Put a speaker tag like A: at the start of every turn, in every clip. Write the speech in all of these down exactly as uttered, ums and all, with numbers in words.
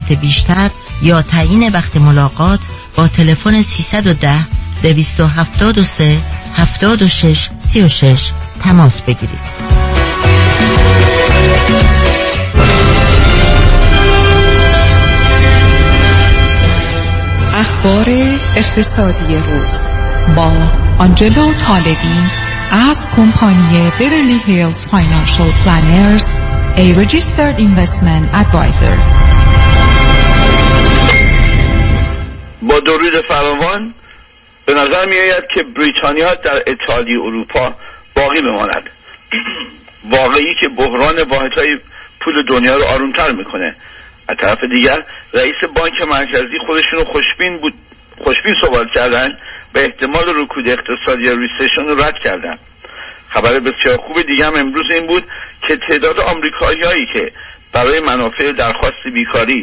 A: اطلاعات بیشتر یا تعیین وقت ملاقات با تلفن سیصد و ده دویست و هفتاد و سه هفتاد و شش سی و شش تماس بگیرید.
B: اخبار اقتصادی روز با آنجلو طالبی از کمپانی بیورلی هیلز فاینانشل پلانرز، a registered investment advisor.
C: با درود فراوان، به نظر می آید که بریتانیا در اتحادیه اروپا باقی بماند. واقعی که بحران واحدهای پول دنیا رو آرومتر میکنه. از طرف دیگر رئیس بانک مرکزی خودشون رو خوشبین بود خوشبین صحبت کردن به احتمال رکود اقتصادی یا ریسیشن رو رد کردن. خبر بسیار خوب دیگه هم امروز این بود که تعداد آمریکایی‌هایی که برای منافع درخواست بیکاری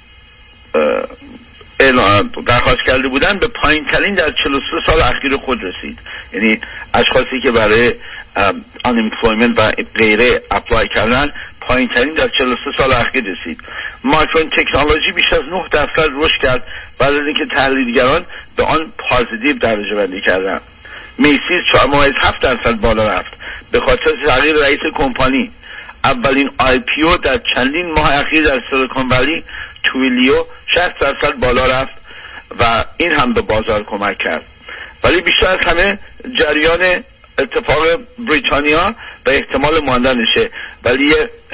C: درخواست کرده بودن به پایین ترین در چهل و سه سال اخیر خود رسید. یعنی اشخاصی که برای unemployment و غیره اپلای کردن پایین ترین در چهل و سه سال اخیر رسید. مایکرون تکنولوژی بیش از نه درصد رشد کرد بعد از اینکه تحلیلگران به آن پازیتیو درجه بندی کردند. میسیز چهار ممیز هفت درصد بالا رفت به خاطر تغییر رئیس کمپانی. اولین آی پی او در چندین ماه اخیر در سیلیکون ولی، تویلیو، شصت درصد بالا رفت و این هم به بازار کمک کرد. ولی بیشتر از همه جریان اتفاق بریتانیا به احتمال ماندنشه، ولی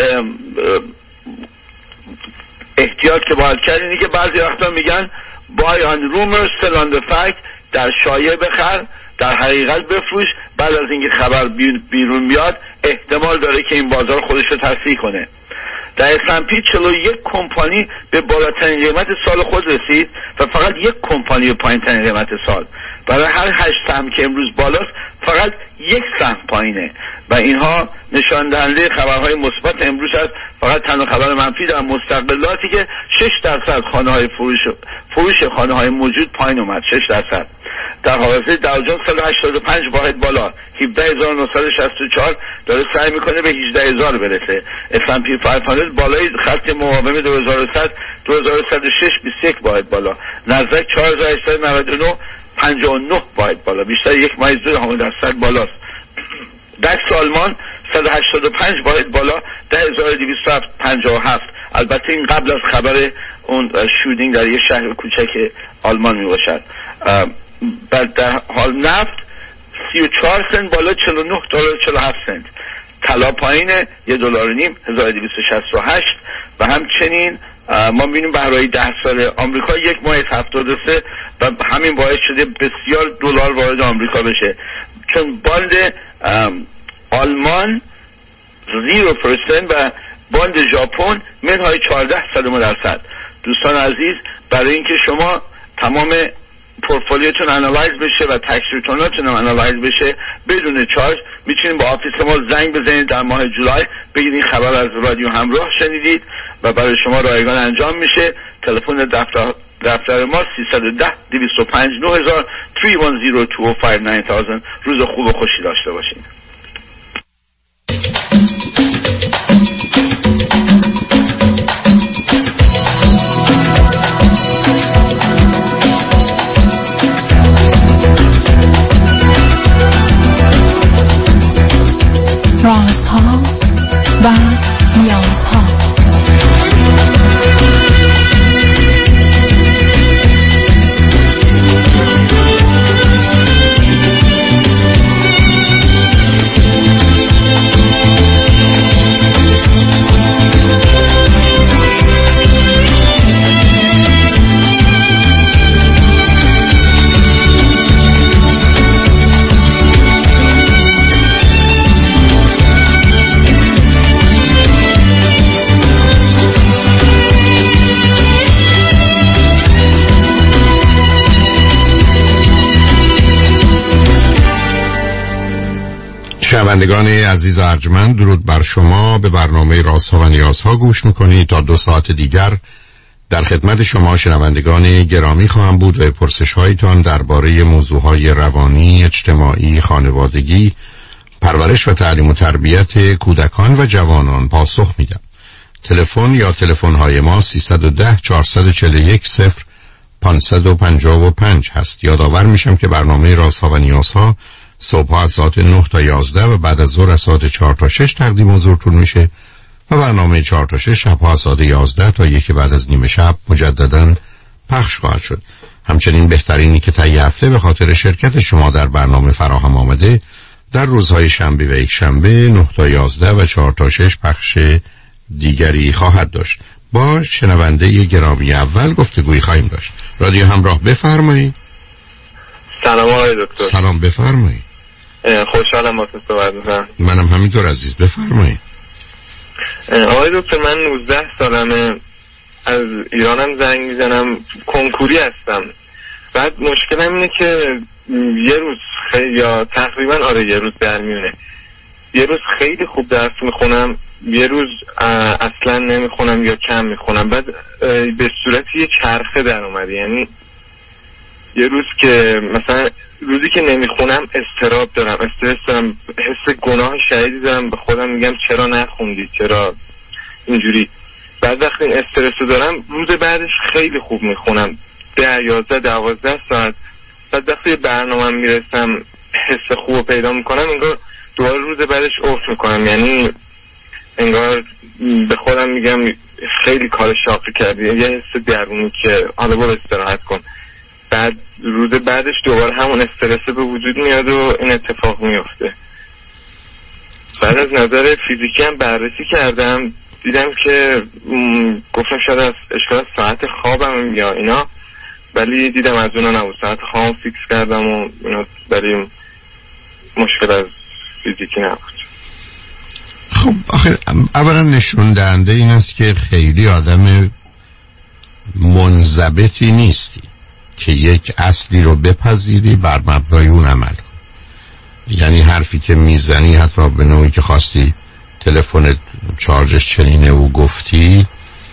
C: احتیاط که باید کرد اینه که بعضی وقتا میگن buy on rumors sell on the fact، در شایعه بخر در حقیقت بفروش. بعد از اینکه خبر بیرون بیاد احتمال داره که این بازار خودش رو تصحیح کنه. در اس اند پی چهل و یک کمپانی به بالاترین قیمت سال خود رسید و فقط یک کمپانی به پایین‌ترین قیمت سال. برای هر هشت سهم که امروز بالاست فقط یک سهم پایینه و اینها نشان دهنده خبرهای مثبت امروز است. فقط تنها خبر منفی در مستقلاتی که شش درصد خانه‌های فروش فروش خانه‌های موجود پایین اومد. شش درصد. در حوزه داو جونز صد و هشتاد و پنج واحد بالا، هفده هزار و نهصد و شصت و چهار داره سعی میکنه به هجده هزار برسه. اس اند پی پانصد بالای خط مقاوم دو هزار و صد دو هزار و صد و شش بیست و یک واحد بالا. نزدیک چهار هزار و هشتصد و نود و نه پنجاه و نه واحد بالا، بیشتر یک مایز دو دهم درصد بالاست. دکس آلمان صد و هشتاد و پنج واحد بالا، ده هزار و دویست و پنجاه و هفت. البته این قبل از خبر اون شودینگ در یک شهر کوچک آلمان می باشد. بعد در حال نفت سی و چهار سنت بالا، چهل و نه دلار چهل و هفت سنت. طلا پایین یک دلار و نیم، هزار و دویست و شصت و هشت. و همچنین ما می‌بینیم برای ده سال آمریکا یک ماه هفتاد و سه و همین باعث شده بسیار دلار وارد آمریکا بشه، چون باند آلمان زیرو پرسنت و باند ژاپن منهای چهارده صدم درصد. دوستان عزیز، برای اینکه شما تمام پورتفولیوتون انالایز بشه و تکس ریترناتون هم انالایز بشه بدون چارج، میتونید با آفیس ما زنگ بزنید در ماه جولای بگید این خبر از رادیو همراه شنیدید و برای شما رایگان انجام میشه. تلفن دفتر دفتر ما سیصد و ده دویست و پنج نه هزار سه یک صفر دو دو پنج نه هزار. روز خوب و خوشی داشته باشید.
B: رازها و نیازها.
D: شنوندگان عزیز و ارجمند، درود بر شما. به برنامه رازها و نیازها گوش میکنید. تا دو ساعت دیگر در خدمت شما شنوندگان گرامی خواهم بود و پرسش هایتان درباره موضوعهای روانی، اجتماعی، خانوادگی، پرورش و تعلیم و تربیت کودکان و جوانان پاسخ میدم. تلفن یا تلفن های ما سیصد و ده چهارصد و چهل و یک صفر پانصد و پنجاه و پنج هست. یادآور میشم که برنامه رازها و نیازها صبح از ساعت نه تا یازده و بعد از ظهر از ساعت چهار تا شش تقدیم حضورتون میشه و برنامه چهار تا شش شب از ساعت یازده تا یک بعد از نیمه شب مجددا پخش خواهد شد. همچنین بهترینی که طی هفته به خاطر شرکت شما در برنامه فراهم آمده در روزهای شنبه و یک شنبه نه تا یازده و چهار تا شش پخش دیگری خواهد داشت. با شنونده گرامی اول گفتگویی خواهیم داشت. رادیو همراه، بفرمایید.
E: سلام آقای دکتر.
D: سلام، بفرمایید.
E: خوشحالم با تو صحبت می‌کنم.
D: منم همینطور عزیز، بفرمایید.
E: آقای دکتر من نوزده سالمه، از ایرانم زنگ میزنم، کنکوری هستم. بعد مشکلم اینه که یه روز خیلی یا تقریبا آره یه روز در میونه، یه روز خیلی خوب درس میخونم، یه روز اصلا نمیخونم یا کم میخونم. بعد به صورت یه چرخه در اومده، یعنی یه روز که مثلا روزی که نمیخونم استراب دارم، استرس دارم، حس گناه شدیدی دارم، به خودم میگم چرا نخوندی، چرا اینجوری. بعد وقتی این استرس رو دارم روز بعدش خیلی خوب میخونم، ده یازده دوازده ساعت. بعد وقتی برنامه میرسم حس خوب پیدا میکنم، انگار دوباره روز بعدش افت میکنم، یعنی انگار به خودم میگم خیلی کار شاقی کردی، یه حس درونی که حالا برو استراحت کن. بعد روز بعدش دوباره همون استرس به وجود میاد و این اتفاق میفته. بعد از نظر فیزیکی هم بررسی کردم، دیدم که گفتم شاید از اشکال ساعت خوابم یا اینا، ولی دیدم از اونا نبود. ساعت خوابم فیکس کردم و اینا، ولی مشکل از فیزیکی نبود.
D: خب آخه اولا نشون دهنده این است که خیلی آدم منضبطی نیستی که یک اصلی رو بپذیری بر مبنای اون عمل کن. یعنی حرفی که میزنی حتی به نوعی که خواستی تلفن چارجش چنینه و گفتی،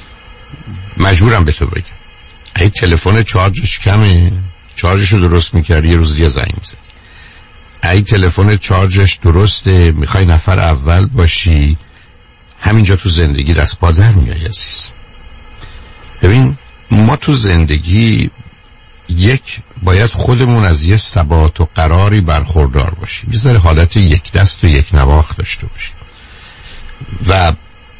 D: مجبورم به تو بگم اگه تلفن چارجش کمه چارجش رو درست میکردی یه روز دیگه زنگ میزنی. اگه تلفن چارجش درسته میخوای نفر اول باشی، همینجا تو زندگی دست پا در میای عزیز. ببین ما تو زندگی یک باید خودمون از یه ثبات و قراری برخوردار باشیم، یه ذره حالت یک دست و یک نواخت داشته باشیم. و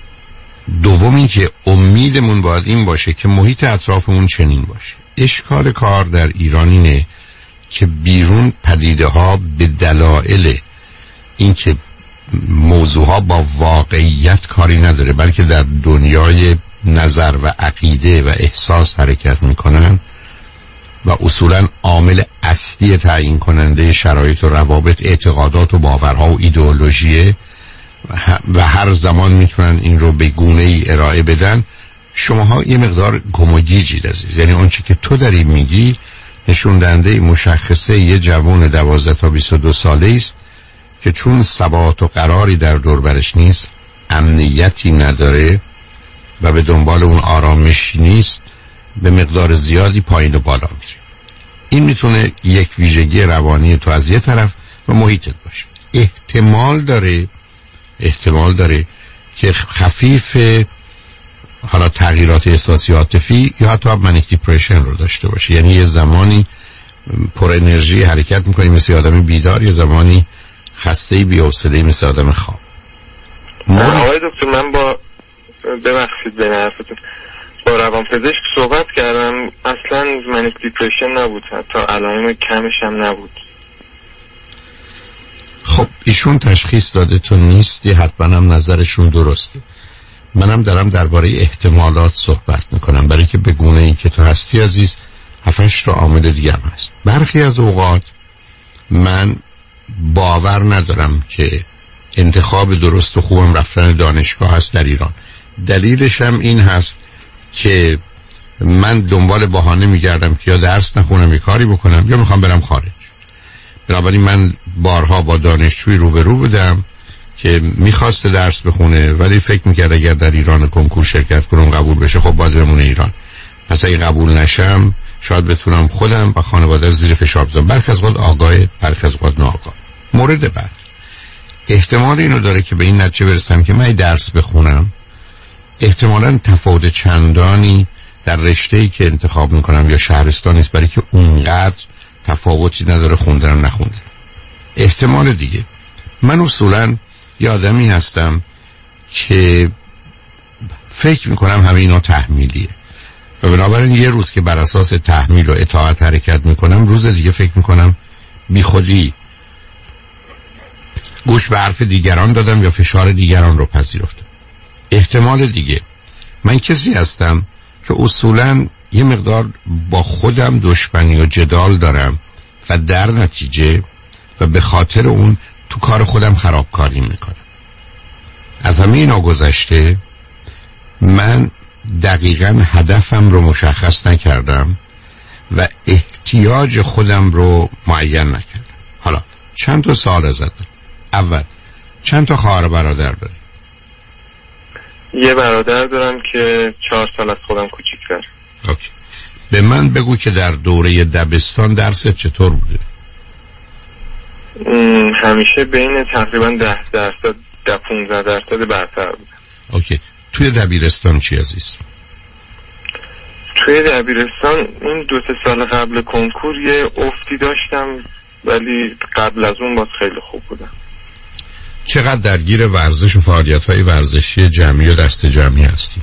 D: دومی که امیدمون باید این باشه که محیط اطرافمون چنین باشه. اشکال کار در ایران اینه که بیرون پدیده ها به دلایل این که موضوع ها با واقعیت کاری نداره، بلکه در دنیای نظر و عقیده و احساس حرکت میکنن و اصولا عامل اصلی تعیین کننده شرایط و روابط اعتقادات و باورها و ایدئولوژیه و هر زمان میتونن این رو به گونه ای ارائه بدن. شماها یه مقدار گم و گیجید عزیز. یعنی اون چی که تو داری میگی نشون دهنده مشخصه یه جوان دوازده تا بیست و دو ساله است که چون ثبات و قراری در دور برش نیست، امنیتی نداره و به دنبال اون آرامش نیست، به مقدار زیادی پایین و بالا میره. این میتونه یک ویژگی روانی تو از یه طرف و محیطت باشه. احتمال داره احتمال داره که خفیف حالا تغییرات احساسی عاطفی یا حتی منیک دیپرشن رو داشته باشه. یعنی یه زمانی پر انرژی حرکت میکنی مثل آدم بیدار، یه زمانی خسته بی حوصله مثل آدم خواب.
E: آقای دکتر من با ببخشید بین حرفتون با روانپزشک صحبت کردم، اصلا منیک دیپرشن نبود، حتی علائم کمش هم نبود.
D: خب ایشون تشخیص داده تو نیستی، حتما هم نظرشون درسته. منم دارم درباره احتمالات صحبت میکنم، برای که به گونه ای که تو هستی عزیز هفتش تا عامل دیگه هم هست. برخی از اوقات من باور ندارم که انتخاب درست و خوبم رفتن دانشگاه هست در ایران. دلیلش هم این هست که من دنبال بهانه میگردم که یا درس نخونم یا کاری بکنم یا میخوام برم خارج. بنابراین من بارها با دانشجوی روبرو بودم که میخواست درس بخونه ولی فکر میکرد اگر در ایران کنکور شرکت کنم قبول بشه خب باید بمونه ایران. پس اگه قبول نشم شاید بتونم خودم و خانواده زیر فشار بذارم. برخی از وقت آگاه، برخی از وقت ناآگاه. مورد بعد احتمال اینو داره که به این نتیجه برسم که من درس بخونم احتمالاً تفاوت چندانی در رشته‌ای که انتخاب میکنم یا شهرستان است، برای که اونقدر تفاوتی نداره خوندن و نخوندن. احتمال دیگه، من اصولاً یه آدمی هستم که فکر میکنم همه اینا تحمیلیه و بنابراین یه روز که بر اساس تحمیل و اطاعت حرکت میکنم، روز دیگه فکر میکنم بی خودی گوش به حرف دیگران دادم یا فشار دیگران رو پذیرفتم. احتمال دیگه، من کسی هستم که اصولاً یه مقدار با خودم دشمنی و جدال دارم و در نتیجه و به خاطر اون تو کار خودم خرابکاری میکنم. از همه اینا گذشته من دقیقاً هدفم رو مشخص نکردم و احتیاج خودم رو معین نکردم. حالا چند تا سوال ازت دارم. اول، چند تا خواهر برادر داری؟
E: یه برادر دارم که چهار سال از خودم کوچیک‌تره.
D: اوکی. به من بگو که در دوره دبستان درست چطور بوده؟
E: همیشه بین تقریبا ده درصد ده پونزده درصد برتر بوده.
D: اوکی. توی دبیرستان چی عزیز؟
E: توی دبیرستان این دو سه سال قبل کنکور یه افتی داشتم، ولی قبل از اون باز خیلی خوب بودم.
D: چقدر درگیر ورزش و فعالیت‌های ورزشی جمعی و دست جمعی هستی؟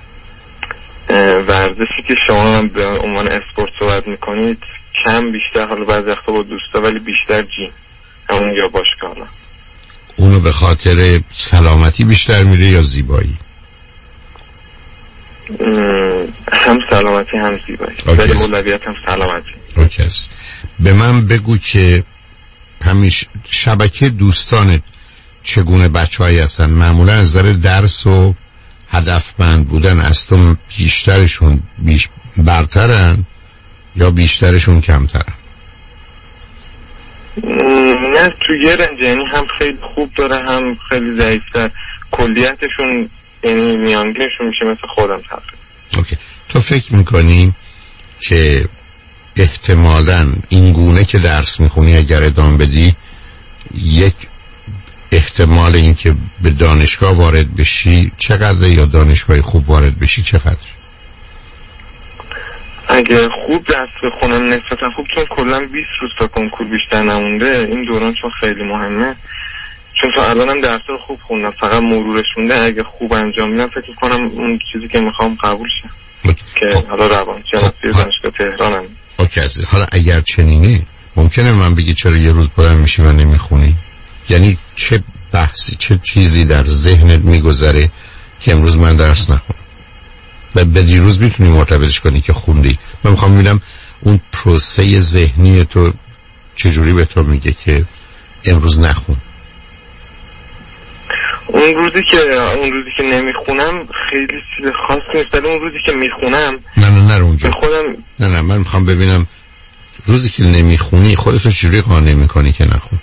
E: ورزشی که شما هم به عنوان اسپورت صحبت میکنید کم بیشتر، حالا بعضی وقتا با دوستا، ولی بیشتر جیم، همون یا باشگاه.
D: اونو به خاطر سلامتی بیشتر میره یا زیبایی؟
E: هم سلامتی هم زیبایی، ولی اولویت هم سلامتی.
D: اوکی است. به من بگو که همیشه شبکه دوستانت چگونه بچه‌هایی هستن؟ معمولا از نظر درس و هدفمند بودن از تو بیشترشون بیش برترن یا بیشترشون کمترن؟
E: نه، تو یه رنج، یعنی هم خیلی خوب داره هم خیلی ضعیفتر. کلیتشون یعنی میانگینشون میشه مثل خودم تقریبا.
D: اوکی. تو فکر میکنی که احتمالاً این گونه که درس میخونی اگر ادامه بدی، یک احتمال این که به دانشگاه وارد بشی چقدر، یا دانشگاه خوب وارد بشی چقدر؟
E: اگه خوب درس بخونم نسبتا خوب، چون کلا بیست روز تا کنکور بیشتر نمونده، این دوران چون خیلی مهمه، چون تا الانم درس رو خوب خوندم، فقط مرورش مونده. اگه خوب انجام میدم فکر میکنم اون چیزی که میخوام قبول شه که حالا روانشناسی دانشگاه تهرانم.
D: اوکی عزیز. حالا اگر چنینه ممکنه من بگی چرا یه روز بلند میشی و نمیخونی؟ یعنی چه بحثی، چه چیزی در ذهنت میگذره که امروز من درس نخونم و به دیروز میتونی مرتبطش کنی که خوندی؟ من میخوام ببینم اون پروسه ذهنی تو چجوری به تو میگه که امروز نخون.
E: اون روزی که اون روزی که نمیخونم خیلی چیز خاصی نیست، ولی اون روزی که میخونم
D: نه نه نه اونجا
E: خودم
D: نه نه من میخوام ببینم روزی که نمیخونی خودتو چجوری قانع میکنی که نخون؟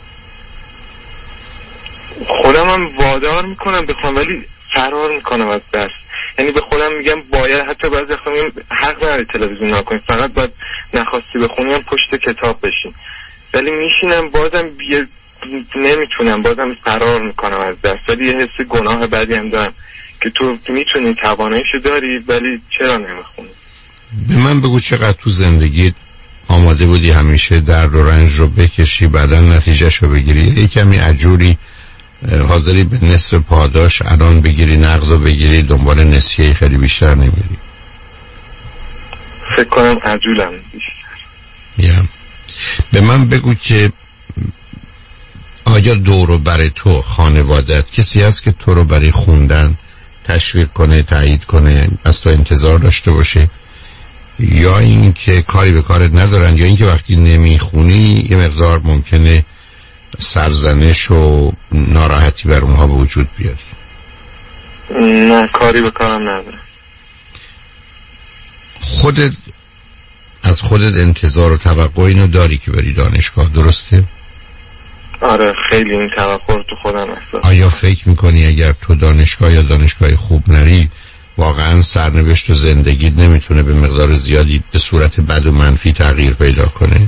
E: خودم هم وادار میکنم بخونم، ولی فرار میکنم از درس. یعنی به خودم میگم باید، حتی بعضی وقتا میگم حق نداری تلویزیون نکنی، فقط باید نخواستی بخونی هم پشت کتاب بشین، ولی میشینم بازم بیه نمیتونم، بازم فرار میکنم از درس. ولی یه حس گناه بدی هم دارم که تو میتونی، تواناییشو داری، ولی چرا نمیخونی؟
D: به من بگو چقدر تو زندگیت آماده بودی همیشه درد و رنج رو بکشی بعدا نتیجهشو بگیری؟ یه کمی عجوری حاضری به نصف پاداش الان بگیری، نقد رو بگیری، دنبال نسیه خیلی بیشتر نمیری؟
E: فکر کنم عجولم بیشتر.
D: yeah. به من بگو که آیا دور و بر تو، خانوادت، کسی هست که تو رو برای خوندن تشویق کنه، تایید کنه، از تو انتظار داشته باشه، یا این که کاری به کارت ندارن، یا این که وقتی نمیخونی یه مقدار ممکنه سرزنش و ناراحتی بر اونها به وجود بیاری؟
E: نه، کاری به کارم ندارم.
D: خودت از خودت انتظار و توقع اینو داری که بری دانشگاه، درسته؟
E: آره، خیلی این توقع رو تو خودم هست.
D: آیا فکر میکنی اگر تو دانشگاه یا دانشگاه خوب نری واقعا سرنوشت و زندگیت نمیتونه به مقدار زیادی به صورت بد و منفی تغییر پیدا کنه؟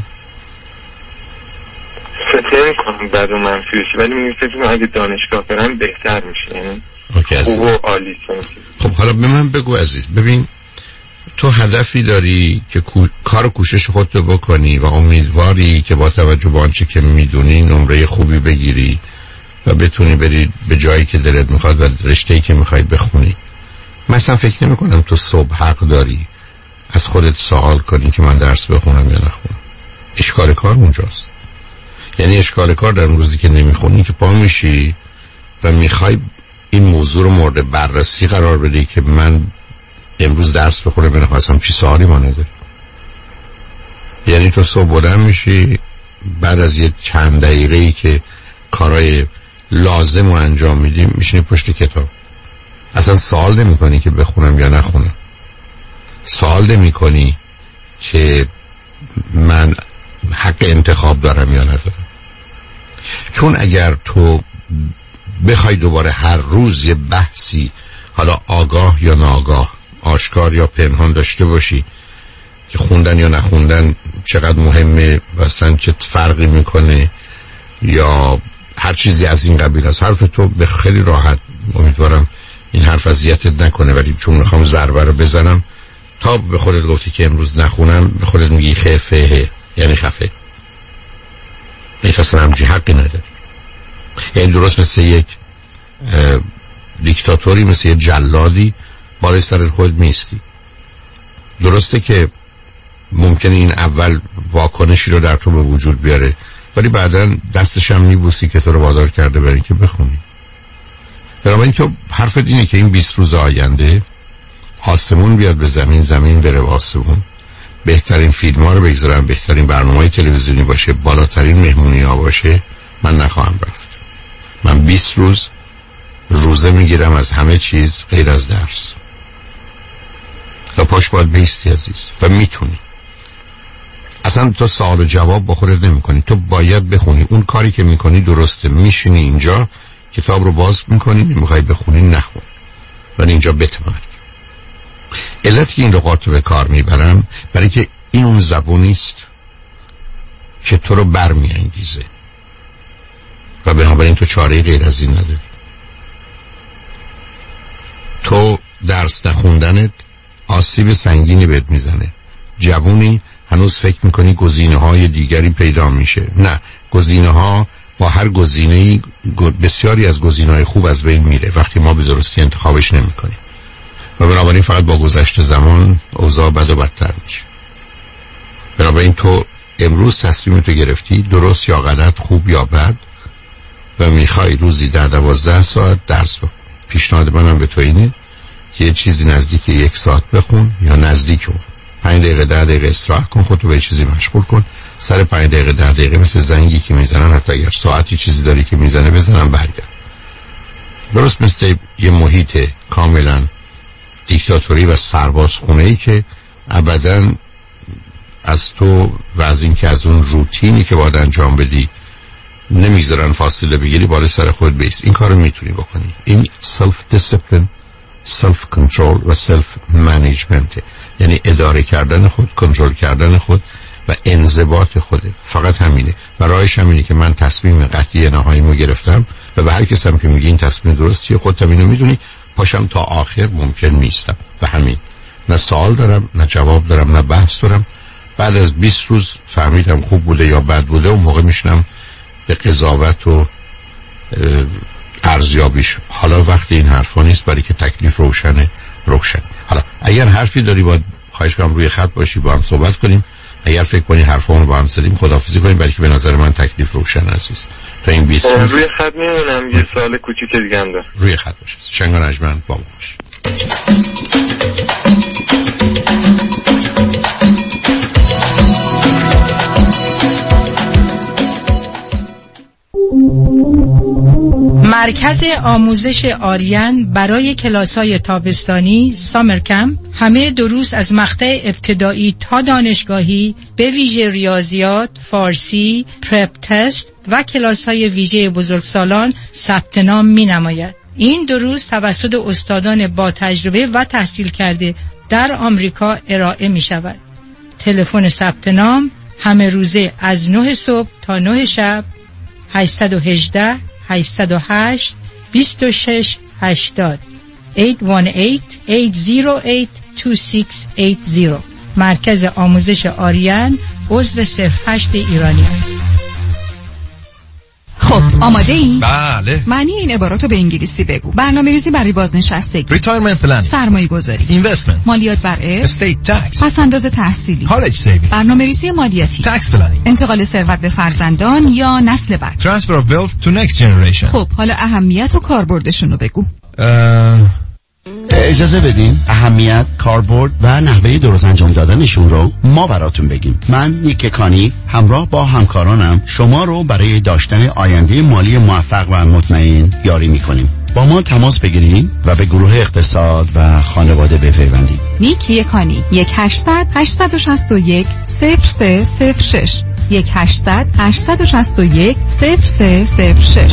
E: فکر نمی‌کنم بد و منفی بشه، ولی من فکر می‌کنم اگه دانشگاه برم بهتر میشه، یعنی
D: اوکی
E: خوب و عالی.
D: خب حالا به من بگو عزیز، ببین تو هدفی داری که کو... کار و کوشش خودتو بکنی و امیدواری که با توجه به آنچه که میدونی نمره خوبی بگیری و بتونی بری به جایی که دلت میخواد و رشته‌ای که میخوای بخونی. مثلا فکر نمی کنم تو صبح حق داری از خودت سوال کنی که من درس بخونم یا نخونم. اشکال کار اونجاست. یعنی اشکال کار در اون روزی که نمیخونی که پا میشی و میخوای این موضوع رو مورد بررسی قرار بدی که من امروز درس بخونم یا نخواستم. چی سوالی ما نداری؟ یعنی تو صبح بلند میشی بعد از یه چند دقیقه‌ای که کارهای لازم رو انجام میدیم میشینی پشت کتاب، اصلا سوال نمی کنی که بخونم یا نخونم. سوال نمی کنی که من حق انتخاب دارم یا ندارم. چون اگر تو بخوای دوباره هر روز یه بحثی، حالا آگاه یا ناآگاه، آشکار یا پنهان داشته باشی که خوندن یا نخوندن چقدر مهمه و اصلا چه فرقی میکنه یا هر چیزی از این قبیل است، حرف تو به خیلی راحت، امیدوارم این حرف اذیتت نکنه، ولی چون میخوام ضربه رو بزنم، تا به خودت گفتی که امروز نخونم به خودت میگی خفه، یعنی خفه، یک اصلا همچین حقی نداری. یعنی درست مثل یک دیکتاتوری، مثل یک جلادی بالای سر خود میستی. درسته که ممکنه این اول واکنشی رو در تو به وجود بیاره، ولی بعدا دستش هم میبوسی که تو رو وادار کرده برای که بخونی. بنابراین تو حرفت اینه که این بیست روز آینده آسمون بیاد به زمین، زمین بره به آسمون، بهترین فیلم ها رو بگذارم، بهترین برنامه های تلویزیونی باشه، بالاترین مهمونی ها باشه، من نخواهم رفت. من بیست روز روزه میگیرم از همه چیز غیر از درس. و پاش باید بیستی عزیز و میتونی. اصلا تو سوال و جواب با خودت نمی کنی، تو باید بخونی. اون کاری که میکنی درسته، میشینی اینجا کتاب رو باز میکنی، نمیخوای بخونی نخون، ولی اینجا بتمرک. علت که این لغات رو به کار میبرم برای که این اون زبونیست که تو رو برمیانگیزه و بنابراین تو چاره غیر از این نداری. تو درس نخوندنت آسیب سنگینی بهت میزنه. جوونی هنوز فکر میکنی گزینه های دیگری پیدا میشه. نه، گزینه ها با هر گزینه‌ای بسیاری از گزینه‌های خوب از بین میره وقتی ما به درستی انتخابش نمیکنیم و بنابراین فقط با گذشت زمان اوضاع بد و بدتر میشه. بنابراین تو امروز تصمیمتو گرفتی، درست یا غلط، خوب یا بد، و میخوای روزی ده دوازده ساعت درس بخون. پیشنهاد منم به تو اینه که یه چیزی نزدیک یک ساعت بخون یا نزدیک اون. پنج دقیقه ده دقیقه استراحت کن، خودتو به چیزی مشغول کن. سر پنج دقیقه ده دقیقه مثل زنگی که میزنن، حتی اگر ساعتی چیزی داری که میزنه بزنن برگرد. درست مثل یه محیط کاملا دیکتاتوری و سربازخونه‌ای که ابداً از تو و از این که از اون روتینی که باید انجام بدی نمیذارن فاصله بگیری، بالای سر خود بیست. این کارو میتونی بکنی. این سلف دیسپلین، سلف کنترل و سلف منیجمنت، یعنی اداره کردن خود، کنترل کردن خود و انضباط خوده. فقط همینه و راهش همینه که من تصمیم قطعی نهاییمو گرفتم و به هر کسی هم که میگی این تصمیم درستیه، خودت اینو میدونی، پاشم تا آخر ممکن نیستم و همین. نه سوال دارم، نه جواب دارم، نه بحث دارم. بعد از بیست روز فهمیدم خوب بوده یا بد بوده، اون موقع میشنم به قضاوت و ارزیابیش. حالا وقت این حرفا نیست، برای که تکلیف روشنه روشن. حالا اگر حرفی داری باید خواهش کنم روی خط باشی، با هم صحبت کنیم. اگر فکر کنی حرفامون با هم زدیم خداحافظی کنیم، برای که به نظر من تکلیف روشن عزیز. تا این بیست روز
E: روی خط میمونم. یه سوال کوچیک دیگه هم دارم.
D: روی خط باش. شنگ نجمن با باش.
F: مرکز آموزش آریان برای کلاس‌های تابستانی سامر کمپ همه دروس از مقطع ابتدایی تا دانشگاهی به ویژه ریاضیات، فارسی، پرپ تست و کلاس‌های ویژه بزرگسالان ثبت نام می‌نماید. این دروس توسط استادان با تجربه و تحصیل کرده در آمریکا ارائه می‌شود. تلفن ثبت نام همه روزه از نه صبح تا نه شب، هشت یک هشت هشت صفر هشت دو شش هشتاد هشت یک هشت، هشت صفر هشت، دو شش هشت صفر. مرکز آموزش آریان عضو صفر هشت ایرانی.
B: خب آماده این؟
G: بله.
B: معنی این عباراتو به انگلیسی بگو. برنامه‌ریزی برای بازنشستگی،
G: ریتایرمنت پلن،
B: سرمایه گذاری،
G: اینوستمنت،
B: مالیات بر ارث،
G: استیت تکس،
B: پس انداز تحصیلی،
G: کالج سیوینگ،
B: برنامه‌ریزی مالیاتی،
G: تکس پلنینگ،
B: انتقال ثروت به فرزندان یا نسل بعد،
G: ترانسفر اف ویلث تو نکست جنریشن.
B: خب حالا اهمیت و کاربردشون رو بگو.
G: اه...
H: اجازه بدین اهمیت، کاربرد و نحوه درست انجام دادنشون رو ما براتون بگیم. من نیک کانی همراه با همکارانم شما رو برای داشتن آینده مالی موفق و مطمئن یاری میکنیم. با ما تماس بگیرید و به گروه اقتصاد و خانواده بپیوندید.
B: نیک کانی یک هشتصد، هشتصد و شصت و یک، صفر سه صفر شش یک هشتصد، هشتصد و شصت و یک، صفر سه صفر شش.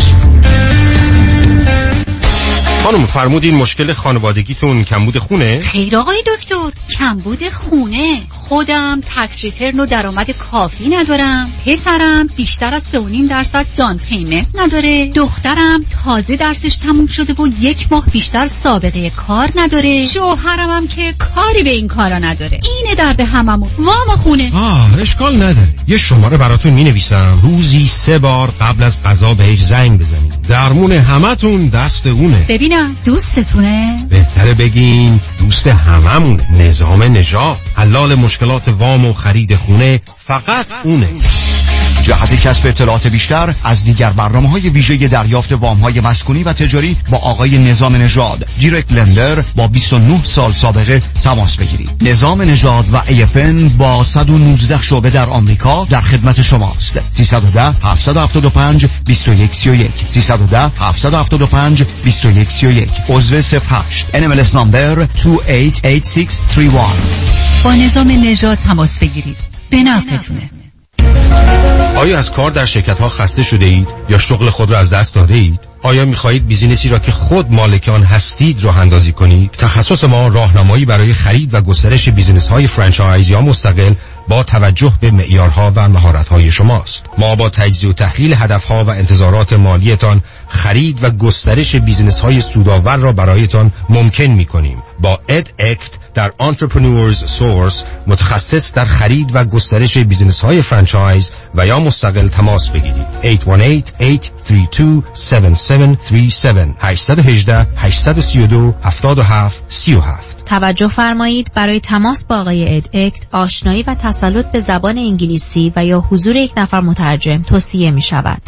D: خانم فرمودین مشکل خانوادگیتون کمبود خونه؟
I: خیر آقای دکتر، کمبود خونه. خودم تکس ریترن و درآمد کافی ندارم. پسرم بیشتر از سه و نیم درصد دان پیمنت نداره. دخترم تازه درسش تموم شده و یک ماه بیشتر سابقه کار نداره. شوهرم هم که کاری به این کارا نداره. اینه درد هممون. وام خونه.
G: آه اشکال نداره. یه شماره براتون مینویسم. روزی سه بار قبل از غذا بهش زنگ بزنید. درمون همتون دست اونه.
I: ببینم دوستتونه؟
G: بهتره بگین دوست هممون. نظام نژاد حلال مشکلات وام و خرید خونه فقط اونه.
J: جهت کسب اطلاعات بیشتر از دیگر برنامه‌های ویژه دریافت وام‌های مسکونی و تجاری با آقای نظام نژاد دیرکت لندر با بیست و نه سال سابقه تماس بگیرید. نظام نژاد و ای اف ان با صد و نوزده شعبه در آمریکا در خدمت شماست. سیصد و ده، هفتصد و هفتاد و پنج، بیست و یک سی و یک سیصد و ده، هفتصد و هفتاد و پنج، بیست و یک سی و یک. عضو صفر هشت ان ام ال اس نمبر دو هشت هشت شش سه یک.
I: با نظام نژاد تماس بگیرید. به نفعتونه.
G: آیا از کار در شرکت ها خسته شده اید یا شغل خود را از دست داده اید؟ آیا می‌خواهید بیزینسی را که خود مالک آن هستید راه اندازی کنید؟ تخصص ما راهنمایی برای خرید و گسترش بیزینس‌های فرانچایز یا مستقل با توجه به معیارها و مهارت‌های شماست. ما با تجزیه و تحلیل هدف‌ها و انتظارات مالیتان خرید و گسترش بیزینس‌های سودآور را برایتان ممکن می‌کنیم. با اداکت در Entrepreneurs Source متخصص در خرید و گسترش بیزینس‌های فرانچایز و یا مستقل تماس بگیرید. هشت یک هشت، هشت سه دو، هفت هفت سه هفت هشت یک هشت، هشت سه دو، هفت هفت سه هفت.
K: توجه فرمایید برای تماس با آقای اداکت آشنایی و تسلط به زبان انگلیسی و یا حضور یک نفر مترجم توصیه می شود.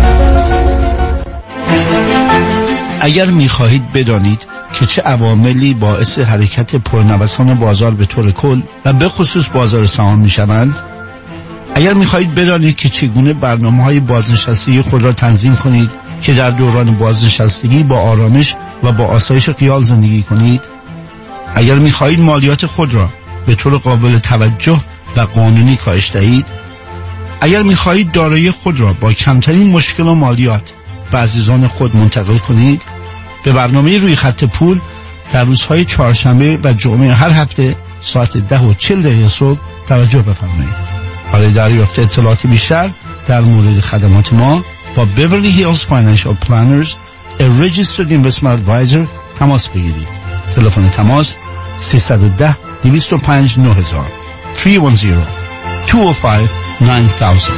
L: اگر می خواهید بدانید که چه عواملی باعث حرکت پرنوسان بازار به طور کل و به خصوص بازار سهام می شوند، اگر می خواهید بدانید که چگونه برنامه‌های بازنشستگی خود را تنظیم کنید که در دوران بازنشستگی با آرامش و با آسایش خیال زندگی کنید، اگر می خواهید مالیات خود را به طور قابل توجه و قانونی کاهش دهید، اگر می خواهید دارایی خود را با کمترین مشکل و مالیات به عزیزان خود منتقل کنید، به برنامه روی خط پول در روزهای چهارشنبه و جمعه هر هفته ساعت ده و چهل دقیقه صبح توجه بفرمایید. برای دریافت اطلاعات بیشتر در مورد خدمات ما با Beverly Hills Financial Planners a Registered Investment Advisor تماس بگیرید. تلفن تماس سیصد و ده، دویست و پنج، نه هزار سه یک صفر، دو پنج، نه هزار.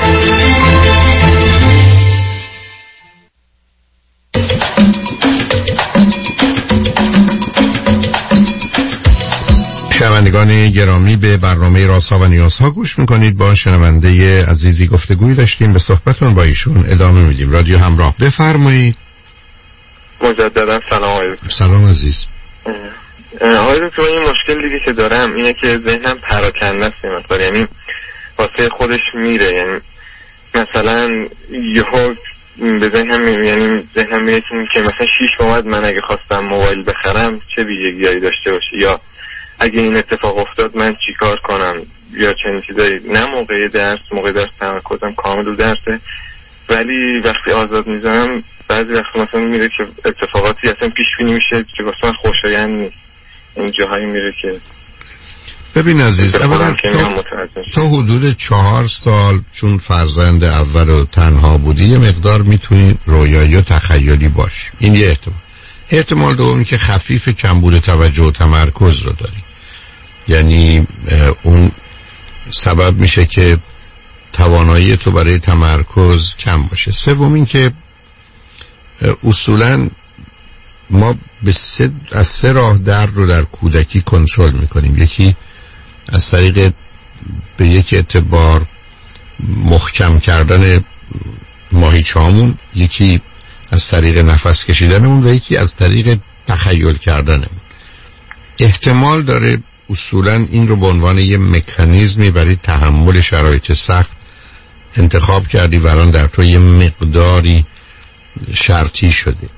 D: شنوندگان گرامی به برنامه رازها و نیازها گوش میکنید. با شنونده عزیزی گفتگوی داشتیم، به صحبتون با ایشون ادامه میدیم. رادیو همراه، بفرمایید.
E: مجددا سلام آقای دکتر.
D: سلام عزیز.
E: آقای دکتر، این مشکل دیگه که دارم اینه که ذهنم پراکنده است مقدار، یعنی واسه خودش میره، یعنی مثلا یهو به ذهنم یعنی ذهنم میره که مثلا شیش ماه من اگه خواستم موبایل بخرم چه ویژگی‌هایی داشته باشه، یا اگه این اتفاق افتاد من چیکار کنم، یا چنین چیزایی. نه موقع درس، موقع درس تمرکزم کامل رو درسه، ولی وقتی آزاد میذارم بعضی وقتا مثلا میره که اتفاقاتی اصلا پیش بینی میشه که واسه من خوشایند نیست. این جاهایی میره که
D: ببین عزیز، اولا تا, تا حدود چهار سال چون فرزند اول و تنها بودی یه مقدار میتونی رویایی و تخیلی باشی، این یه احتمال. احتمال دومی که خفیف کمبود توجه و تمرکز رو داری، یعنی اون سبب میشه که توانایی تو برای تمرکز کم باشه. سوم این که اصولاً ما به سه از سه راه درد رو در کودکی کنترل میکنیم. یکی از طریق به یک اعتبار محکم کردن ماهیچه‌هامون، یکی از طریق نفس کشیدنمون و یکی از طریق تخیل کردنمون. احتمال داره اصولاً این رو به عنوان یه مکانیزمی برای تحمل شرایط سخت انتخاب کردی و الان در تو یه مقداری شرطی شده.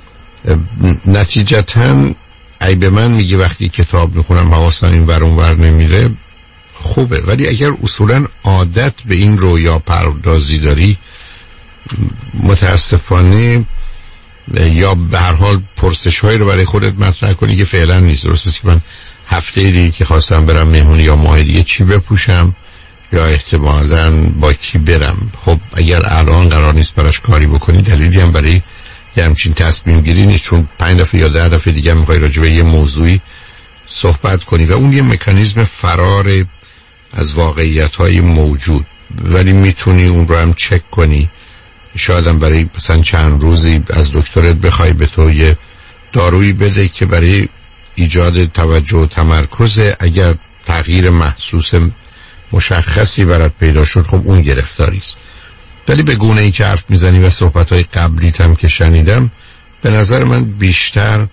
D: نتیجتاً ای به من میگه وقتی کتاب میخونم حواسم این ور اون ور نمیره، خوبه. ولی اگر اصولاً عادت به این رویا پردازی داری، متاسفانه یا به هر حال پرسش هایی رو برای خودت مطرح کنی که فعلا نیست. درست است که من هفته دیگه که خواستم برم مهمونی یا ماه دیگه چی بپوشم یا احتمالاً با کی برم. خب اگر الان قرار نیست براش کاری بکنی، دلیلی هم برای یه همچین تصمیم گیری نیست، چون پنج دفعه یا ده دفعه دیگه میخوای راجع به یه موضوعی صحبت کنی و اون یه مکانیزم فرار از واقعیت های موجود. ولی میتونی اون رو هم چک کنی، شاید هم برای مثلا چند روزی از دکترت بخوای به تو یه دارویی بده که برای ایجاد توجه و تمرکز، اگر تغییر محسوس مشخصی برات پیدا شد خب اون گرفتاری است. ولی به گونه ای که حرف میزنی و صحبت‌های قبلیت هم که شنیدم، به نظر من بیشتر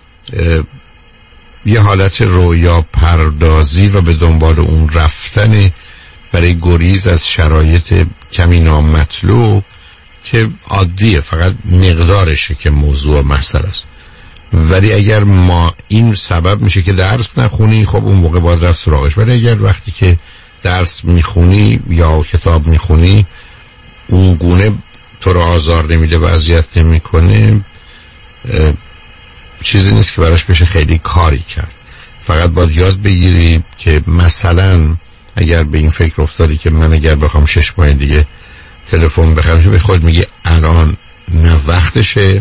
D: یه حالت رویا پردازی و به دنبال اون رفتن برای گریز از شرایط کمی نامطلوب که عادیه، فقط مقدارشه که موضوع مسئله است. ولی اگر ما این سبب میشه که درس نخونی، خب اون موقع باید رفت سراغش. ولی اگر وقتی که درس میخونی یا کتاب میخونی اون گونه تو رو آزار نمیده و اذیت نمیکنه، چیزی نیست که براش بشه خیلی کاری کرد. فقط باید یاد بگیری که مثلا اگر به این فکر افتادی که من اگر بخوام شش ماه دیگه تلفن بخرم، به خود میگی الان نه وقتشه،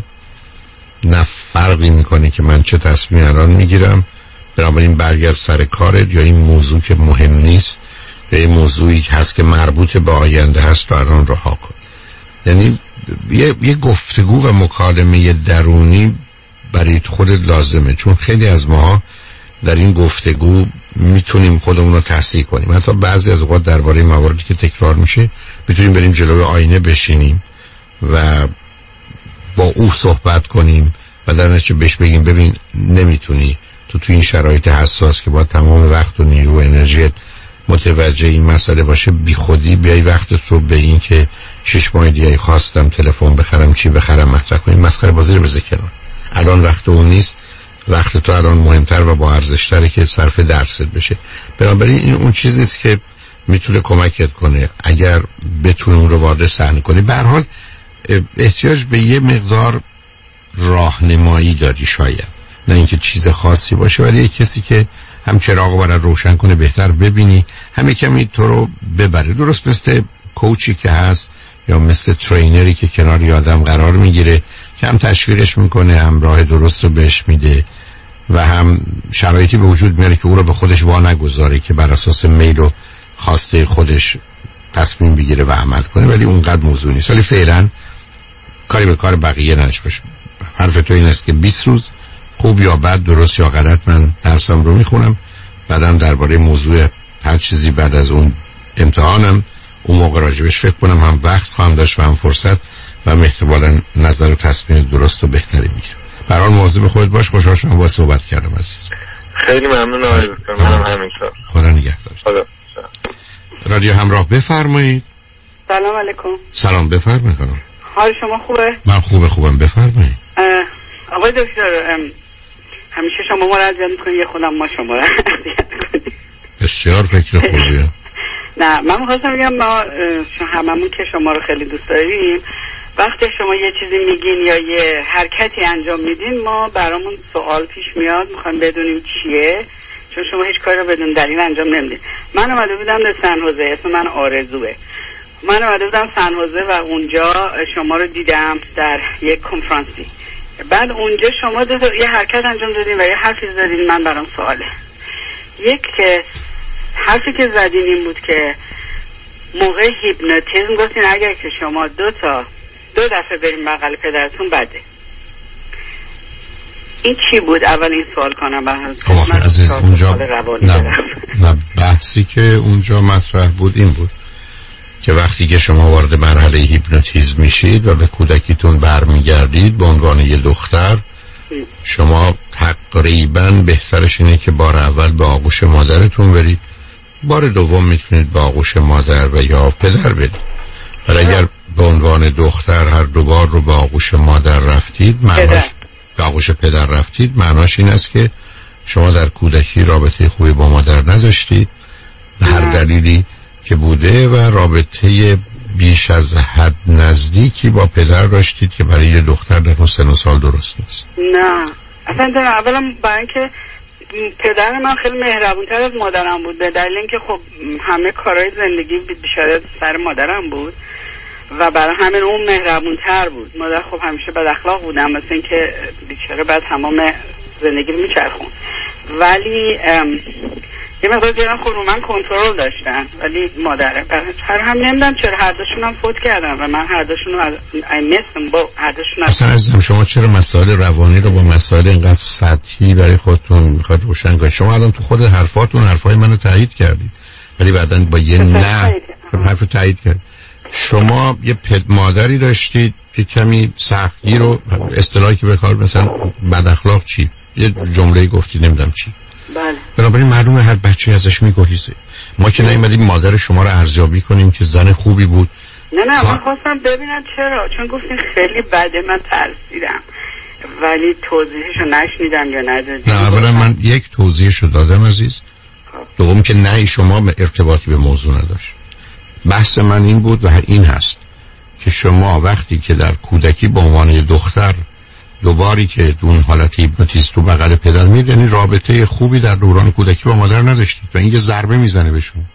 D: نه فرقی میکنه که من چه تصمیمی الان میگیرم، بنابراین برگرد سر کارت، یا این موضوع که مهم نیست یا این موضوعی که هست که مربوط به آینده هست رو الان رها کن. یعنی یه, یه گفتگو و مکالمه درونی برای خودت لازمه، چون خیلی از ما در این گفتگو میتونیم خودمون رو تصحیح کنیم. حتی بعضی از اوقات درباره مواردی که تکرار میشه میتونیم بریم جلوی آینه بشینیم و با او صحبت کنیم و در نتیجه بهش بگیم ببین نمیتونی تو تو این شرایط حساس که با تمام وقت و نیرو و انرژیت متوجه این مسئله باشه، بی خودی بیای وقتت رو به این که شش ماه دیگه خواستم تلفن بخرم چی بخرم مطرح کنیم. مسخره بازی رو بذار کنار، الان وقت اون نیست، وقت تو الان مهمتر و با ارزش‌تره که صرف درست بشه. بنابراین این اون چیزیست که میتونه کمکت کنه اگر بتونی اون رو وارد صحنه کنی. به هر حال احتیاج به یه مقدار راهنمایی داری، شاید نه اینکه چیز خاصی باشه، ولی کسی که هم چراغو برات روشن کنه بهتر ببینی، همه کمی تو رو ببره. درست مثل کوچی که هست یا مثل ترینری که کنار یه آدم قرار میگیره که هم تشویقش میکنه، هم راه درست رو بهش میده و هم شرایطی به وجود میاره که او رو به خودش وا نگذاره که بر اساس میل و خواسته خودش تصمیم بگیره و عمل کنه. ولی اونقدر موضوع نیست. ولی فعلا کاری به کار بقیه نش باشه. حرف تو این است که بیست روز خوب یا بد، درست یا غلط، من درسم رو میخونم، بعدم درباره موضوع هر چیزی بعد از اون امتحانم اون موقع راجبش فکر کنم، هم وقت خواهم داشت و هم فرصت و احتمالاً نظر و تصمیم درست و بهتری میگیرم. به هر حال مواظب خودت باش. خوشحال شدم باهات صحبت کردم عزیز.
E: خیلی ممنون آقای دکتر. منم همینطور.
D: خدا نگهدار.
E: خدا.
D: رادیو همراه بفرمایید.
M: سلام علیکم.
D: سلام بفرمایید خانم.
M: حال شما خوبه؟
D: من خوبه خوبم بفرمایید.
M: آقای دکتر همیشه شما ما رو اذیت می‌کنید، یه خودم ما شما رو اذیت می‌کنید.
D: بسیار فکر خوبیه.
M: نه من می‌خواستم بگم ما هممون که شما رو خیلی دوست داریم، وقتی شما یه چیزی میگین یا یه حرکتی انجام میدین ما برامون سوال پیش میاد، میخوایم بدونیم چیه، چون شما هیچ کاری رو بدون دلیل انجام نمیدین. من اومده بودم به سن حوزه، اسم من آرزوه. من اومده بودم سن حوزه و اونجا شما رو دیدم در یک کنفرانسی بعد اونجا شما دو تا یه حرکت انجام دادین و یه حرفی زدین، من برام سواله. یک که حرفی که زدین این بود که موقع هیپنوتیزم گفتین اگر که شما دو تا دو دفعه بریم بغل پدرتون بده. این چی بود؟ اول این سوال کنم.
D: خب عزیز اونجا نه, نه بحثی که اونجا مطرح بود این بود که وقتی که شما وارد مرحله هیپنوتیزم میشید و به کودکیتون برمیگردید به عنوان یه دختر، شما تقریبا بهترش اینه که بار اول به آغوش مادرتون برید، بار دوم میتونید به آغوش مادر و یا پدر برید. ولی اگر به عنوان دختر هر دو بار رو به آغوش مادر رفتید، معناش به آغوش پدر رفتید، معناش این است که شما در کودکی رابطه خوبی با مادر نداشتید به هر دلیلی که بوده و رابطه بیش از حد نزدیکی با پدر داشتید که برای یه دختر در اون سن و سال درست نیست.
M: نه اصلا در اولا برای اینکه پدر من خیلی مهربونتر از مادرم بود، به دلیل اینکه خب همه کارهای زندگی بیشتر سر مادرم بود و برای همین اون مهربونتر بود. مادر خب همیشه بد اخلاق بودم، مثل اینکه بیچاره بعد تمام زندگی رو میچرخون، ولی یه مقدار دیدم خب رو من کنترل داشتن، ولی مادره هر هم نمیدونم چرا هر دوشون هم فوت کردن و من هر دوشون رو از مثل با هر دوشون
D: اصلا عزیزم شما چرا مسائل روانی رو با مسائل اینقدر سطحی برای خودتون میخواد روشن کنید؟ شما الان تو خود حرفاتون حرفای منو تایید کردید ولی بعداً با یه نه حرف تایید کرد. شما یه پد مادری داشتید که کمی سختگیر رو اصطلاحی که بکار مثلا بد اخلاق چی یه جمله گفتی نمیدونم چی،
M: بله.
D: بنابراین معلومه هر بچه ازش میگریزه. ما که نیومدیم مادر شما رو ارزیابی کنیم که زن خوبی بود.
M: نه نه من خواستم ببینم چرا، چون گفتین خیلی بده من ترسیدم ولی توضیحشو نشنیدم یا ندادیم.
D: نه اولا من یک توضیحشو دادم عزیز، دوم که نه شما ارتباطی به موضوع نداشت. بحث من این بود و این هست که شما وقتی که در کودکی به عنوان دختر دوباری که اون حالت هیپنوتیزم تو بغل پدر میاد، یعنی رابطه خوبی در دوران کودکی با مادر نداشتید و این یه ضربه میزنه به شما.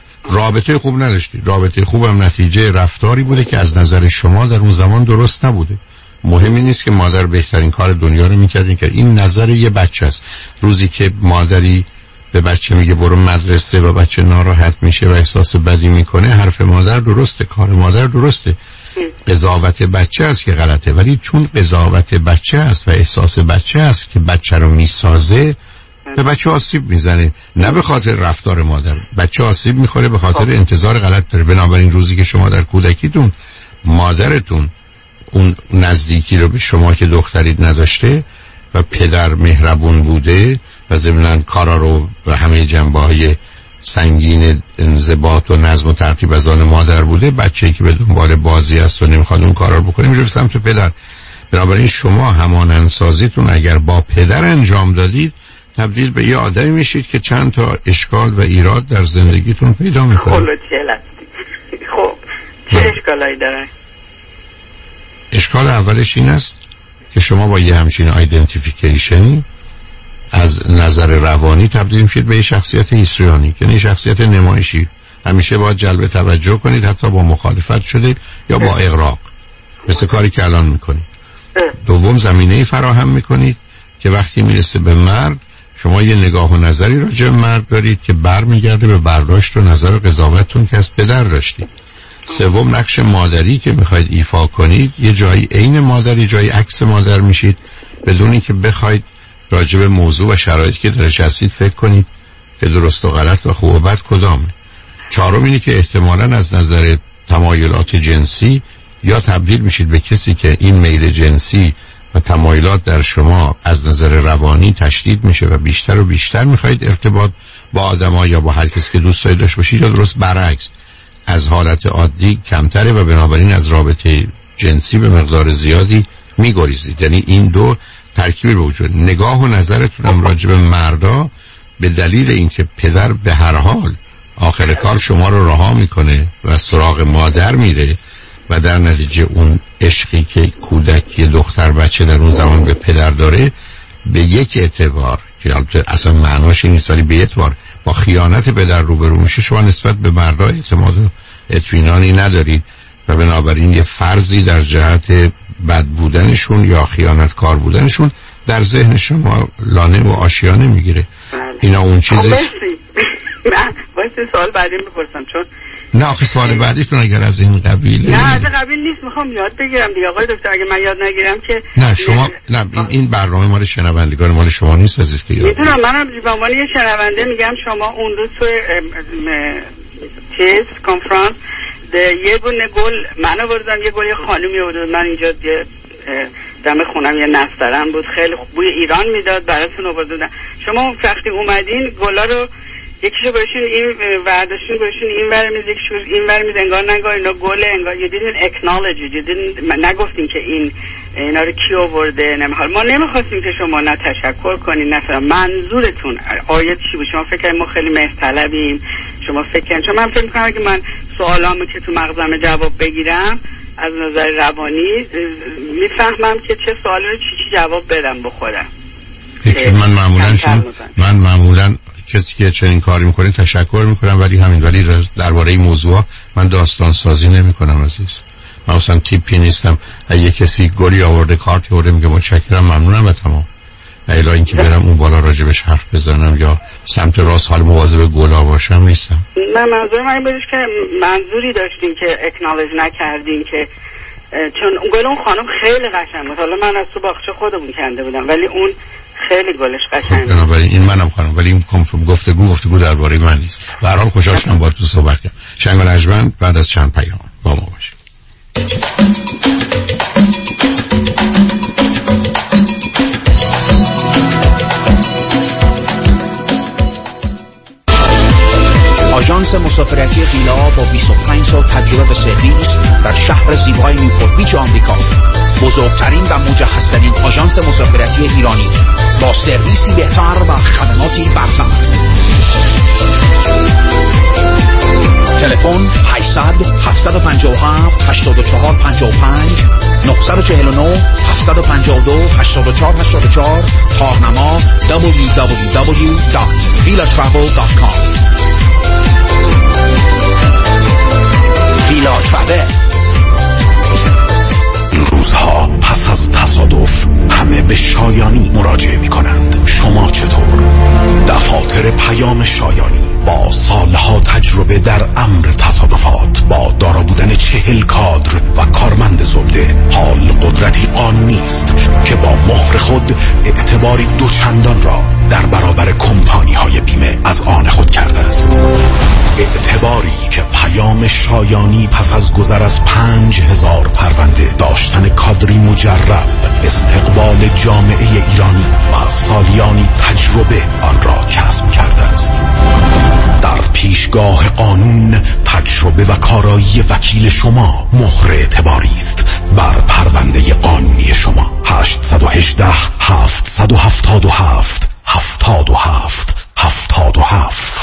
D: رابطه خوب نداشتید، رابطه خوبم نتیجه رفتاری بوده که از نظر شما در اون زمان درست نبوده. مهمی نیست که مادر بهترین کار دنیا رو میکردین که این نظر یه بچه است. روزی که مادری به بچه میگه برو مدرسه و بچه ناراحت میشه و احساس بدی میکنه، حرف مادر درسته، کار مادر درسته، قضاوت بچه است که غلطه. ولی چون قضاوت بچه است و احساس بچه است که بچه رو میسازه، به بچه آسیب میزنه، نه به خاطر رفتار مادر. بچه آسیب میخوره به خاطر انتظار غلط داره. بنابراین روزی که شما در کودکیتون مادرتون اون نزدیکی رو به شما که دخترید نداشته و پدر مهربون بوده و ضمناً کارا رو و همه جنبه‌های سنگین انضباط و نظم و ترتیب از آن مادر بوده، بچه‌ای که به دنبال بازی است و نمیخواد اون کارا رو بکنه میره به سمت پدر. بنابراین شما همانندسازیتون اگر با پدر انجام دادید، تبدیل به یه آدمی میشید که چند تا اشکال و ایراد در زندگیتون پیدا میکنه.
M: خب چه اشکالایی داره؟
D: اشکال اولش این است که شما با یه همچین آیدنتیفیکیشنی از نظر روانی تبدیل میشید به یه شخصیت هیستریونیک، یعنی شخصیت نمایشی. همیشه باید جلب توجه کنید، حتی با مخالفت شده یا با اغراق، مثل کاری که الان میکنید. دوم زمینه فراهم میکنید که وقتی میرسه به مرد، شما یه نگاه و نظری راجع به مرد دارید که برمیگرده به برداشت و نظر و قضاوتتون که از پدر داشتید. سوم نقش مادری که میخواید ایفا کنید، یه جایی عین مادر، یه جایی عکس مادر میشید، بدون اینکه بخواید راجع به موضوع و شرایطی که درش هستید فکر کنید که درست و غلط و خوب و بد کدامه. چهارم اینه که احتمالاً از نظر تمایلات جنسی یا تبدیل میشید به کسی که این میل جنسی و تمایلات در شما از نظر روانی تشدید میشه و بیشتر و بیشتر میخواید ارتباط با آدم‌ها یا با هر کسی که دوست داشته باشید، یا درست برعکس از حالت عادی کمتره و بنابراین از رابطه جنسی به مقدار زیادی میگریزید. یعنی این دو ترکیب به وجود. نگاه و نظرتون هم راجع به مردا به دلیل اینکه پدر به هر حال آخر کار شما رو رها میکنه و سراغ مادر میره و در نتیجه اون عشقی که کودک یه دختر بچه در اون زمان به پدر داره، به یک اعتبار که البته اصلا معناش نیست ولی به یک اعتبار با خیانت پدر روبرو میشه، شما نسبت به مردا اعتماد و اطمینانی ندارید و بنابراین یه فرضی در جهت بد بودنشون یا خیانتکار بودنشون در ذهن شما لانه و آشیانه میگیره. اینا اون چیزی.
M: نه واسه سوال بعدی میپرسم چون
D: نه آخه سوال بعدیتون اگر از این قبیله
M: نه از قبیل نیست، میخوام یاد بگیرم دیگه آقای دکتر. اگه من یاد نگیرم که
D: نه شما نه این, این برنامه مال شنوندگان مال شما نیست عزیز که یاد
M: میتونم منم به عنوان یه شنونده میگم شما اون روز تو چیز کنفرانس یه گونه گل من آوردم، یه گل یه خانومی آورد، من اینجا یه دم خونم یه نسترن بود خیلی بوی ایران میداد براتون آوردم. شما وقتی اومدین گلا رو یکیشو بهشون این ورداشون بهشون این ور میز یکیشو این ور میز انگار نگاه اینا گله انگار you didn't acknowledge you didn't نگفتین که این اینا رو کی آورده. نمیخواد ما نمیخواستیم که شما نه تشکر کنین نه منظورتون آیت چی بود. شما فکر کنید ما خیلی مهرطلبیم، شما فکر کنید چون من فکر میکنم اگه من سوالامو که تو مغزم جواب بگیرم از نظر روانی میفهمم که چه سوالی رو چی چی جواب بدم بخورم.
D: من معمولا چون من معمولا کسی که چنین کاری میکنه تشکر میکنم ولی همین ولی درباره این موضوع من داستان سازی نمیکنم عزیز. من اصلا تیپی نیستم. اگه کسی گلی آورده کارتی آورده میگه متشکرم ممنونم و تمام. الا اینکه برم اون بالا راجبش حرف بزنم یا سمت راست حال مواظب گلا باشم نیستم.
M: نه منظور من بودش که منظوری داشتین که اکنالج نکردین که چون گل اون خانم خیلی قشنگ بود. حالا من از تو باغچه خودمون کنده بودم ولی اون خیلی گلش قشنگ بود.
D: بنابراین این منم خانم ولی این گفتگو گفتگو درباره من نیست. به هر حال خوشحال شدم باهاتون صحبت کردم. شنگ و نجمن بعد از چند پیام با ما باشید.
N: آژانس مسافرتی ویلا با بیست و پنج سال تجربه و سرویس در شهر زیبای نیوپورت بیچ آمریکا، بزرگترین و مجهزترین آژانس مسافرتی ایرانی با سرویسی بهتر و خدماتی برتر. تلفن هشتصد هفتصد و پنجاه و هفت هشتاد و چهار پنجاه و پنج نه چهار نه هفتصد و پنجاه و دو هشتاد و چهار هشتاد و چهار. راهنما دبلیو دبلیو دبلیو دات ویلا ترافل دات کام. ویلا ترافل.
O: این روزها پس از تصادف همه به شایانی مراجعه می کنند. شما چطور؟ دفاتر پیام شایانی با سالها تجربه در امر تصادفات با دارا بودن چهل کادر و کارمند زبده حال قدرتی قانونی است که با مهر خود اعتباری دوچندان را در برابر کمپانی های بیمه از آن خود کرده است. اعتباری که پیام شایانی پس از گذر از پنج هزار پرونده داشتن کادری مجرب استقبال جامعه ایرانی و سالیانی تجربه آن را کسب کرده است. در پیشگاه قانون تجربه و کارایی وکیل شما مهر اعتباری است بر پرونده قانونی شما. هشت یک هشت هفت هفت هفت هفتاد و هفت هفتاد و هفت.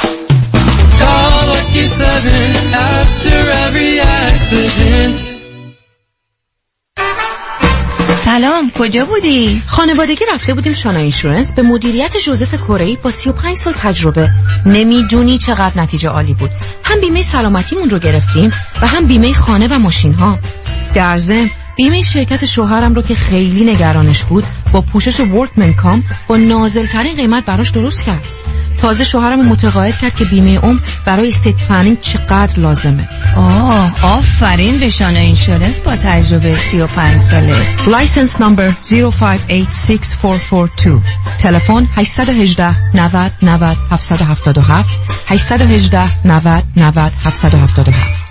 P: سلام، کجا بودی؟ خانوادگی رفته بودیم شانا اینشورنس به مدیریت جوزف کره‌ای با سی و پنج سال تجربه. نمیدونی چقدر نتیجه عالی بود. هم بیمه سلامتیمون رو گرفتیم و هم بیمه خانه و ماشین ها. در ضمن بیمه شرکت شوهرم رو که خیلی نگرانش بود با پوشش ورکمن کام با نازل‌ترین قیمت براش درست کرد. تازه شوهرم متقاعد کرد که بیمه عمر برای استیت پلنینگ چقدر لازمه.
Q: آه، آفرین به شانا اینشورنس با تجربه سی و پنج ساله.
P: لایسنس نمبر صفر پنج هشت شش چهار چهار دو. تلفن هشت یک هشت نود نود هفت هفت هفت هشت یک هشت نود نود هفت هفت هفت.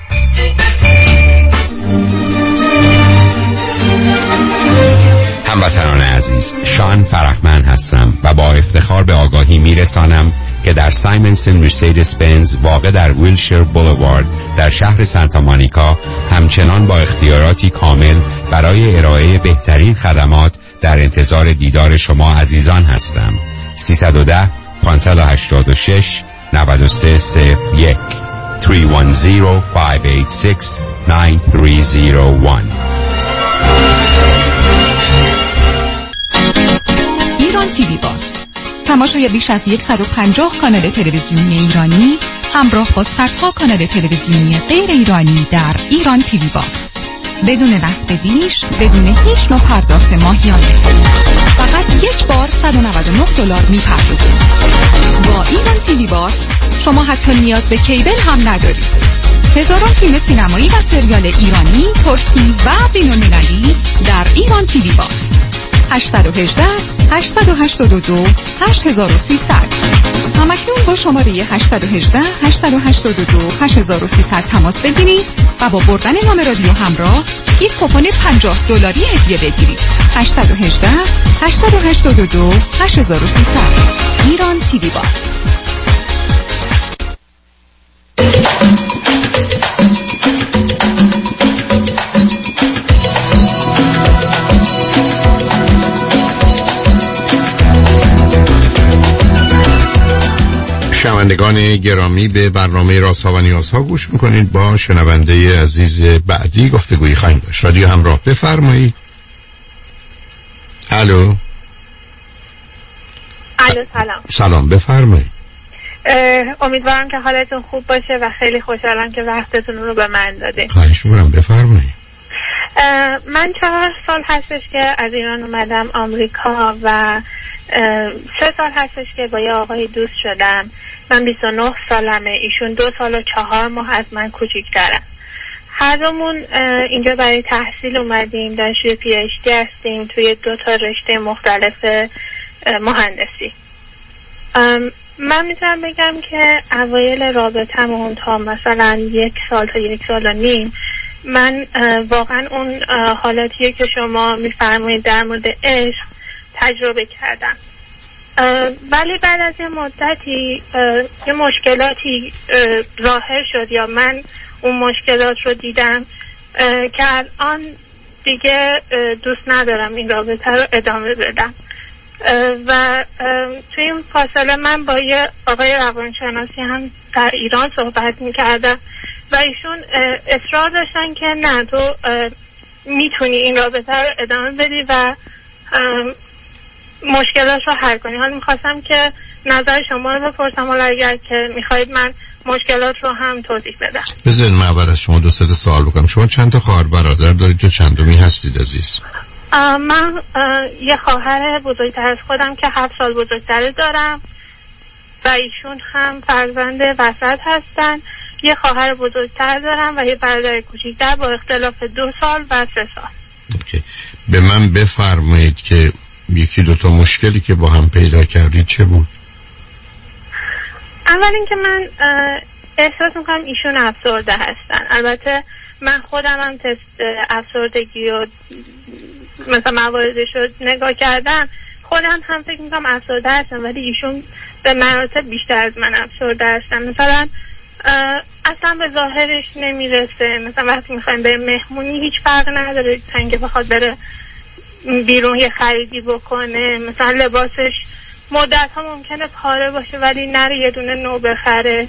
R: هموطنان عزیز، شان فرحمند هستم و با افتخار به آگاهی میرسانم که در سایمنسن مرسدس بنز واقع در ویلشیر بولوارد در شهر سانتا مونیکا همچنان با اختیاراتی کامل برای ارائه بهترین خدمات در انتظار دیدار شما عزیزان هستم. سیصد و ده پانصد و هشتاد و شش نود و سه صفر یک سه یک صفر پنج هشت شش نه سه صفر یک.
B: ایران تیوی باکس، تماشای بیش از صد و پنجاه کانال تلویزیونی ایرانی همراه با صدها کانال تلویزیونی غیر ایرانی در ایران تیوی باکس. بدون نصب دیش، بدون هیچ نوع پرداخت ماهیانه. فقط یک بار صد و نود و نه دلار میپردازید. با ایران تیوی باکس شما حتی نیاز به کیبل هم ندارید. هزاران فیلم سینمایی و سریال ایرانی، ترکی و بین‌المللی در ایران تیوی باکس. هشت یک هشت، هشت هشت دو، هشت سه صفر صفر. همکنون با شماره هشت یک هشت، هشت هشت دو، هشت سه صفر تماس بگیرید و با بردن نام رادیو همراه یک کوپن پنجاه دلاری هدیه بگیرید. هشت یک هشت، هشت هشت دو، هشت سه صفر. ایران تیوی باکس.
D: شنوندگان گرامی، به برنامه رازها و نیازها گوش میکنید. با شنونده عزیز بعدی گفتگویی خواهیم داشت. رادیو همراه، بفرمایید. الو.
S: الو سلام.
D: سلام، بفرمایید.
S: امیدوارم که حالتون خوب باشه و خیلی خوشحالم که وقتتون رو به من داده.
D: خواهش می‌کنم، بفرمایید.
S: من چهار سال هستش که از ایران اومدم آمریکا و سه سال هستش که با یه آقای دوست شدم. من بیست و نه سالمه، ایشون دو سال و چهار ماه از من کوچیک‌ترن. هر دومون اینجا برای تحصیل اومدیم، دانشجوی پی اچ دی هستیم توی دو تا رشته مختلف مهندسی. من میتونم بگم که اوایل رابطمون تا مثلا یک سال تا یک سال و نیم من واقعا اون حالاتیه که شما میفرمایید در مورد عشق تجربه کردم، ولی بعد از یه مدتی یه مشکلاتی ظاهر شد یا من اون مشکلات رو دیدم که الان دیگه دوست ندارم این رابطه رو ادامه بدم و توی این فاصله من با یه آقای روانشناسی هم در ایران صحبت میکردم و ایشون اصرار داشتن که نه تو میتونی این رابطه رو ادامه بدی و مشکلات رو حل کنی. حالا میخواستم که نظر شما رو بپرسم، حالا اگر که میخواید من مشکلات رو هم توضیح بدم.
D: بذارید من اول از شما دو سه سوال بکنم. شما چند تا خواهر برادر دارید؟ تو چندمی هستید عزیز؟
S: من یه خواهر بزرگتر از خودم که هفت سال بزرگتره دارم و ایشون هم فرزند وسط هستن. یه خواهر بزرگتر دارم و یه برادر کوچیک‌تر با اختلاف دو سال و سه سال.
D: اوکی. به من بفرمایید که یکی دو تا مشکلی که با هم پیدا کردید چه بود؟
S: اول اینکه من احساس میکنم ایشون افسرده هستن. البته من خودم هم تست افسردگی و مثلا مواردش رو نگاه کردم، خودم هم فکر میکنم افسرده هستم، ولی ایشون به مراتب بیشتر از من افسرده هستن. مثلا اصلا به ظاهرش نمیرسه، مثلا وقتی میخوایم بریم مهمونی هیچ فرق نداره تا اینکه بخواد بره بیرون یه خریدی بکنه. مثلا لباسش مدت ها ممکنه پاره باشه ولی نره یه دونه نو بخره،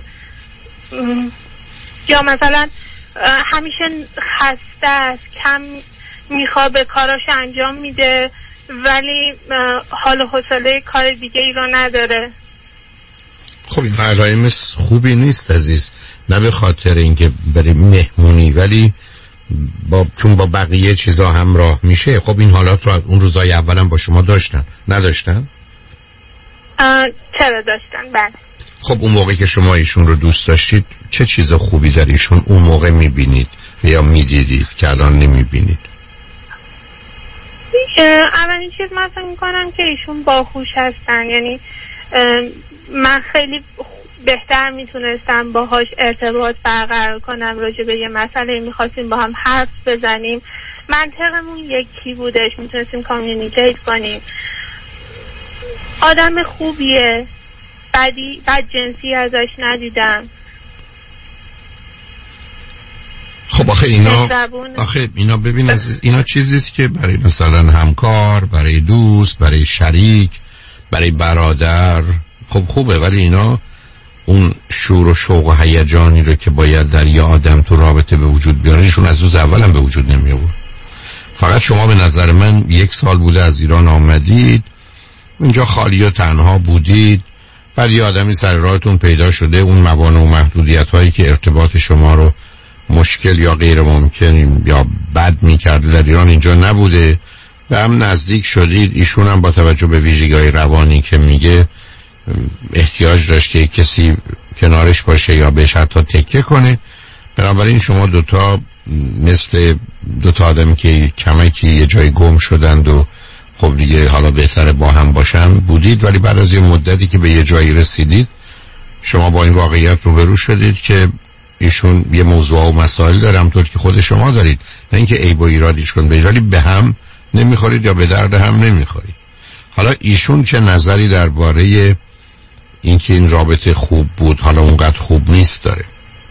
S: یا مثلا همیشه خسته است، کم میخوابه، کاراش انجام میده ولی حال و حوصله کار دیگه ای رو نداره.
D: خب این علائم خوبی نیست عزیز، نه به خاطر اینکه بریم مهمونی ولی با چون با بقیه چیزا همراه میشه. خب این حالات رو اون روزای اولم با شما داشتن نداشتن؟
S: چرا داشتن، بله.
D: خب اون موقع که شما ایشون رو دوست داشتید چه چیز خوبی در ایشون اون موقع میبینید یا میدیدید که الان نمیبینید؟
S: اولین چیز من فکر میکنم که ایشون باهوش هستن، یعنی من خیلی بهتر میتونستم باهاش ارتباط برقرار کنم، راجع به یه مسئله میخواستیم با هم حرف بزنیم، منطقمون یکی بودش، میتونستیم کامیونیکیت کنیم. آدم خوبیه، بدی بد جنسی ازش ندیدم.
D: خب آخه اینا آخه اینا ببین عزیز، اینا چیزیست که برای مثلا همکار، برای دوست، برای شریک، برای برادر خب خوبه، ولی اینا اون شور و شوق و هیجانی رو که باید در یه آدم تو رابطه به وجود بیاره ایشون از روز اولم به وجود نمی آورد. فقط شما به نظر من یک سال بوده از ایران آمدید، اینجا خالی و تنها بودید، بعد یه آدمی سر راهتون پیدا شده، اون موانع و محدودیت هایی که ارتباط شما رو مشکل یا غیر ممکن یا بد میکرده در ایران اینجا نبوده، به هم نزدیک شدید. ایشون هم با توجه به ویژگی‌های روانی که میگه احتیاج داشته کسی کنارش باشه یا بهش حتی تکیه کنه. بنابراین شما دوتا مثل دوتا آدمی که کمکی یه جای گم شدند و خب دیگه حالا بهتره با هم باشن بودید، ولی بعد از یه مدتی که به یه جایی رسیدید شما با این واقعیت روبرو شدید که ایشون یه موضوع و مسائل داره همطور که خود شما دارید، نه اینکه عیب و ایرادیش کن به ولی به هم نمیخورید یا به درد هم نمیخورید. حالا ایشون چه نظری درباره اینکه این رابطه خوب بود حالا اونقدر خوب نیست داره؟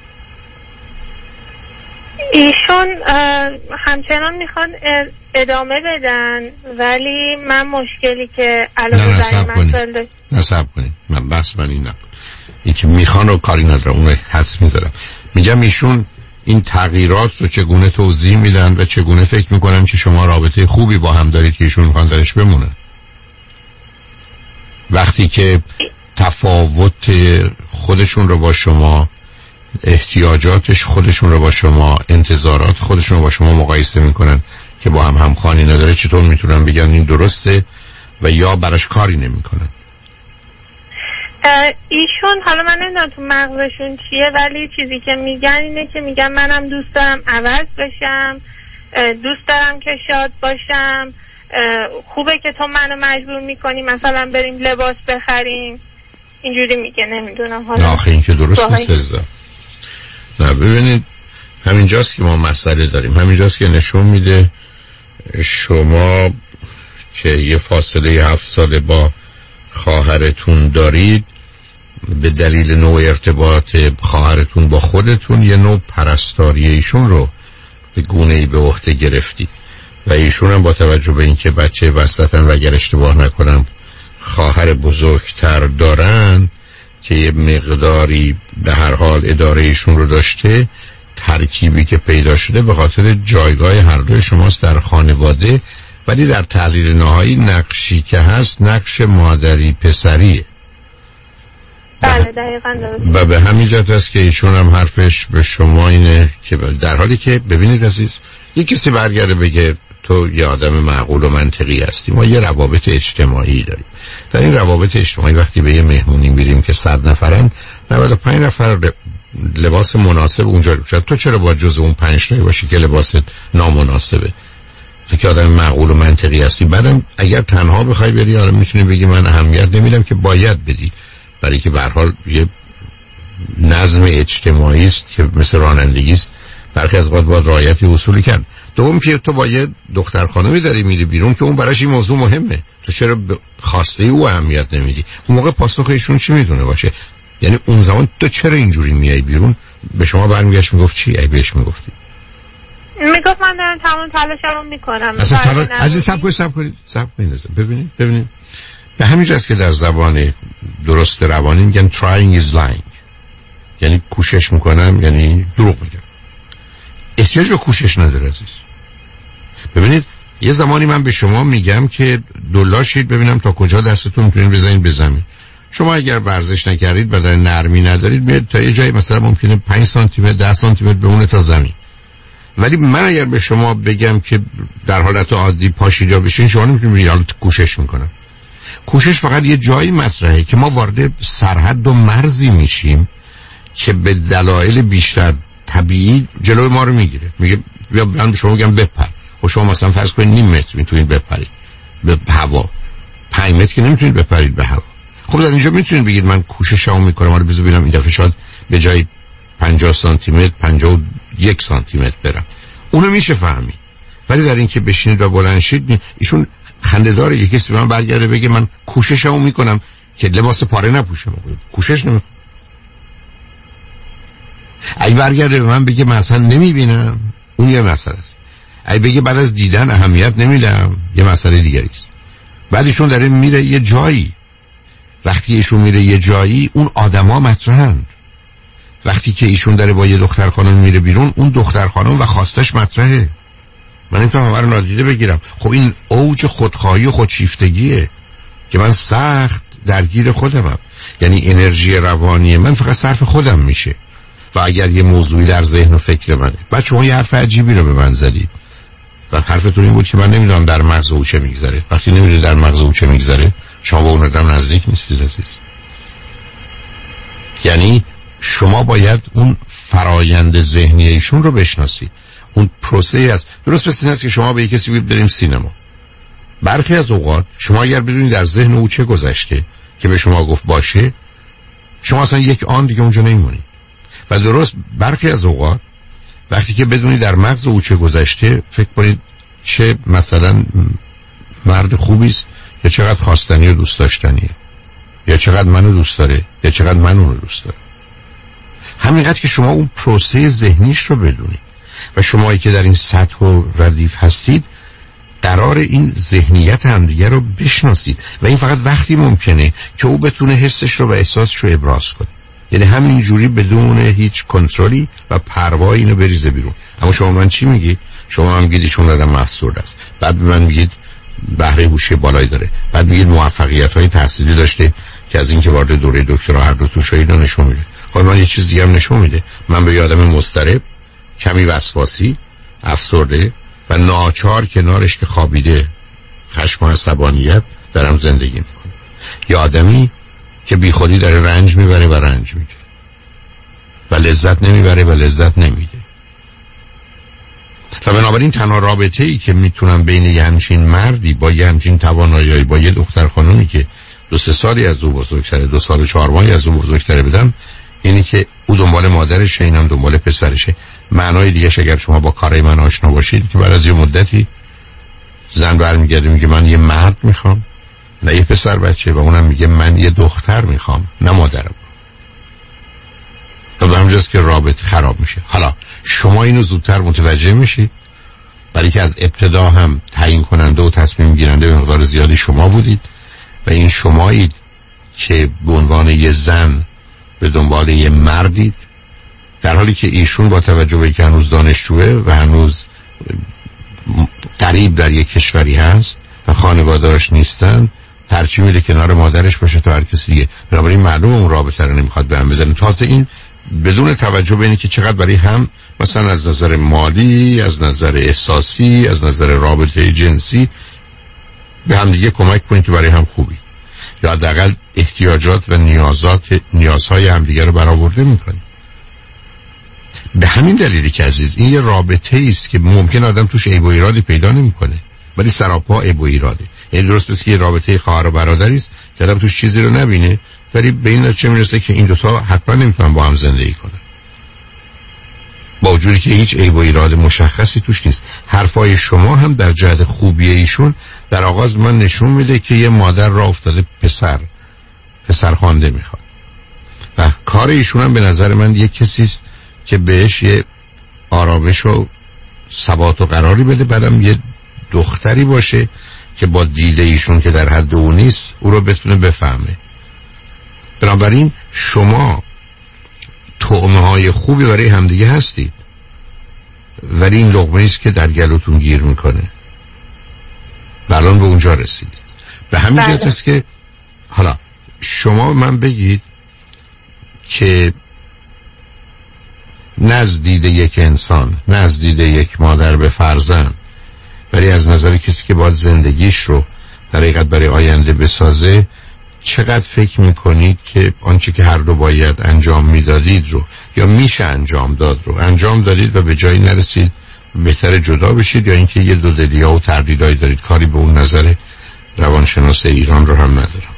S: ایشون همچنان میخوان ادامه بدن، ولی من مشکلی که علاوه بر این مسئله
D: نصب کنید، من بحث من این نبود، این که میخوان رو کاری ندارم، اون رو حدس میذارم. میگم ایشون این تغییرات رو چگونه توضیح میدن و چگونه فکر میکنن که شما رابطه خوبی با هم دارید که ایشون میخوان درش بمونن، وقتی که تفاوت خودشون رو با شما، احتیاجاتش خودشون رو با شما، انتظارات خودشون رو با شما مقایسه میکنن که با هم همخوانی نداره، چطور میتونن بگن این درسته و یا براش کاری نمیکنن؟
S: ایشون حالا من نمیدونم تو مغزشون چیه، ولی چیزی که میگن اینه که میگن منم دوست دارم عوض بشم، دوست دارم که شاد باشم، خوبه که تو منو مجبور میکنی مثلا بریم لباس بخریم، اینجوری میگه. نمیدونم حالا
D: آخه این که درست نیست. نه ببینید همینجاست که ما مسئله داریم، همینجاست که نشون میده شما که یه فاصله هفت ساله با خواهرتون دارید به دلیل نوع ارتباط خواهرتون با خودتون یه نوع پرستاری ایشون رو به گونه‌ای به عهده گرفتید و ایشون هم با توجه به اینکه بچه وسطن و اگر اشتباه نکنم خواهر بزرگتر دارن که یه مقداری به هر حال اداره ایشون رو داشته، ترکیبی که پیدا شده به خاطر جایگاه هر دوی شماست در خانواده، ولی در تحلیل نهایی نقشی که هست نقش مادری پسریه.
S: بله دقیقاً درست.
D: و به همین جهت است که ایشون هم حرفش به شما اینه که در حالی که ببینید عزیز، یک کسی برگرده بگه تو یه آدم معقول و منطقی هستی، ما یه روابط اجتماعی داریم، در این روابط اجتماعی وقتی به یه مهمونی میریم که صد نفرن نود و پنج نفر لباس مناسب اونجا شد، تو چرا با جز اون پنج تایی باشی که لباست نامناسبه؟ تو که آدم معقول و منطقی هستی. بعدم اگر تنها بخوای بری حالا میتونی بگی من اهمیت نمیدم که باید بدی، برای که به هر حال یه نظم اجتماعی است که مثل رانندگی است، برخی از اوقات باید رعایت اصولی کرد. دوم که تو با یه دختر خانمی داری میری بیرون که اون براش این موضوع مهمه، تو چرا خواسته او اهمیت نمیدی؟ اون موقع پاسخ ایشون چی میتونه باشه؟ یعنی اون زمان تو چرا اینجوری میای بیرون؟ به شما برمیگشت میگفت چی؟ ای بهش میگفتی؟
S: میگفت من دارم تمام تلاشمو میکنم.
D: اصلا تلاش عزیز سب کنید سب کنید سب کنید ببینید ببینید به همین جاست که در زبان درست روانی میگن trying is lying، یعنی کوشش میکنم یعنی دروغ میگم. احتیاج به کوشش نداره عزیز. ببینید یه زمانی من به شما میگم که دلاشید ببینم تا کجا دستتون میتونید بزنید به زمین. شما اگر ورزش نکردید بدن نرمی ندارید میاد تا یه جایی مثلا ممکنه پنج سانتی متر ده سانتی متر بمونه تا زمین، ولی من اگر به شما بگم که در حالت عادی پاشید یا بشین شما نمیتونید بگید حالا کوشش میکنم. کوشش فقط یه جایی مطرحه که ما وارد سرحد و مرزی میشیم که به دلایل بیشتر طبیعی جلوی ما رو میگیره. میگه بیا من به شما میگم بپر، خب شما مثلا فرض کنید نیم متر میتونید بپرید به هوا، پنج متر که نمیتونید بپرید به هوا. خب در اینجا میتونید بگید من کوششمو میکنم، حالا بذار ببینم این دفعه شاید به جای پنجاه سانتی متر پنجاه و یک سانتی متر برم، اونو میشه فهمید. ولی در این که بشینید و بلند شید، ایشون خنده‌داره یکی کسی به من برگرده بگه من کوششمو میکنم که لباس پاره نپوشم، کوشش نمیکنم. اگه برگرده به من بگه من اصلا نمیبینم، اون یه مسئله است. اگه بگه بعد از دیدن اهمیت نمیدم، یه مسئله دیگری است. بعد ایشون داره میره یه جایی، وقتی ایشون میره یه جایی اون آدما مطرحن. وقتی که ایشون داره با یه دختر خانم میره بیرون، اون دختر خانم و خواستش مطرحه. من نمیتونم همه رو نادیده بگیرم. خب این اوج خودخواهی و خودشیفتگیه که من سخت درگیر خودمم. یعنی انرژی روانی من فقط صرف خودم میشه. و اگر یه موضوعی در ذهن و فکر منه، بعد شما یه حرف عجیبی رو به من زدید و حرفتون این بود که من نمیدونم در مغز او چه میگذره. وقتی نمیدونید در مغز او چه میگذره، شما با اون آدم نزدیک نیستید عزیز. یعنی شما باید اون فرایند ذهنی ایشون رو بشناسید. اون پروسه است. درست مثل این است که شما به یک کسی بگید بریم سینما. برخی از اوقات شما اگر بدونید در ذهن او چه گذشته که به شما گفت باشه، شما اصلا یک آن دیگه اونجا نمیمونید. و درست برخی از اوقات وقتی که بدونید در مغز او چه گذشته، فکر کنید چه مثلا مرد خوبی است، یا چقدر خواستنی و دوست داشتنیه، یا چقدر منو دوست داره، یا چقدر من اونو دوست داره. همینقدر که شما اون پروسه ذهنیش رو بدونید و شمایی که در این سطح و ردیف هستید قرار این ذهنیت همدیگه رو بشناسید و این فقط وقتی ممکنه که او بتونه حسش رو و احساسش رو ابراز کنه. یعنی همین جوری بدون هیچ کنترلی و پروایی اینو بریزه بیرون. اما شما من چی میگید؟ شما هم میگید ایشون آدم افسرده است، بعد به من میگید بهره هوشی بالایی داره، بعد میگید موفقیت‌های تحصیلی داشته که از اینکه وارد دوره دکترا هر دو تو شاید نشون میده. خب من یه چیز دیگه هم نشون میده. من به آدم مضطرب، کمی وسواسی، افسرده و ناچار کنارش که خوابیده، خشم و عصبانیت دارم زندگی میکنم. یا آدمی که بی خودی داره رنج میبره و رنج میده و لذت نمیبره و لذت نمیده. و بنابراین تنها رابطه ای که میتونم بین یه همچین مردی با یه همچین توانایی با یه دختر خانومی که دو سه سالی از او بزرگتره، دو سال و چهار ماهی از او بزرگتره بدم، اینی که او دنبال مادرشه، اینم دنبال پسرشه. معنای دیگهش اگر شما با کارای من آشنا باشید که بعد از یه مدتی زن برمیگرده میگه من یه مرد میخوام، نه یه پسر بچه، و اونم میگه من یه دختر میخوام، نه مادرم. و همجاست که رابطه خراب میشه. حالا شما اینو زودتر متوجه میشید، برای که از ابتدا هم تعیین کننده و تصمیم گیرنده به مقدار زیادی شما بودید و این شمایید که به عنوان یه زن به دنبال یه مردید، در حالی که ایشون با توجه به که هنوز دانشجوه و هنوز غریب در یک کشوری هست و خانواده‌اش نیستن، ترجیح میده کنار مادرش باشه تا هر کسی دیگه. بنابراین معلومه اون رابطه رو نمیخواد به هم بزنه. تازه این بدون توجه به اینه که چقدر برای هم مثلا از نظر مالی، از نظر احساسی، از نظر رابطه جنسی به هم دیگه کمک کنید که برای هم خوبی، یا حداقل احتیاجات و نیازات نیازهای هم دیگه رو برآورده میکنید. به همین دلیلی که عزیز این یه رابطه است که ممکن آدم توش عیب و ایرادی پیدا نمیکنه، ولی سراپا عیب و ایراده. یعنی درست مثل یه رابطه خواهر و برادری است که آدم توش چیزی رو نبینه، ولی به این نتیجه میرسه که این دوتا حتما نمیتونن با هم زندگی کنن، با وجودی که هیچ عیب و ایراد مشخصی توش نیست. حرفای شما هم در جهت خوبی ایشون در آغاز من نشون میده که یه مادر را افتاده پسر پسر خوانده میخواد و کار ایشون هم به نظر من یک کسی است که بهش یه آرامش و ثبات و قراری بده، بعدم یه دختری باشه که با دیده ایشون که در حد او نیست او رو بتونه بفهمه. بنابراین شما طعمه های خوبی برای همدیگه هستید، ولی این لقمه ایست که در گلوتون گیر میکنه. الان به اونجا رسیدید. به همین جهت است که حالا شما من بگید که نزدید یک انسان، نزدید یک مادر به فرزند، ولی از نظر کسی که باید زندگیش رو در حقیقت برای آینده بسازه، چقدر فکر میکنید که آنچه که هر دو باید انجام میدادید رو یا میشه انجام داد رو انجام دادید و به جایی نرسید، بهتر جدا بشید، یا اینکه یه دودلیا و تردیدایی دارید؟ کاری به اون نظر روانشناس ایران رو هم ندارم.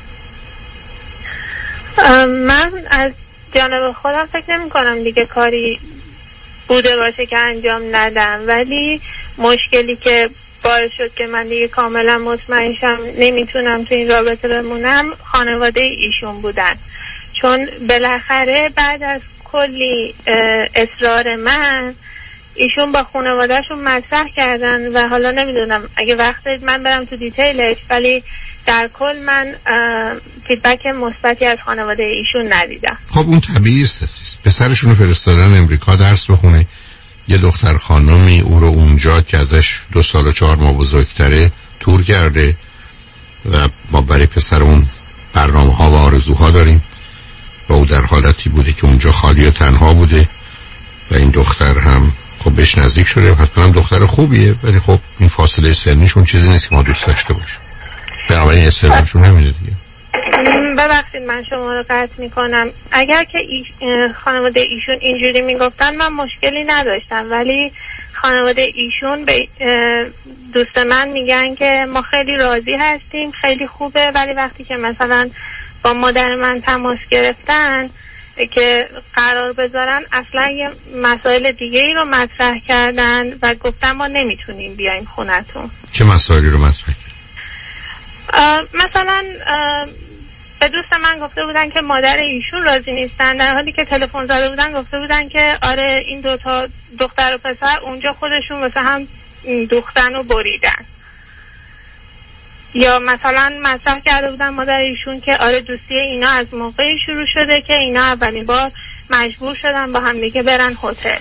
S: من از جانب خودم فکر نمی کنم دیگه کاری بوده باشه که انجام ندم، ولی مشکلی که باعث شد که من دیگه کاملا مطمئن شم نمیتونم تو این رابطه بمونم خانواده ایشون بودن. چون بالاخره بعد از کلی اصرار من ایشون با خانوادهشون مطرح کردن و حالا نمیدونم اگه وقت من برم تو دیتیلش، ولی در کل من فیدبک مثبتی از خانواده ایشون ندیدم.
D: خب اون طبیعی است. پسرشون رو فرستادن امریکا درس بخونه، یه دختر خانمی او رو اونجا که ازش دو سال و چهار ماه بزرگتره تور کرده و ما برای پسر اون برنامه ها و آرزوها داریم و او در حالتی بوده که اونجا خالی و تنها بوده و این دختر هم خب بهش نزدیک شده، حتما هم دختر خوبیه، ولی خب این فاصله سنیشون چیزی نیست که ما دوست داشته باشیم. بنابراین استرابشون همینه دیگه.
S: ببخشید من شما رو قطع میکنم. اگر که ایش خانواده ایشون اینجوری میگفتن من مشکلی نداشتم، ولی خانواده ایشون به دوست من میگن که ما خیلی راضی هستیم، خیلی خوبه، ولی وقتی که مثلا با مادر من تماس گرفتن که قرار بذارن اصلا یه مسائل دیگه ای رو مطرح کردن و گفتن ما نمیتونیم بیایم خونتون.
D: چه مسائلی رو مطرح کردن؟
S: مثلا به دوست من گفته بودن که مادر ایشون راضی نیستن، در حالی که تلفن زده بودن گفته بودن که آره این دوتا دختر و پسر اونجا خودشون واسه هم دوختن و بریدن. یا مثلا مطرح کرده بودن مادر ایشون که آره دوستی اینا از موقعی شروع شده که اینا اولین بار مجبور شدن با هم دیگه برن هتل.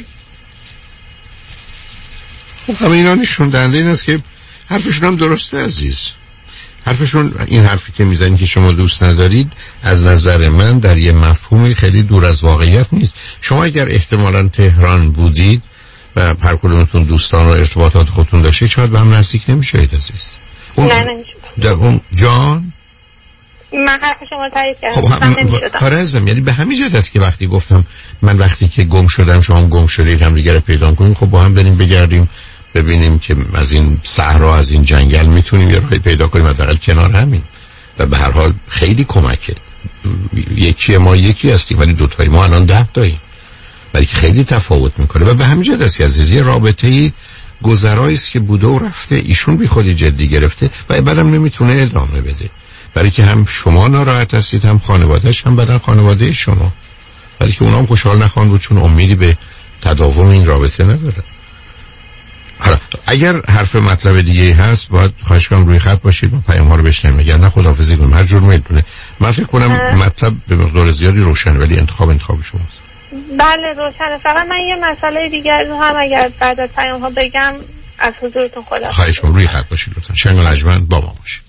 D: خب همه اینا نشون دهنده این است که حرفشون هم درسته عزیز. حرفشون این حرفی که میزنید که شما دوست ندارید از نظر من در یه مفهومی خیلی دور از واقعیت نیست. شما اگر احتمالاً تهران بودید و هر کدومتون دوستان و ارتباطات خودتون داشتید شاید به هم نزدیک نمیشید عزیز. اون
S: نه نمیشه.
D: در اون جان
S: من حرف شما تایید کردم.
D: خب هم کار ازم، یعنی به همین جهت است که وقتی گفتم من وقتی که گم شدم شما گم شدید هم دیگه رو پیدا کنیم، خب با هم بریم بگردیم ببینیم که از این صحرا از این جنگل میتونیم یه راهی پیدا کنیم حداقل کنار همین. و به هر حال خیلی کمکه. یکی ما یکی هستیم ولی دو تای ما الان ده تاییم، ولی خیلی تفاوت میکنه. و به همین جهت است عزیز یه رابطه‌ای گذرایی است که بوده و رفته، ایشون بی خودی جدی گرفته و بعدم نمیتونه ادامه بده، برای که هم شما ناراحت هستید هم خانواده‌اش هم بعدن خانواده شما، ولی که اونا هم خوشحال نخوان بود چون امیدی به تداوم این رابطه نداره. حالا اگر حرف مطلب دیگه هست باید خواهش کنم روی خط باشید و پیام ها رو بشنوید، اگر نه خداحافظی کنم. هر جور میدونه من فکر کنم مطلب به مقدار زیادی روشن، ولی انتخاب انتخاب شماست.
S: بله روشنه. فقط من یه مسئله دیگر رو هم اگر بعد از پیام ها بگم از حضورتون خدا
D: خواهش کنم روی خط باشید لطفا. شنگ و نجمن با ما باشید.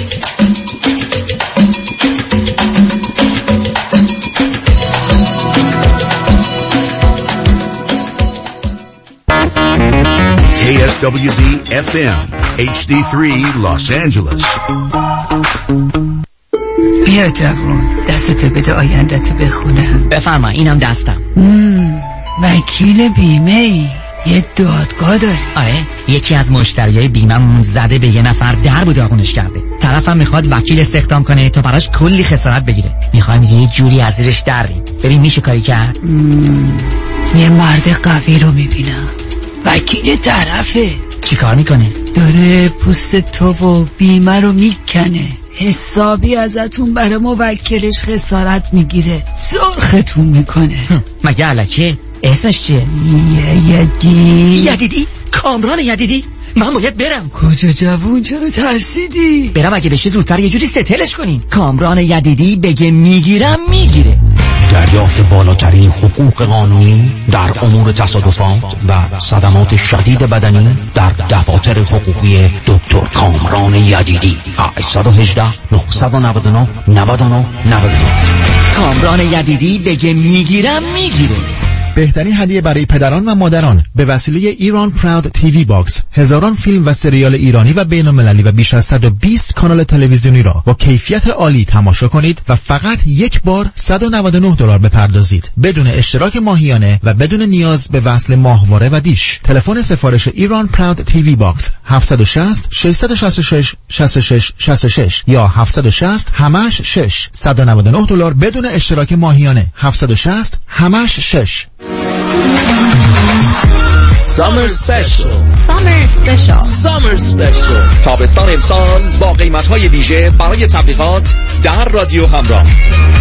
O: K S W D F M H D three Los Angeles.
T: بیا جوان دستت بده آیندت بخونم.
U: بفرما اینم دستم.
T: وکیل بیمه ای یه دادگاه داری؟
U: آره یکی از مشتریای بیمه‌مون زده به یه نفر در و داغونش کرده. طرفم میخواد وکیل استخدام کنه تا براش کلی خسارت بگیره. میخوایم یه جوری از زیرش دریم. ببین میشه کاری کرد؟
T: یه مرد قوی رو میبینم. وکیل طرفه.
U: چی کار میکنه؟
T: داره پوست تو و بیمه رو میکنه، حسابی ازتون برای موکلش خسارت میگیره، سرختون میکنه.
U: مگه علکه؟ اسمش چیه؟
T: یدیدی.
U: یدیدی؟ کامران یدیدی؟ من باید برم.
T: کجا جوون چرا ترسیدی؟
U: برم اگه بشه زودتر یه جوری ستلش کنیم. کامران یدیدی بگه میگیرم میگیره.
N: دریافت بالاترین حقوق قانونی در امور تصادفات و صدمات شدید بدنی در دفاتر حقوقی دکتر کامران یدیدی. هشت یک هشت نه نه نه نه نه نه.
U: کامران یدیدی بگه میگیرم میگیره.
V: بهترین هدیه برای پدران و مادران به وسیله ایران پراود تیوی باکس هزاران فیلم و سریال ایرانی و بین المللی و بیش از صد و بیست کانال تلویزیونی را با کیفیت عالی تماشا کنید و فقط یک بار صد و نود و نه دلار بپردازید بدون اشتراک ماهیانه و بدون نیاز به وصل ماهواره و دیش. تلفن سفارش ایران پراود تیوی باکس هفت شش صفر شش شش شش شش شش شش شش یا هفت شش صفر همش شش صد و نود و نه دلار بدون اشتراک ماهیانه. هفت شش صفر همش شش.
W: Summer Special
B: Summer Special
W: Summer Special تابستان امسال با قیمت‌های ویژه برای تبلیغات در رادیو همراه.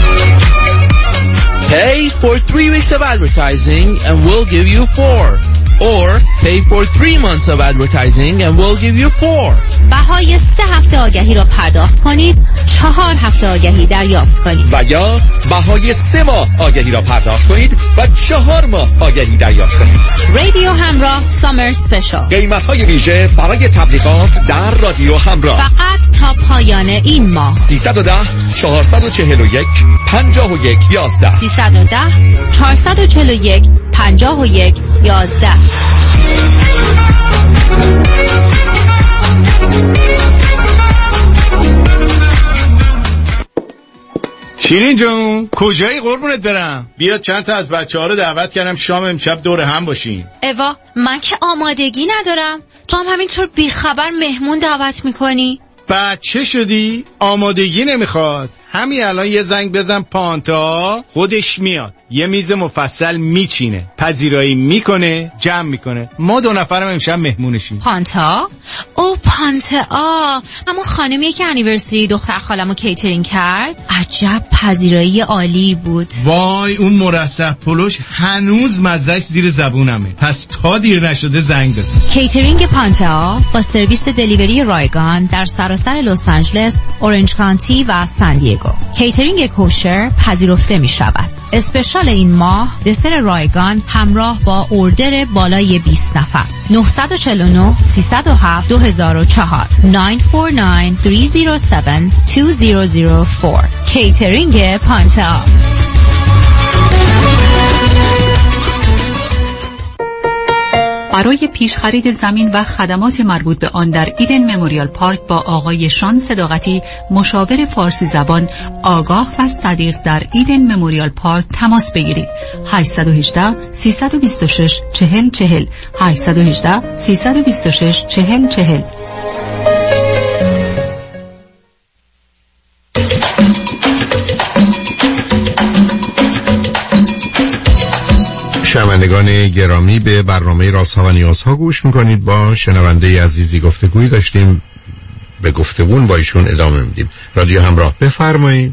W: Pay for three weeks of advertising and we'll give you four.
A: Or pay for three months of advertising and we'll give you four.
K: بهای سه هفته آگهی را پرداخت کنید، چهار هفته آگهی دریافت کنید.
W: و یا بهای سه ماه آگهی را پرداخت کنید و چهار ماه آگهی دریافت کنید.
K: رادیو همراه سامر اسپشیال.
W: قیمت‌های ویژه برای تبلیغات در رادیو همراه.
K: فقط تا پایان این ماه.
W: سیصد و ده چهارصد و چهل و یک پنجاه و یک یازده
K: سیصد و ده چهارصد و چهل و یک پنجاه و یک یازده.
L: شیرین جون کجایی قربونت برم؟ بیا چند تا از بچه ها رو دعوت کردم شام امشب دور هم باشین.
K: اوا من که آمادگی ندارم، تو هم همینطور بیخبر مهمون دعوت میکنی؟
L: بچه شدی؟ آمادگی نمیخواد. همین الان یه زنگ بزن پانتا خودش میاد، یه میز مفصل میچینه، پذیرایی میکنه، جمع میکنه. ما دو نفرم امشب مهمونشیم.
K: پانتا؟ او پانتا همون خانمیه که انیورسری دختر خالمو کیترینگ کرد. عجب پذیرایی عالی بود.
L: وای اون مرسح پلوش هنوز مزهش زیر زبونمه. پس تا دیر نشده زنگ بزن.
K: کیترینگ پانتا با سرویس دلیوری رایگان در سراسر لس آنجلس، اورنج کانتی و سان دیگو. کیترینگ کوشر پذیرفته می شود. اسپشال این ماه دسر رایگان همراه با اوردر بالای بیست نفر. نه چهار نه سه صفر هفت دو هزار و چهار نه چهار نه سه صفر هفت دو هزار و چهار. کیترینگ پانتا.
B: برای پیش خرید زمین و خدمات مربوط به آن در ایدن مموریال پارک با آقای شان صداقتی، مشاور فارسی زبان آگاه و صدیق در ایدن مموریال پارک تماس بگیرید. هشت یک هشت سه دو شش چهل چهل هشت یک هشت سه دو شش چهل چهل.
D: شنوندگان گرامی، به برنامه رازها و نیازها گوش میکنید. با شنونده عزیزی گفتگویی داشتیم، به گفتگون با ایشون ادامه میدیم. رادیو همراه، بفرمایید.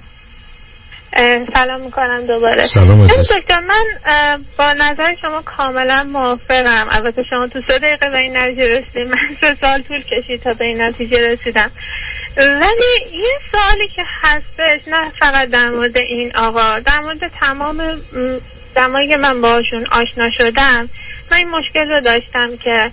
S: سلام میکنم دوباره.
D: سلام عزیز.
S: دکتر من با نظر شما کاملا موافقم. البته شما تو سه دقیقه به این نتیجه رسیدید، من سه سال طول کشید تا به این نتیجه رسیدم. ولی یه سوالی که هستش، نه فقط در مورد این آقا، در مورد تمام دمایی که من باشون آشنا شدم، من این مشکل رو داشتم که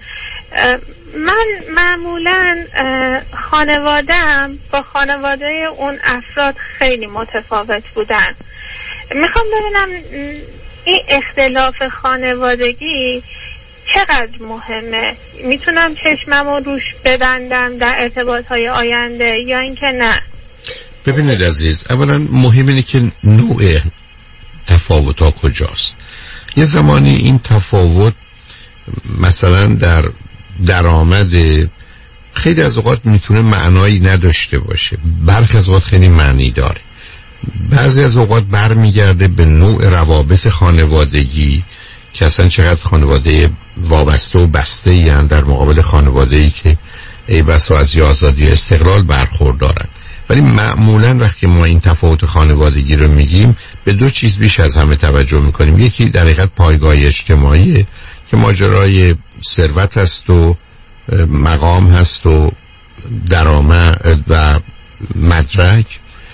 S: من معمولا خانواده‌ام با خانواده اون افراد خیلی متفاوت بودن. میخوام ببینم این اختلاف خانوادگی چقدر مهمه؟ میتونم چشمم رو روش ببندم در ارتباطهای آینده یا اینکه نه؟
D: ببینید عزیز، اولا مهم اینه که نوع تفاوت ها کجاست. یه زمانی این تفاوت مثلا در درآمد خیلی از اوقات میتونه معنایی نداشته باشه، برخی از اوقات خیلی معنی داره. بعضی از اوقات برمیگرده به نوع روابط خانوادگی که اصلا چقدر خانواده وابسته و بسته ای هستند در مقابل خانواده ای که ای بسا از آزادی استقلال برخوردارن. ولی معمولا وقتی ما این تفاوت خانوادگی رو میگیم به دو چیز بیش از همه توجه میکنیم. یکی در حقیقت پایگاه اجتماعی که ماجرای ثروت هست و مقام هست و درآمد و مدرک.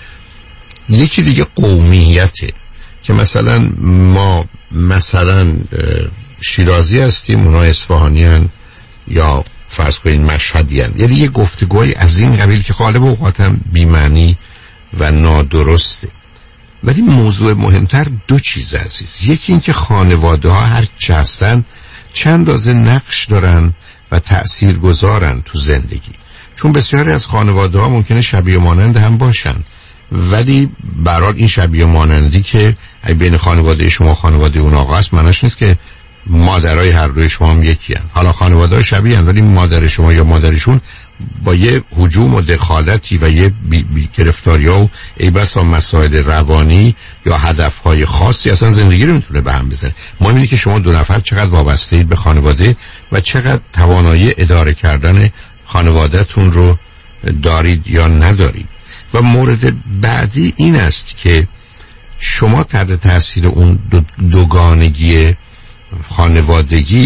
D: یکی دیگه قومیته که مثلا ما مثلا شیرازی هستیم، اونا اصفهانی هستند یا فرض کنین مشهدی هستند. یعنی یه گفتگوی از این قبیل که غالب اوقات هم بی‌معنی و نادرسته. ولی موضوع مهمتر دو چیز عزیز. یکی این که خانواده ها هر چه هستن چند رازه نقش دارن و تأثیر گذارن تو زندگی. چون بسیاری از خانواده ها ممکنه شبیه مانند هم باشن، ولی برای این شبیه مانندی که بین خانواده شما و خانواده اون آقا است معنیش نیست که مادرای هر دوی شما هم یکی هن. حالا خانواده ها شبیه هن، ولی مادر شما یا مادرشون با یه هجوم و دخالتی و یه بی بی گرفتاری ها و ای بسا مسائل روانی یا هدفهای خاصی اصلا زندگی رو میتونه به هم بزنه. مهم اینه که شما دو نفر چقدر وابسته اید به خانواده و چقدر توانایی اداره کردن خانوادهتون رو دارید یا ندارید. و مورد بعدی این است که شما تحت تاثیر اون دو دوگانگی خانوادگی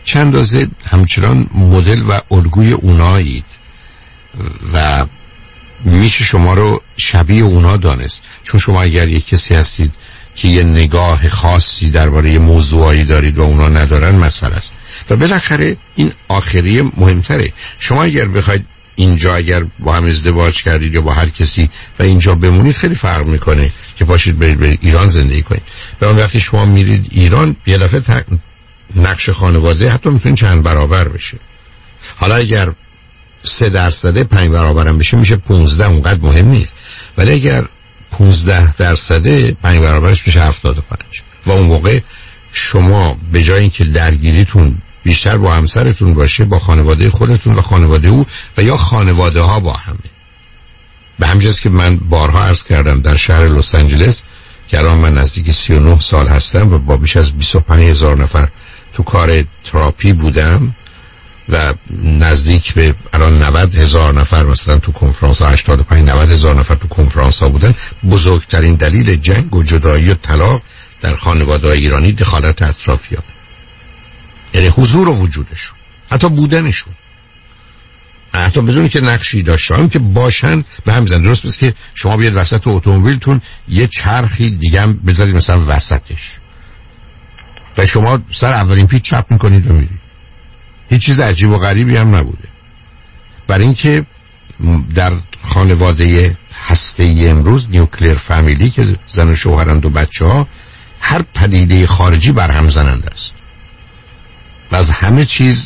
D: چند اندازه همچنان مدل و الگوی اونایید و میشه شما رو شبیه اونا دانست. چون شما اگر یک کسی هستید که یه نگاه خاصی درباره موضوعی دارید و اونا ندارن مسئله است. و بالاخره این آخری مهمتره. شما اگر بخواید اینجا اگر با هم ازدواج کردید یا با هر کسی و اینجا بمونید خیلی فرق میکنه که باشید برید به ایران زندگی کنید. و اون وقتی شما میرید ایران یه دفعه تق... نقش خانواده حتی میتونه چند برابر بشه. حالا اگر سه درصده پنج برابرم بشه میشه پونزده، اونقدر مهم نیست. ولی اگر پونزده درصده پنج برابرش میشه هفتاد و پنج و اون موقع شما به جای اینکه درگیریتون بیشتر با همسرتون باشه با خانواده خودتون و خانواده او و یا خانواده ها با همه. به همجاست که من بارها عرض کردم در شهر لس آنجلس که الان من نزدیک سی و نه سال هستم و با بیش از بیست و پنج هزار نفر تو کار تراپی بودم و نزدیک به الان نود هزار نفر مثلا تو کنفرانس ها، هشتاد و پنج نود هزار نفر تو کنفرانس ها بودن. بزرگترین دلیل جنگ و جدایی و طلاق در خانواده ایرانی دخالت اطرافیان، یعنی حضور و وجودشون، حتی بودنشون، حتی بدونی که نقشی داشته هم که باشن به هم زن. درست بس که شما بیاد وسط اتومبیلتون یه چرخی دیگه هم بذارید مثلا وسطش و شما سر اولین پیچ چپ میکنید و میرید. هیچ چیز عجیب و غریبی هم نبوده. برای اینکه در خانواده هسته‌ای امروز نیوکلیر فامیلی که زن و شوهرند و بچه ها، هر پدیده خارجی برهم زننده است و از همه چیز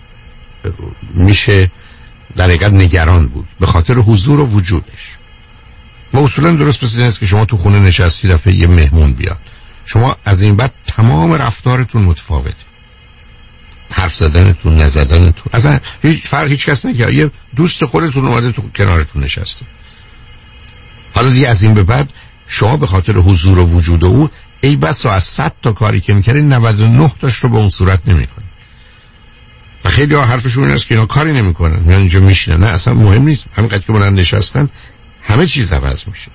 D: میشه در حقیقت نگران بود به خاطر حضور و وجودش. و اصولا درست پس این است که شما تو خونه نشستی دفعه یه مهمون بیاد، شما از این بعد تمام رفتارتون متفاوته، حرف زدنتون، نزدنتون، اصلا هیچ فرق هیچ کس نکرد. یه دوست خودتون اومده تو کنارتون نشسته. حالا دیگه از این به بعد شما به خاطر حضور و وجود او ای بس از صد تا کاری که میکردی نود و نه تاش رو به اون صورت نمیکنی. و خیلی ها حرفشون این است که اینا کاری نمیکنن، میان اینجا میشینن. نه، اصلا مهم نیست. همینقدر که بلند نشستن همه چیز عوض میشه.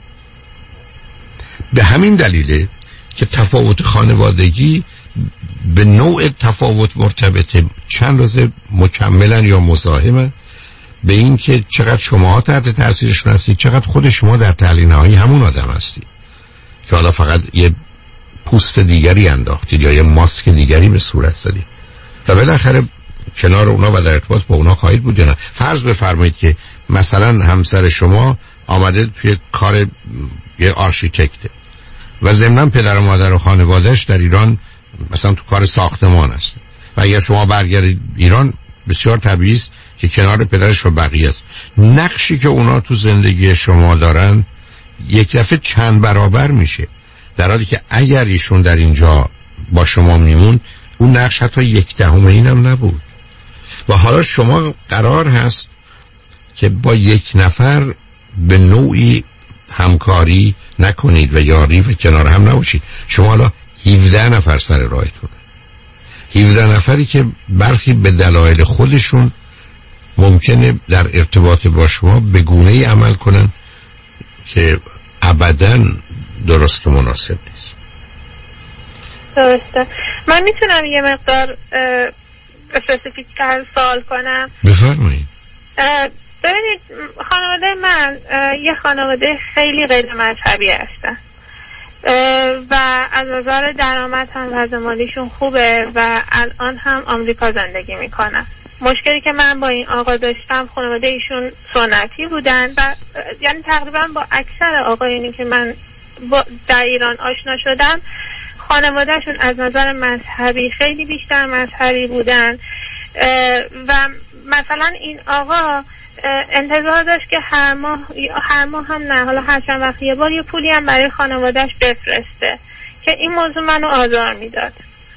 D: به همین دلیله که تفاوت خانوادگی به نوع تفاوت مرتبطه، چند روزه مکملن یا مزاحمن به این که چقدر شما تحت تاثیرشون هستید، چقدر خود شما در تحلیل نهایی همون آدم هستید که حالا فقط یه پوست دیگری انداختید یا یه ماسک دیگری به صورت زدید و بالاخره کنار اونا و در ارتباط با اونا خواهید بود. یا نه فرض بفرمایید که مثلا همسر شما آمده توی کار یه آرشیتکته و ضمناً پدر و مادر و خانوادهش در ایران مثلا تو کار ساختمان هست و اگر شما برگردید ایران بسیار طبیعی است که کنار پدرش و بقیه است. نقشی که اونا تو زندگی شما دارن یک دفعه چند برابر میشه، در حالی که اگر ایشون در اینجا با شما میمون اون نقش حتی یک دهم اینم نبود. و حالا شما قرار هست که با یک نفر به نوعی همکاری نکنید و یاری و کنار هم نباشید. شما حالا هفده نفر سر راهتون، هفده نفری که برخی به دلایل خودشون ممکنه در ارتباط با شما به گونه‌ای عمل کنن که ابداً درست و مناسب نیست.
S: درسته. من میتونم یه مقدار اسپسیفیک تر سوال کنم؟
D: بفرمایید.
S: ببینید خانواده من یه خانواده خیلی غیر مذهبی هستن و از نظر درآمد هم وضع مالیشون خوبه و الان هم آمریکا زندگی میکنن. مشکلی که من با این آقا داشتم، خانواده ایشون سنتی بودن و یعنی تقریبا با اکثر آقایونی که من در ایران آشنا شدم خانوادهشون از نظر مذهبی خیلی بیشتر مذهبی بودن و مثلا این آقا انتظار داشت که هر ماه هر ماه هم نه، حالا هر چند وقت یه بار یه پولی هم برای خانوادهش بفرسته که این موضوع منو آزار میداد.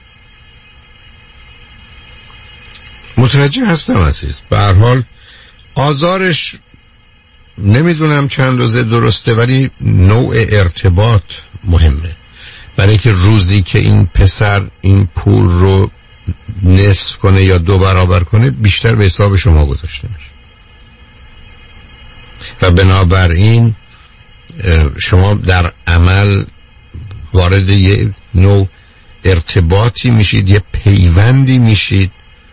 D: متوجه هستم عزیز. به هر حال آزارش نمیدونم چند روزه درسته، ولی نوع ارتباط مهمه. برای که روزی که این پسر این پول رو نصف کنه یا دو برابر کنه بیشتر به حساب شما گذاشته میشه و بنابراین شما در عمل وارد یه نوع ارتباطی میشید، یه پیوندی میشید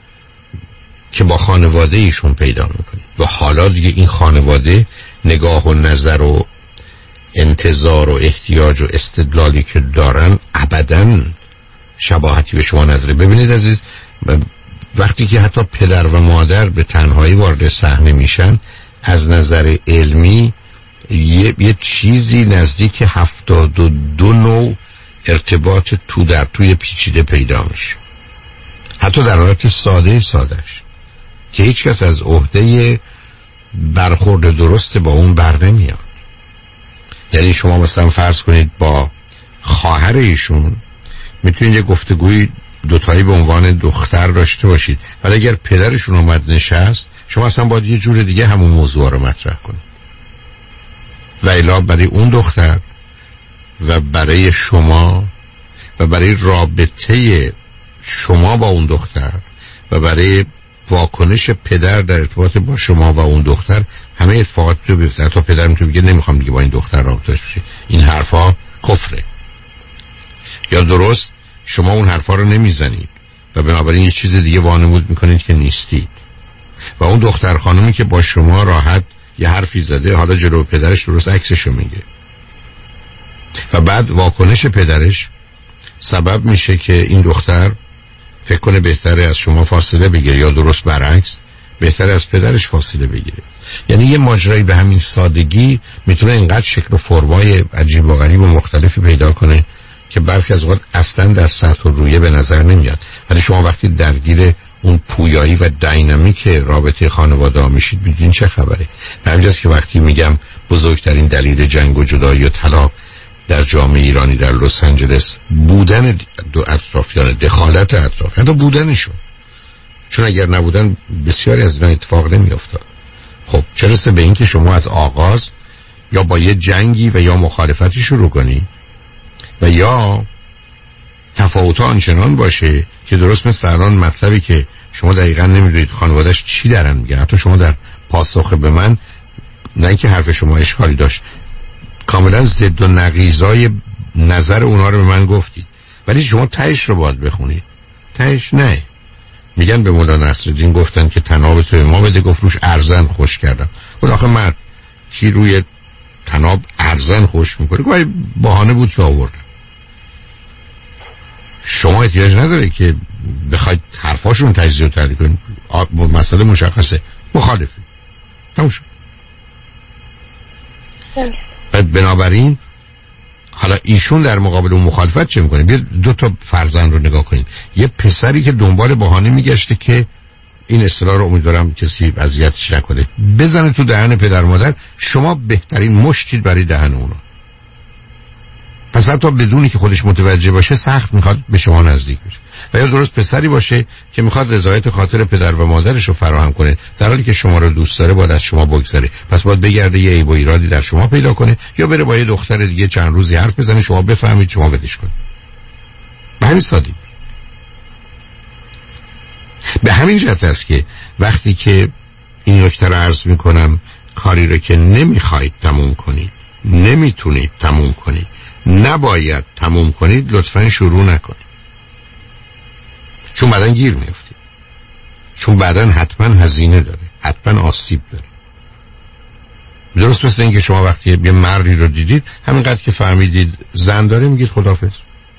D: که با خانواده ایشون پیدا میکنید و حالا دیگه این خانواده نگاه و نظر و انتظار و احتیاج و استدلالی که دارن ابداً شباهتی به شما نداره. ببینید عزیز، وقتی که حتی پدر و مادر به تنهایی وارد صحنه میشن، از نظر علمی یه, یه چیزی نزدیک هفتاد و دو نوع ارتباط تو در توی پیچیده پیدا میشه، حتی در حالت ساده سادهش که هیچ کس از عهده برخورد درست با اون بر نمیاد. یعنی شما مثلا فرض کنید با خواهر ایشون میتونید یه گفتگوی دوتایی به عنوان دختر داشته باشید، ولی اگر پدرشون اومد نشست، شما اصلا باید یه جور دیگه همون موضوع رو مطرح کنید. و الا برای اون دختر و برای شما و برای رابطه شما با اون دختر و برای واکنش پدر در ارتباط با شما و اون دختر همه اتفاقات رو بیفته. حتی پدر میتونه بگه نمیخوام دیگه با این دختر رابطه بشه، این حرفا کفره. یا درست شما اون حرفا رو نمیزنید و بنابراین یه چیز دیگه وانمود میکنید که نیستید و اون دختر خانمی که با شما راحت یه حرفی زده، حالا جلو پدرش درست عکسشو میگه و بعد واکنش پدرش سبب میشه که این دختر فکر کنه بهتره از شما فاصله بگیره، یا درست برعکس بهتره از پدرش فاصله بگیره. یعنی یه ماجرایی به همین سادگی میتونه اینقدر شکل و فرمای عجیب و غریب و مختلفی پیدا کنه که برخی از اوقات اصلا در سطح و رویه به نظر نمیاد، ولی شما وقتی درگیر اون پویایی و دینامیک رابطه خانواده ها میشید میدونین چه خبره. همینجاست که وقتی میگم بزرگترین دلیل جنگ و جدایی و طلاق در جامعه ایرانی در لس آنجلس بودن دو اطرافیان، دخالت اطراف، حتی بودنشون، چون اگر نبودن بسیاری از اینا اتفاق نمیافتاد. خب چه رسه به این که شما از آغاز یا با یه جنگی و یا مخالفتی شروع کنی و یا تفاوت آنچنان باشه که درست مثل الان مطلبی که شما دقیقا نمیدونید خانواده‌اش چی دارن میگن. حتی شما در پاسخ به من، نه اینکه حرف شما اشکالی داشت، کاملا ضد و نقیضای نظر اونا رو به من گفتید، ولی شما تهش رو باید بخونید. تهش نه، میگن به مولانا نصرالدین گفتن که طناب تو ما بده، گفت روش ارزن خوش کردم. خود آخه مرد کی روی طناب ارزن خوش میکنه؟ گویا بهانه بود که آوردم. شما احتیاج نداره که بخواید حرفاشون تجزیه و تحلیل کنید. مسئله مشخصه، مخالفی تموم شد. بعد بنابراین حالا ایشون در مقابل اون مخالفت چه میکنه؟ بیا دو تا فرزند رو نگاه کنید. یه پسری که دنبال بهانه میگشته که این اصطلاح رو امیدوارم کسی اذیتش نکنه، بزنه تو دهن پدر مادر، شما بهترین مشتید برای دهن اونا. پس حتی بدونی که خودش متوجه باشه سخت میخواد به شما نزدیک بشه. و یا درست پسری باشه که میخواد رضایت خاطر پدر و مادرش رو فراهم کنه، در حالی که شما رو دوست داره باید از شما بگذره، پس باید بگرده یه عیب و ایرادی در شما پیدا کنه، یا بره با یه دختر دیگه چند روزی حرف بزنه، شما بفهمید، شما ولش کنید. به همین سادگی. به همین جهت است که وقتی که این نکته رو عرض میکنم، کاری رو که نمیخواید تموم کنید، نمیتونید تموم کنید، نباید تموم کنید، لطفاً شروع نکنید، چون بعداً گیر میافتید، چون بعداً حتما هزینه داره، حتما آسیب داره. درست مثل این که شما وقتی یه مردی رو دیدید، همینقدر که فهمیدید زن داره میگید خداحافظ.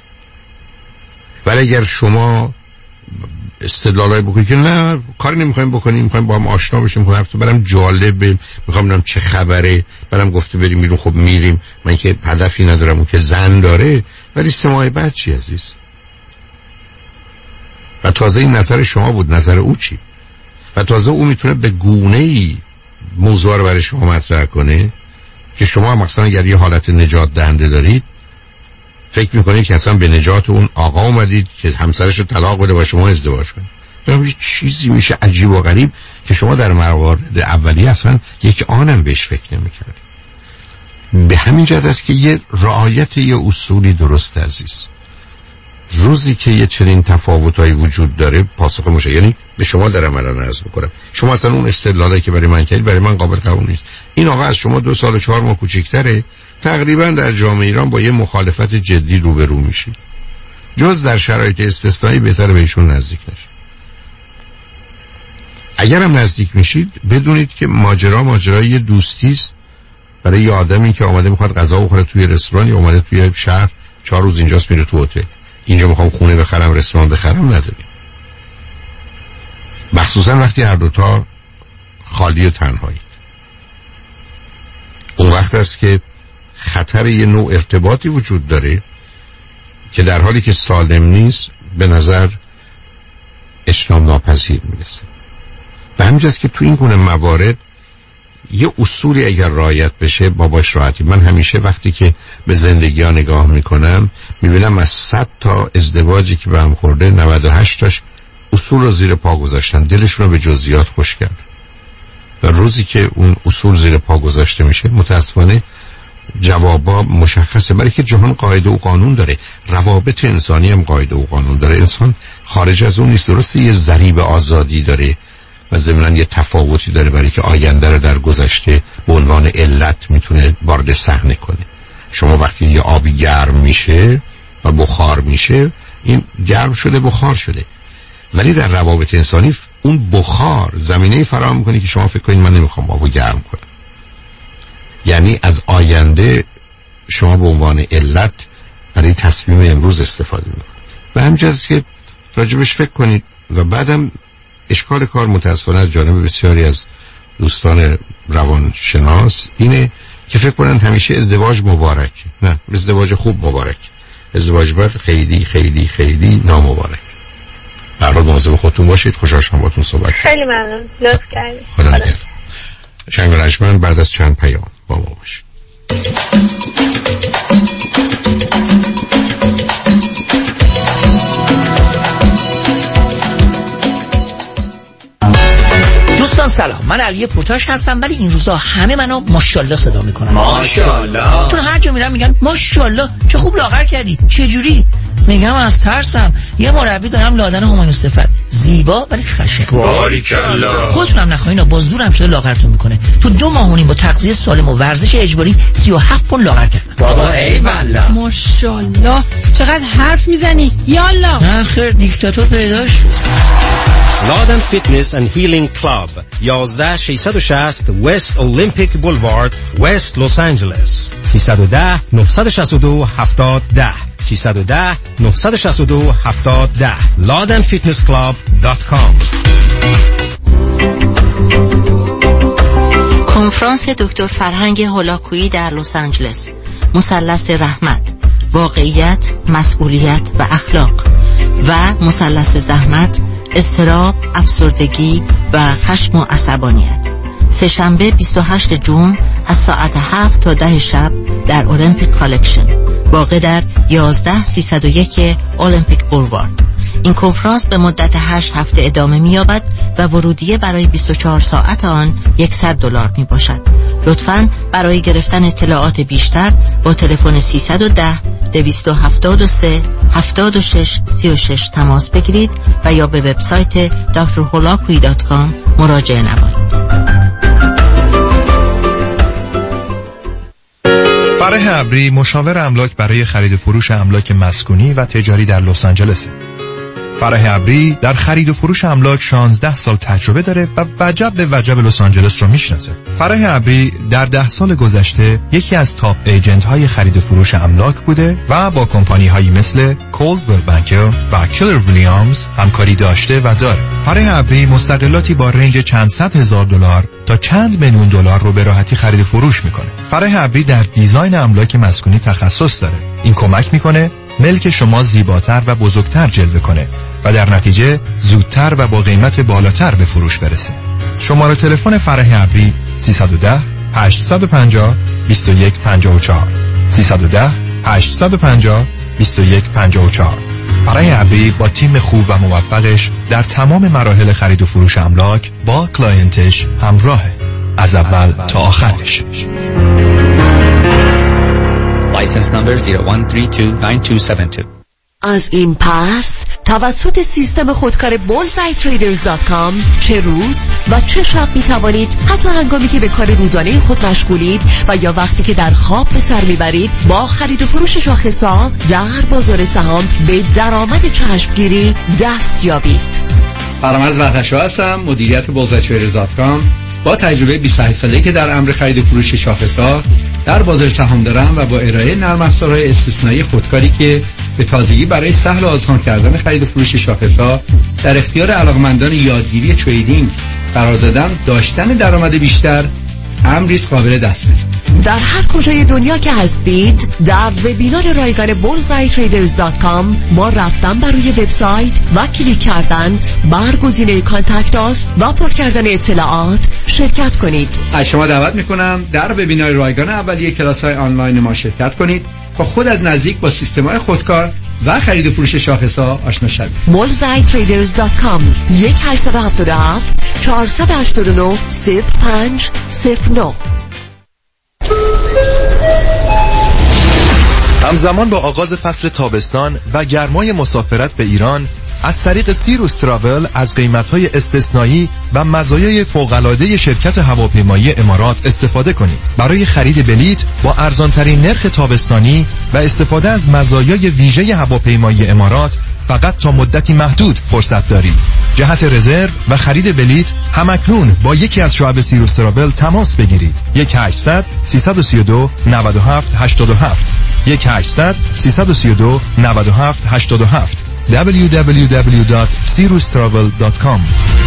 D: ولی اگر شما استدلالای بکنید که نه کاری نمیخوایم بکنیم، میخوایم با هم آشنا بشیم، میخوایم هفته برام جالبه، میخوام ببینم چه خبره، برام گفته بریم بیرون، خب میریم، من که هدفی ندارم، اون که زن داره. ولی سه ماه بعد چی عزیز؟ و تازه این نظر شما بود، نظر او چی؟ و تازه او میتونه به گونه‌ای موضوع رو برای شما مطرح کنه که شما مثلا اگر یه حالت نجات دهنده دارید، فکر میکنید که اصلا به نجات اون آقا اومدید که همسرش رو طلاق بده با شما ازدواج کنه. یه چیزی میشه عجیب و غریب که شما در موارد اولیه اصلا یک آنم بهش فکر نمیکردید. به همین جهت است که یه رعایت یه اصولی درست عزیز. روزی که یه چنین تفاوتایی وجود داره، پاسخ مشه، یعنی به شما در عملان عرض میکنم، شما اصلا اون استدلالی که برای من کردید برای من قابل قبول نیست. این آقا از شما دو سال و چهار ماه کوچیک‌تره، تقریبا در جامعه ایران با یه مخالفت جدی روبرو میشید. جز در شرایط استثنایی بهتره بهشون نزدیک نشید. اگرم نزدیک میشید بدونید که ماجرا ماجرای یه دوستی است برای یه آدمی که آمده میخواد غذا بخوره توی رستوران یا اومده توی شهر چهار روز اینجاست میره تو هتل. اینجا میخوام خونه بخرم رستوران بخرم نداریم. مخصوصا وقتی هر دوتا خالی و تنهایید. اون وقت است که خطر یه نوع ارتباطی وجود داره که در حالی که سالم نیست به نظر اجتناب ناپذیر میرسه. به همین جاست که تو این گونه موارد یه اصولی اگر رعایت بشه باباش راحتی. من همیشه وقتی که به زندگی ها نگاه میکنم میبینم از صد تا ازدواجی که به هم خورده نود و هشت تاش اصول رو زیر پا گذاشتن، دلشون رو به جزئیات خوش کرد و روزی که اون اصول زیر پا گذاشته میشه متاسفانه جوابا مشخصه. برای که جهان قاعده و قانون داره، روابط انسانی هم قاعده و قانون داره، انسان خارج از اون نیست. درسته یه ضریب آزادی داره و ضمناً یه تفاوتی داره برای که آینده رو در گذشته به عنوان علت میتونه وارد صحنه کنه. شما وقتی یه آبی گرم میشه و بخار میشه، این گرم شده بخار شده، ولی در روابط انسانی اون بخار زمینه فراهم میکنه که شما فکر کنید من نمیخوام آبو گرم کنم. یعنی از آینده شما به عنوان علت برای تصمیم امروز استفاده میکنید. و همینجاست که راجبش فکر کنید. و بعدم اشکال کار متاسفانه از جانب بسیاری از دوستان روانشناس اینه که فکر کنند همیشه ازدواج مبارک. نه، ازدواج خوب مبارک، ازدواج بعد خیلی خیلی خیلی نامبارک. برای مواظب خودتون باشید. خوشحال شدم باهاتون صحبت کردم.
S: خیلی ممنون، لطف کردید.
D: خدا نگهدار. شنگ رجمن بعد از چند پیام با ما باشید.
C: دوستان سلام، من علی پورتاش هستم، ولی این روزا همه منو ماشاءالله صدا میکنن. ماشاءالله. چون هر جا میرم میگن ماشاءالله چه خوب لاغر کردی، چه جوری؟ میگم از ترسم. یه مربی دارم لادن همایون صفت، زیبا ولی خشن. باریکالله. خودتونم نخواین با زورم شده لاغرتون میکنه. تو دو ماه و نیم با تغذیه سالم و ورزش اجباری سی و هفت پوند لاغر کردم. بابا ای والله.
F: ماشاءالله چقدر حرف میزنی. یالا.
C: نه خیر، دیکتاتور پیدا شد.
G: لادن فیتنس اند هیلینگ کلاب یازده ششصد و شصت وست اولمپیک بولوارد وست لس آنجلس سیصد و ده نهصد و شصت و دو هفتاد ده سیصد و ده نهصد و شصت و دو هفتاد ده لادن فیتنس کلاب دات کام.
K: کنفرانس دکتر فرهنگ هولاکویی در لس آنجلس، مثلث رحمت، واقعیت، مسئولیت و اخلاق و مثلث زحمت، اضطراب، افسردگی و خشم و عصبانیت. سه‌شنبه بیست و هشتم ژوئن از ساعت هفت تا ده شب در اولمپیک کالکشن، واقع در یازده سیصد و یک اولمپیک بولوارد. این کنفرانس به مدت هشت هفته ادامه می‌یابد و ورودیه برای بیست و چهار ساعت آن صد دلار میباشد. لطفاً برای گرفتن اطلاعات بیشتر با تلفن سیصد و ده دویست و هفتاد و سه هفتاد و شش سی و شش تماس بگیرید و یا به وبسایت دکتر هولاکویی دات کام مراجعه نمایید.
H: فرح ابری، مشاور املاک برای خرید و فروش املاک مسکونی و تجاری در لس آنجلس. فرح ابری در خرید و فروش املاک شانزده سال تجربه داره و وجب به وجب لس آنجلس رو میشناسه. فرح ابری در ده سال گذشته یکی از تاپ ایجنت های خرید و فروش املاک بوده و با کمپانی هایی مثل کولدویل بانکر و کلر ویلیامز همکاری داشته و داره. فرح ابری مستقلاتی با رنج چند صد هزار دلار تا چند میلیون دلار رو به راحتی خرید و فروش میکنه. فرح ابری در دیزاین املاک مسکونی تخصص داره. این کمک میکنه ملک شما زیباتر و بزرگتر جلوه کنه و در نتیجه زودتر و با قیمت بالاتر به فروش برسه. شماره تلفن فرح ابری سیصد و ده هشتصد و پنجاه بیست و یک پنجاه و چهار سیصد و ده هشتصد و پنجاه بیست و یک پنجاه و چهار. فرح ابری با تیم خوب و موفقش در تمام مراحل خرید و فروش املاک با کلاینتش همراهه، از اول تا آخرش.
X: License number zero one three two nine two seven two.
Y: از این پس توسط سیستم خودکار بولزآی تریدرز دات کام چه روز و چه شب می توانید حتی هنگامی که به کار روزانه خود مشغولید و یا وقتی که در خواب به سر میبرید با خرید و فروش شاخص‌ها در بازار سهام به درآمد چشمگیری دست یابید.
E: فرامرز وحدت‌شاه هستم، مدیریت بورس تریدرز دات کام. با تجربه بیست و هشت ساله‌ای که در امر خرید و فروش شاخص‌ها در بازار سهام دارم و با ارائه نرم افزارهای استثنایی خودکاری که به تازگی برای سهل و آسان کردن خرید و فروش شاخص‌ها در اختیار علاقمندان یادگیری تریدینگ قرار دادم، داشتن درآمد بیشتر امری است قابل دسترس.
Y: در هر کجای دنیا که هستید در وبینار رایگان بورس تریدرز دات کام با رفتن بر روی وبسایت و کلیک کردن بر گزینه کانتکت آس و پر کردن اطلاعات شرکت کنید.
E: از شما دعوت میکنم در وبینار رایگان اولیه کلاس‌های آنلاین ما شرکت کنید تا خود از نزدیک با سیستم‌های خودکار و خرید و فروش شاخص‌ها آشنا شوید.
Y: بورس تریدرز دات کام یک هشت هفت هفت چهار هشت نه صفر پنج صفر نه.
H: همزمان با آغاز فصل تابستان و گرمای مسافرت به ایران، از طریق سیروس تراول از قیمت‌های استثنایی و مزایای فوق‌العاده شرکت هواپیمایی امارات استفاده کنید. برای خرید بلیط با ارزان‌ترین نرخ تابستانی و استفاده از مزایای ویژه هواپیمایی امارات فقط تا مدتی محدود فرصت دارید. جهت رزرو و خرید بلیط همکنون با یکی از شعب سیروس تراول تماس بگیرید. یک هشتصد سیصد و سی و دو نود و هفت هشتاد و هفت یک هشتصد سیصد و سی و دو نود و هفت هشتاد و هفت دبلیو دبلیو دبلیو دات سیروس تراول دات کام.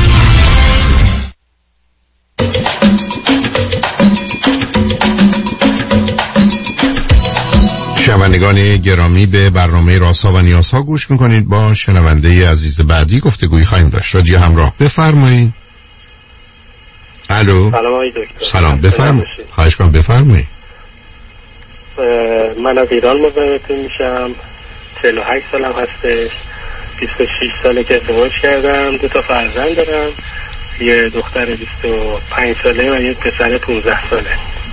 D: شنوندگان گرامی، به برنامه رازها و نیازها گوش میکنید. با شنونده عزیز بعدی گفتگویی خواهیم داشت. رادیو همراه، بفرمایید. الو.
I: سلام آقای دکتر.
D: سلام، بفرمایید. خواهش کنم بفرمایید.
I: من از ایران مزاحمتون میشم. چهل و هشت سالم هستش. بیست و شش ساله که ازدواج کردم. دو تا فرزند دارم. یه دختر بیست و پنج ساله و یه پسر پانزده ساله.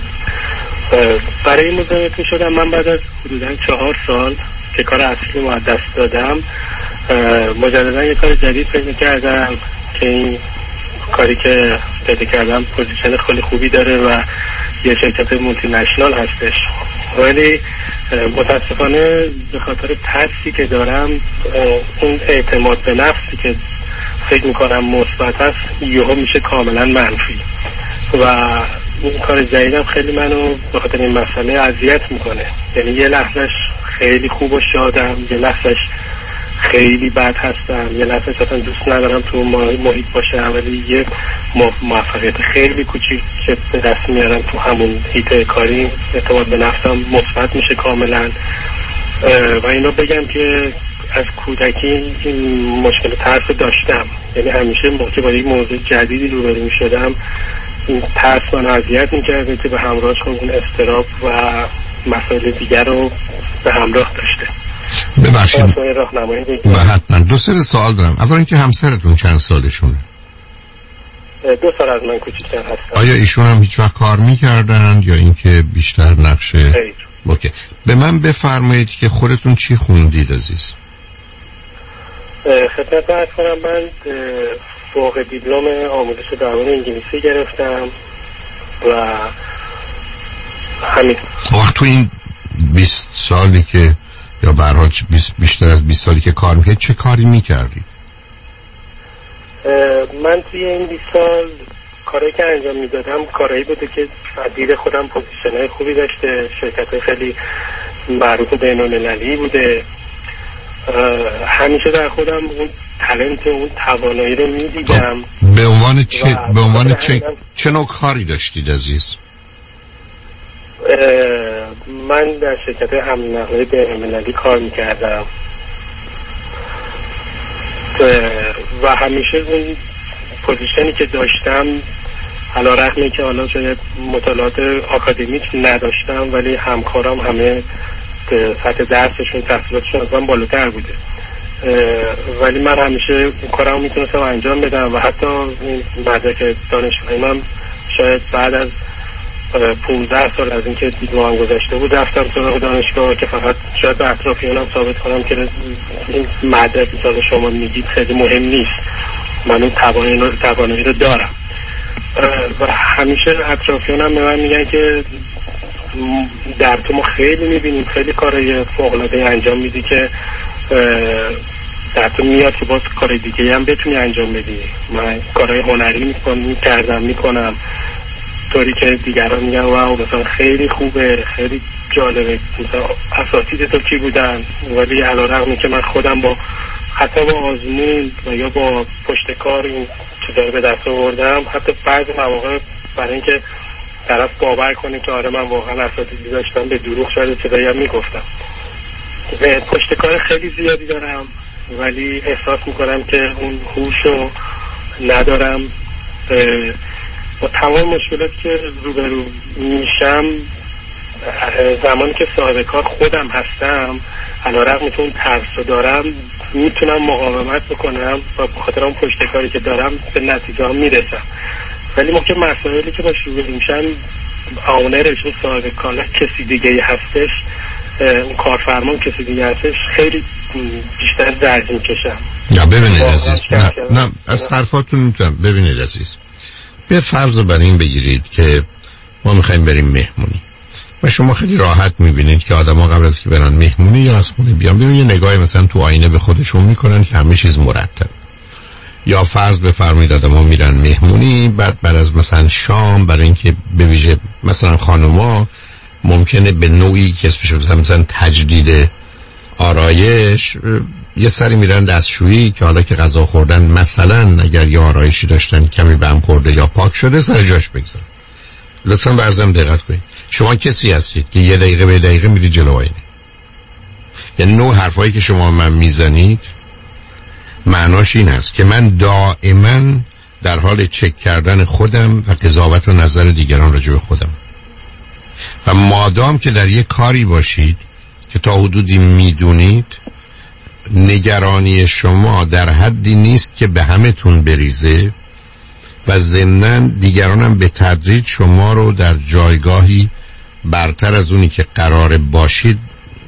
I: برای این مزاحمتون شدم. من بعد از حدوداً چهار سال که کار اصلی رو از دست دادم، مجددا یه کار جدید پیدا کردم که این کاری که پیدا کردم پوزیشن خیلی خوبی داره و یه شرکت مولتی نشنال هستش، ولی متاسفانه به خاطر ترسی که دارم، اون اعتماد به نفسی که فکر میکنم مثبت است یهو میشه کاملا منفی و این کار جدیدم خیلی منو به خاطر این مسئله اذیت میکنه. یعنی یه لحظهش خیلی خوب و شادم، یه لحظهش خیلی بد هستم، یه لحظهش اصلا دوست ندارم تو محیط باشم، ولی یه موفقیت خیلی کوچیک که به دست میارم تو همون هیت کاری اعتماد به نفسم مثبت میشه کاملا. و اینو بگم که از کودکی این مشکل ترس داشتم، یعنی همیشه موقعی با یک موضوع جدیدی روبرو میشدم این ترس من اذیت میکرده که به همراهش اون اضطراب و مسائل دیگر رو به همراه داشته.
D: ببخشید و حتما دو سه سوال دارم. اولا اینکه همسرتون چند سالشونه؟
I: دو سال از من کوچیک‌تر هستن.
D: آیا ایشون هم هیچ وقت کار میکردن یا اینکه بیشتر نقشه؟
I: خیر.
D: اوکی. به من بفرمایید که خودتون چی خوندید عزیز؟
I: خدمت عرض کنم من فوق دیپلم آموزش درمان انگلیسی گرفتم و همین.
D: وقت تو این بیست سالی که یا به هر حال بیشتر از بیست سالی که کار میکردید چه کاری میکردید؟
I: من توی این بیست سال کاری که انجام میدادم کارهایی بوده که دید خودم پوزیشن‌های خوبی داشته، شرکت‌های خیلی معروف بین‌المللی بوده. همیشه در خودم اون تالنت، اون توانایی رو میدیدم.
D: به عنوان چه به عنوان چه چه نوع کاری داشتید عزیز؟
I: من در شرکت حمل و نقل بین‌المللی کار میکردم و همیشه اون پوزیشنی که داشتم علی رغم که حالا شاید مطالعات آکادمیک نداشتم، ولی همکارام همه سطح درسشون تحصیلاتشون از من بالاتر بوده، ولی من همیشه این کارم میتونستم انجام بدم و حتی این مدرک دانشگاهی من شاید بعد از پونزده سال از اینکه دیپلمم گذشته بود رفتم سراغ دانشگاه که فقط شاید به اطرافیانم ثابت کنم که این مدرکی که شما میگید خیلی مهم نیست، من اون توانایی رو دارم. و همیشه اطرافیانم به من میگن که در تو ما خیلی میبینیم، خیلی کارهای فوق‌العاده انجام میدی که حتی میاد که باز کار دیگه هم بتونی انجام بدی. من کارهای هنری میکنم کردم میکنم طوری که دیگران میگن واو مثلا خیلی خوبه خیلی جالبه، مثلا اساتید تو کی بودن، ولی علیرغمی که من خودم با حتی با آزمون و یا با پشت کار این چیزا رو به دست آوردم، حتی بعضی مواقع برای اینکه طرف باور کنه که آره من واقعا اساتیدی داشتم به دروغ شاید چیزایی هم میگفتم. پشت کار خیلی زیادی دارم ولی احساس میکنم که اون هوشو ندارم. با تمام مشکلاتی که روبرو میشم زمانی که صاحب کار خودم هستم علیرغم که اون ترسو دارم میتونم مقاومت بکنم و به خاطر اون پشت کاری که دارم به نتیجه ها میرسم. ولی ممکن مسائلی که باش روبرو میشن آونرش و صاحب کار کسی دیگه هستش، اون کارفرمان کسی دیگه هستش، خیلی بیشتر درد میکشم.
D: نه ببینید عزیز، نه, نه از حرفاتون میتونم. ببینید عزیز، به فرض بر این بگیرید که ما میخوایم بریم مهمونی و شما خیلی راحت میبینید که آدم ها قبل از که برن مهمونی یا از خونه بیان بیان یه نگاهی مثلا تو آینه به خودشون میکنن که همه چیز مرتب. یا فرض بفرمایید آدم ها میرن مهمونی، بعد بعد از مثلا شام برای اینکه به ویژه مثلا خانوما ممکنه به نوعی که اسمش مثلا تجدید آرایش یه سری میرن دستشویی که حالا که غذا خوردن مثلا اگر یه آرایشی داشتن کمی بهم خورده یا پاک شده سر جاش بگذارن. لطفاً برزم دقت کنید. شما کسی هستید که یه دقیقه به دقیقه میرید جلو آینه. یعنی نوع حرفایی که شما من میزنید معناش این هست که من دائما در حال چک کردن خودم و قضاوت و نظر دیگران راجع به خودم. و مادام که در یه کاری باشید که تا حدودی میدونید نگرانی شما در حدی نیست که به همتون بریزه و ضمناً دیگران هم به تدریج شما رو در جایگاهی برتر از اونی که قرار باشید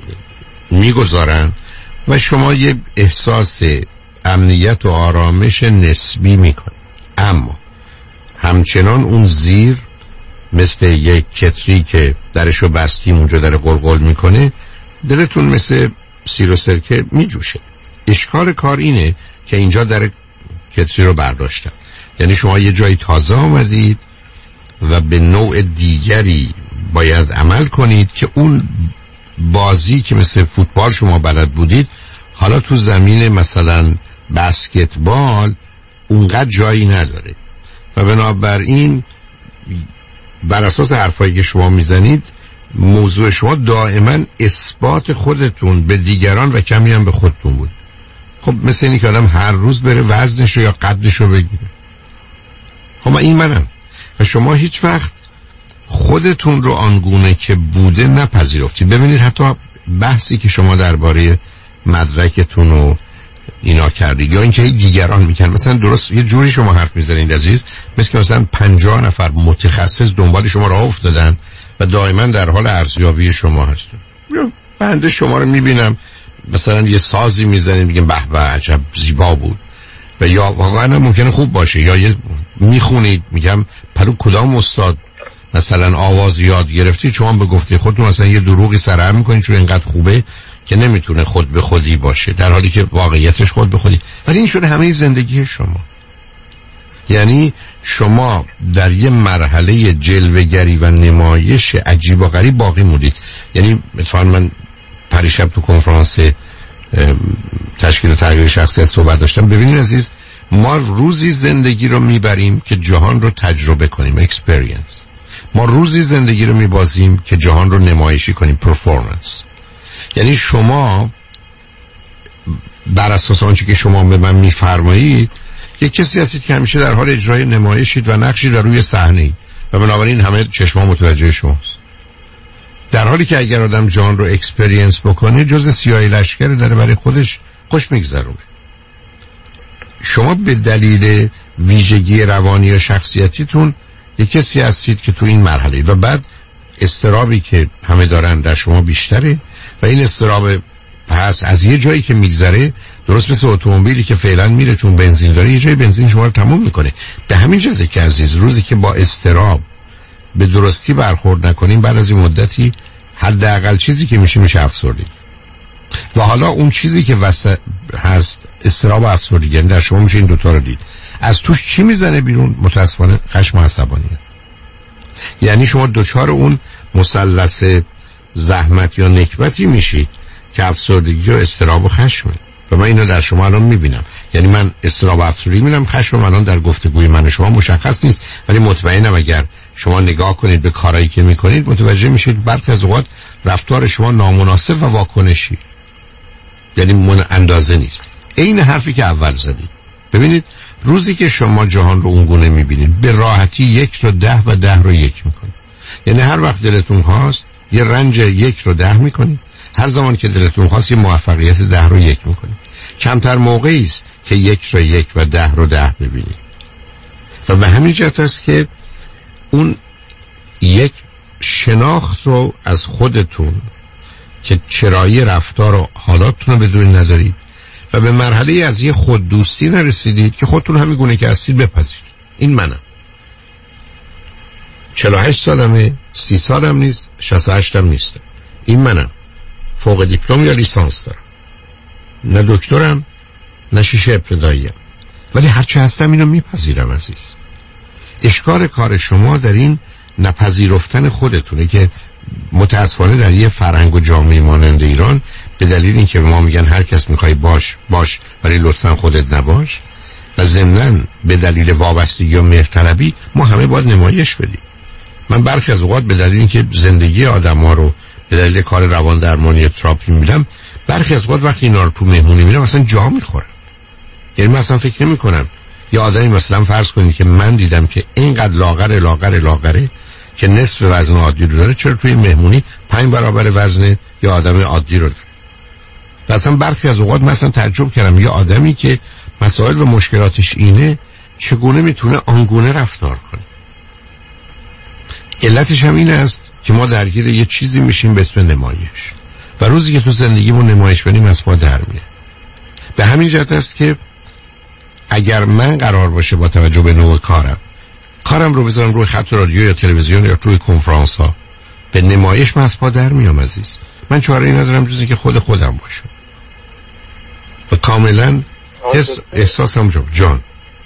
D: میگذارن و شما یه احساس امنیت و آرامش نسبی میکنید. اما همچنان اون زیر مثل یک کتری که درشو بستیم اونجا در قلقل میکنه، دلتون مثل سیر و سرکه میجوشه. اشکال کار اینه که اینجا در کتری رو برداشتن. یعنی شما یه جایی تازه آمدید و به نوع دیگری باید عمل کنید که اون بازی که مثل فوتبال شما بلد بودید حالا تو زمین مثلا بسکتبال اونقدر جایی نداره و بنابراین بر اساس حرفایی که شما میزنید موضوع شما دائما اثبات خودتون به دیگران و کمی هم به خودتون بود. خب مثل اینی که آدم هر روز بره وزنش رو یا قدش رو بگیره. خب این منم و شما هیچ وقت خودتون رو آنگونه که بوده نپذیرفتید. ببینید حتی بحثی که شما درباره مدرکتون و اینا کردید یا اینکه دیگران میکنن، مثلا درست یه جوری شما حرف میزنید عزیز مثل که مثلا پنجاه نفر متخصص دنبال شما راه افتادن و دائما در حال ارزیابی شما هستن. یا بنده شما رو میبینم مثلا یه سازی میزنید میگم به به عجب زیبا بود و یا واقعا ممکنه خوب باشه، یا یه میخونید میگم پرو کدام استاد مثلا آواز یاد گرفتی شما به گفته خودتون مثلا یه دروغی سرهم میکنید چون اینقدر خوبه که نمیتونه خود به خودی باشه در حالی که واقعیتش خود به خودی. ولی این شده همه زندگی شما. یعنی شما در یه مرحله جلوه‌گری و نمایش عجیب و غریب باقی موندید. یعنی مثلا من پریشب تو کنفرانس تشکیل و تغییر شخصیت صحبت داشتم. ببینید عزیز، ما روزی زندگی رو میبریم که جهان رو تجربه کنیم، اکسپریانس. ما روزی زندگی رو میبازیم که جهان رو نمایشی کنیم، پرفورمنس. یعنی شما بر اساس آنچه که شما به من میفرمایید یک کسی هستید که همیشه در حال اجرای نمایشید و نقشی در روی صحنه و بنابراین همه چشما متوجه شماست، در حالی که اگر آدم جهان رو اکسپریانس بکنه جز سیاهی لشکر داره برای خودش خوش میگذرونه. شما به دلیل ویژگی روانی یا شخصیتیتون یک کسی هستید که تو این مرحله و بعد استرابی که همه دارن در شما بیشتره و این استراب پس از یه جایی که میگذره درست مثل اتومبیلی که فعلا میره چون بنزین داره یه جایی بنزین شما رو تموم میکنه. به همین جهته که عزیز روزی که با استراب به درستی برخورد نکنیم بعد از این مدتی حداقل چیزی که میشه میشه افسردگی. و حالا اون چیزی که وسط هست اضطراب و افسردگی، یعنی در شما میشه این دوتا رو دید. از توش چی میزنه بیرون؟ متاسفانه خشم و عصبانیت. یعنی شما دوچار اون مثلث زحمت یا نکبتی میشید که افسردگی و اضطراب و خشمه. و من اینو در شما الان میبینم. یعنی من اضطراب و افسردگی میبینم، خشم من الان در گفتگوی من و شما مشخص نیست، ولی مطمئنم اگر شما نگاه کنید به کارهایی که میکنید متوجه میشید برخی از اوقات رفتار شما نامناسب و واکنشی، یعنی من اندازه نیست. این حرفی که اول زدید. ببینید روزی که شما جهان رو اونگونه میبینید به راحتی یک رو ده و ده رو یک میکنید. یعنی هر وقت دلتون خواست یه رنج یک رو ده میکنید، هر زمان که دلتون خواست یه موفقیت ده رو یک میکنید. کمتر موقعی است که یک رو یک و ده رو ده ببینید. و به همین جهت است که اون یک شناخت رو از خودتون که چرایی رفتار و حالاتتون رو بدون ندارید و به مرحله از یه خود دوستی نرسیدید که خودتون همین گونه که هستید بپذیرید. این منم. چهل و هشت سالمه، سی سالم نیست، شصت و هشتم نیستم. این منم. فوق دیپلم یا لیسانس دارم. نه دکترم، نه شیشه ابتداییم. ولی هرچه هستم اینو میپذیرم عزیز. اشکال کار شما در این نپذیرفتن خودتونه که متاسفانه در یه فرهنگ و جامعه مانند ایران به دلیل اینکه ما میگن هر کس میخوای باش باش ولی لطفا خودت نباش، و ضمناً به دلیل وابستگی و مهرطلبی ما همه باید نمایش بدیم. من برخی از اوقات به دلیل اینکه زندگی آدم‌ها رو به دلیل کار روان درمانی تراپی میدم، برخی از اوقات وقتی اینا رو تو مهمونی میرم مثلا جا میخورم. یعنی مثلا فکر نمی کنم یه آدمی مثلا فرض کنید که من دیدم که اینقدر لاغر لاغر لاغره که نصف وزن عادی رو داره، چرا توی مهمونی پنج برابر وزن یه آدم عادی رو داره. مثلا برخی از اوقات مثلا تعجب کردم یه آدمی که مسائل و مشکلاتش اینه چگونه میتونه آنگونه رفتار کنه. علتش هم این است که ما درگیر یه چیزی میشیم به اسم نمایش، و روزی که تو زندگیمون نمایش بدیم از پا در میره. به همین جهت است که اگر من قرار باشه با توجه به نوع کارم کارم رو بذارم روی خط رادیو یا تلویزیون یا توی کنفرانس ها به نمایش، من از پا در میام عزیز. من چاره‌ای ندارم جز اینکه خود خودم باشم و کاملا حس احساسم جو جان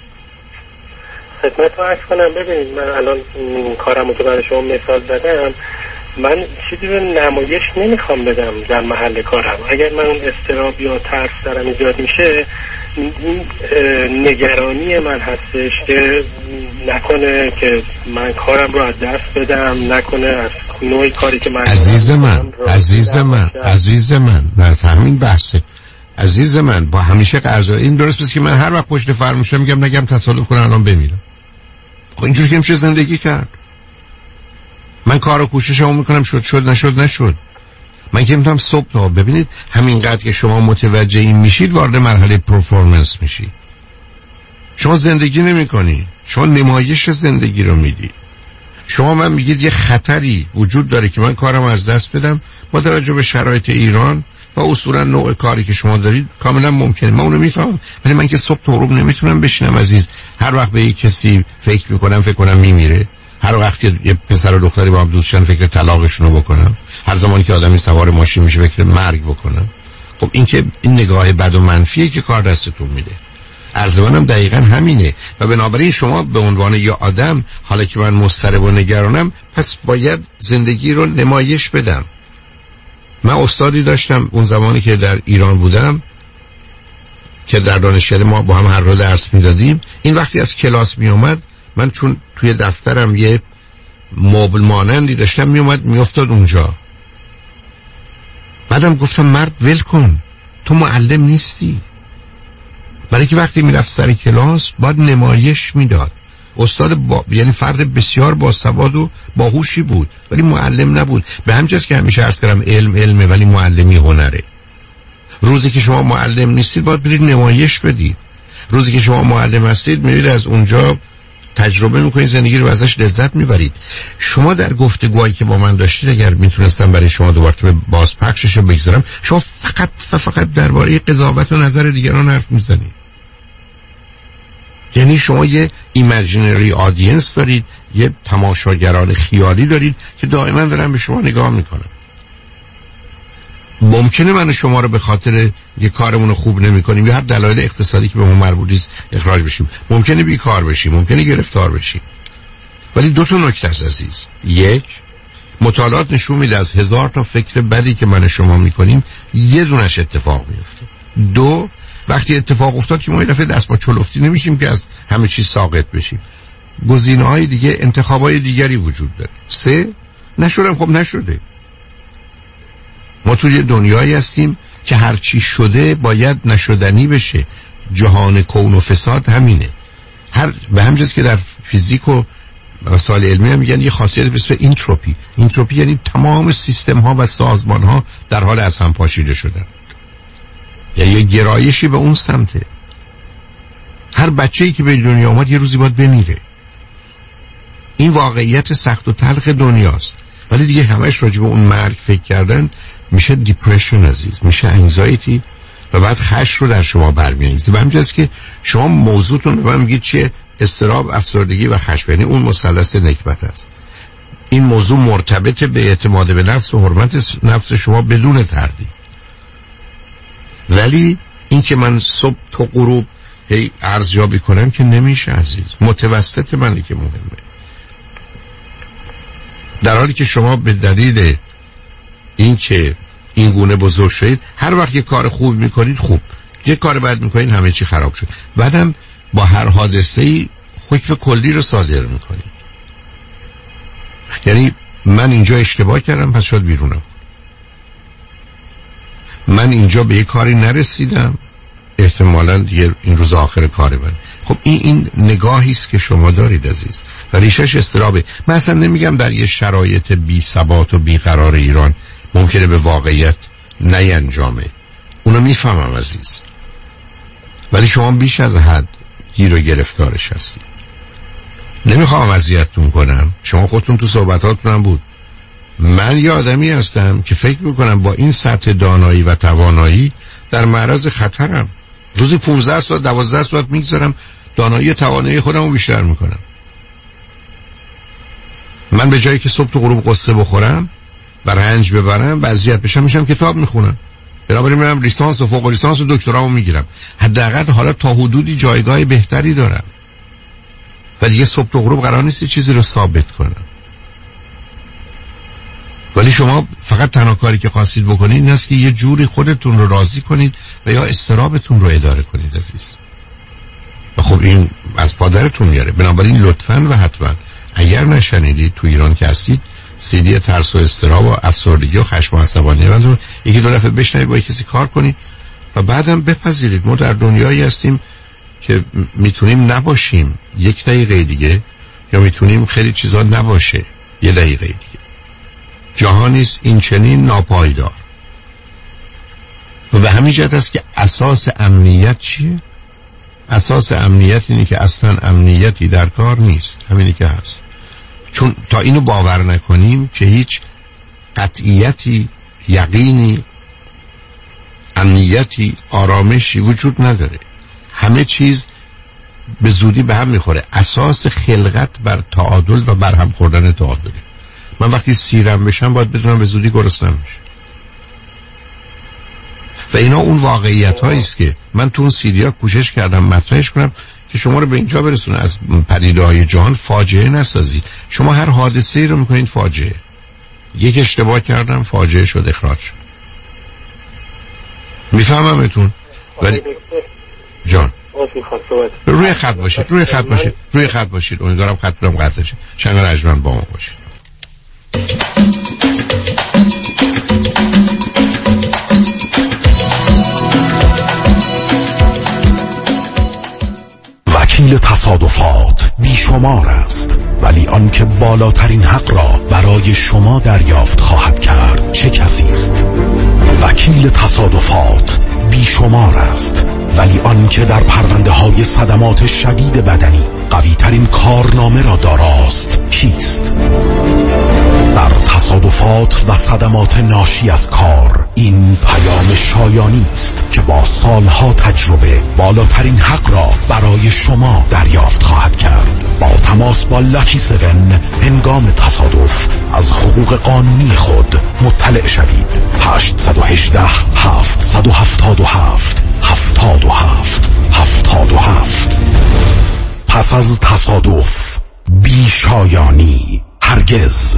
I: خدمت رو عرض کنم. ببینید من الان کارم رو که برای شما مثال زدم، من چیزی رو نمایش نمیخوام بدم در محل کارم. اگر من اون اضطراب یا ترس دارم ایجاد میشه، این نگرانی من هستش که نکنه که من کارم رو از دست بدم، نکنه از نوعی کاری که من
D: عزیز من عزیز من عزیز من نه همین بحثه عزیز من. با همیشه قرض این درست بس که من هر وقت پشت فرموشم میگم نگم تصادف کنه الان بمیرم. خب اینجوری که میشه زندگی کرد. من کار و کوششمو میکنم، شد شد نشد نشد. من که میتونم صبح تا ببینید همینقدر که شما متوجه این میشید وارد مرحله پرفورمنس میشید. شما زندگی نمیکنی، شما نمایش زندگی رو میدی. شما من میگید یه خطری وجود داره که من کارم از دست بدم. با توجه به شرایط ایران و اصولا نوع کاری که شما دارید کاملا ممکنه، من اونو میفهمم، ولی من که صبح تا غروب نمیتونم بشینم عزیز. هر وقت به یک کسی فکر میکنم فکر کنم میمیره، هر وقت که یه پسر و دختری با هم دوست شدن فکر طلاقشون رو بکنم، هر زمانی که آدمی سوار ماشین میشه فکر مرگ بکنم. خب این که این نگاه بد و منفیه که کار دستتون میده. عرض منم دقیقاً همینه. و بنابراین شما به عنوان یه آدم، حالا که من مضطرب و نگرانم، پس باید زندگی رو نمایش بدم. من استادی داشتم اون زمانی که در ایران بودم که در دانشکده ما با هم هر رو درس میدادیم. این وقتی از کلاس می اومد، من چون توی دفترم یه مبل مانندی داشتم، می اومد می افتاد اونجا. بعدم گفتم مرد ول کن، تو معلم نیستی. برای که وقتی می رفت سر کلاس باید نمایش میداد. استاد با... یعنی فرد بسیار باسواد و باهوشی بود ولی معلم نبود. به همین جاست که همیشه عرض کردم علم علمه ولی معلمی هنره. روزی که شما معلم نیستید باید برید نمایش بدید. روزی که شما معلم هستید میرید از اونجا تجربه میکنید، زندگی رو ازش لذت میبرید. شما در گفتگوهایی که با من داشتید اگر میتونستم برای شما دوباره به بازپخشش بگذارم، شما فقط فقط درباره قضاوت و نظر دیگران حرف میزنید. یعنی شما یه ایمیجینری آدینس دارید، یه تماشاگران خیالی دارید که دائما دارن به شما نگاه میکنن. ممکنه من و شما رو به خاطر یه کارمون خوب نمی کنیم یا هر دلایل اقتصادی که به ما مربوط است اخراج بشیم، ممکنه بیکار بشیم، ممکنه گرفتار بشیم. ولی دو تا نکته است عزیز. یک، مطالعات نشون میده از هزار تا فکر بدی که من و شما میکنیم یه دونش اتفاق میفته. دو، وقتی اتفاق افتاد که ما یه دفعه دست با چلفتی نمیشیم که از همه چیز ساقط بشیم. گزینه‌های دیگه، انتخابای دیگری وجود داره. سه، نشدم خب نشده. ما توی دنیایی هستیم که هر چی شده باید نشدنی بشه. جهان کون و فساد همینه. هر به همین جاست که در فیزیک و مسائل علمی هم میگن یه خاصیت به اسم اینتروپی. اینتروپی یعنی تمام سیستم ها و سازمان ها در حال از هم پاشیده شدن. یعنی یه گرایشی به اون سمته. هر بچه‌ای که به دنیا اومد یه روزی باید بمیره. این واقعیت سخت و تلخ دنیاست. ولی دیگه همش راجع به اون مرگ فکر کردن میشه دیپرشن عزیز، میشه انگزایتی و بعد خشم رو در شما برمی‌انگیزه. به همین جاست که شما موضوعتون به من میگید چیه؟ اضطراب، افسردگی و خشم. یعنی اون مثلث نکبت است. این موضوع مرتبط به اعتماد به نفس و حرمت نفس شما بدون تردید. ولی این که من صبح تا غروب هی ارزیابی کنم که نمیشه عزیز. متوسط منه که مهمه. در حالی که شما به دلیل این که این گونه بزرگ شدید هر وقت یه کار خوب میکنید خوب، یه کار بد میکنید همه چی خراب شد. بعدم با هر حادثه‌ای حکم کلی رو صادر میکنید. یعنی من اینجا اشتباه کردم پس شاید بیرونم، من اینجا به یه کاری نرسیدم احتمالاً دیگه این روز آخر کار من. خب این این نگاهی است که شما دارید عزیز و ریشش اضطرابه. من اصلا نمیگم در یه شرایط بی ثبات و بی قرار ایران ممکنه به واقعیت نینجامه، اونو میفهمم عزیز، ولی شما بیش از حد گیر و گرفتارش هستید. نمیخوام اذیتتون کنم، شما خودتون تو صحبتاتون هم بود. من یه آدمی هستم که فکر میکنم با این سطح دانایی و توانایی در معرض خطرم. روزی پونزده ساعت دوازده ساعت میگذارم دانایی توانایی خودم رو بیشتر میکنم. من به جایی که صبح تو غروب قصه بخورم و رنج ببرم و اذیت بشم میشم کتاب میخونم. بنابراین میرم لیسانس و فوق لیسانس و دکترامو میگیرم. حداقل حالا تا حدودی جایگاه بهتری دارم. و دیگه صبح تو غروب قرار نیست چیزی رو ثابت کنم. ولی شما فقط تنها کاری که خواستید بکنید این است که یه جوری خودتون رو راضی کنید و یا اضطرابتون رو اداره کنید عزیز. و خب این از پادرتون میاره. بنابراین لطفاً و حتما اگر نشنیدید تو ایران که هستید سی دی ترس و اضطراب و افسردگی و خشم و عصبانیت رو یکی دو دفعه بشنوید، با کسی کار کنید و بعدم بپذیرید ما در دنیایی هستیم که میتونیم نباشیم یک دقیقه دیگه یا میتونیم خیلی چیزا نباشه یه دقیقه دیگه. جهانی است این چنین ناپایدار و به همین جهت است که اساس امنیت چیه؟ اساس امنیت اینه که اصلا امنیتی در کار نیست، همینی که هست. چون تا اینو باور نکنیم که هیچ قطعیتی، یقینی، امنیتی، آرامشی وجود نداره. همه چیز به زودی به هم میخوره. اساس خلقت بر تعادل و بر هم خوردن تعادله. من وقتی سیرم بشم باید بدونم به زودی گرسنم میشه. و اینا اون واقعیت هایی است که من تو اون سیدیا کوشش کردم مطرحش کنم که شما رو به اینجا برسونه. از پدیده های جهان فاجعه نسازید. شما هر حادثه ای رو میکنید فاجعه. یک اشتباه کردم فاجعه شد، اخراج شد. میفهممتون. ولی جان روی خط باشید، روی خط باشید، روی خط باشید. امیدوارم خط برم قطع نشه. شنگ رجمن با ما باشید.
O: وکیل تصادفات بیشمار است، ولی آنکه بالاترین حق را برای شما دریافت خواهد کرد چه کسی است؟ وکیل تصادفات بیشمار است، ولی آنکه در پرونده های صدمات شدید بدنی قوی ترین کارنامه را داراست کیست؟ در تصادفات و صدمات ناشی از کار این پیام شایانی است که با سالها تجربه بالاترین حق را برای شما دریافت خواهد کرد. با تماس با با لاکی سون هنگام تصادف از حقوق قانونی خود مطلع شوید. هشت یک هشت هفت هفت هفت هفتاد و هفت هفتاد و هفت. پس از تصادف بیشایانی هرگز.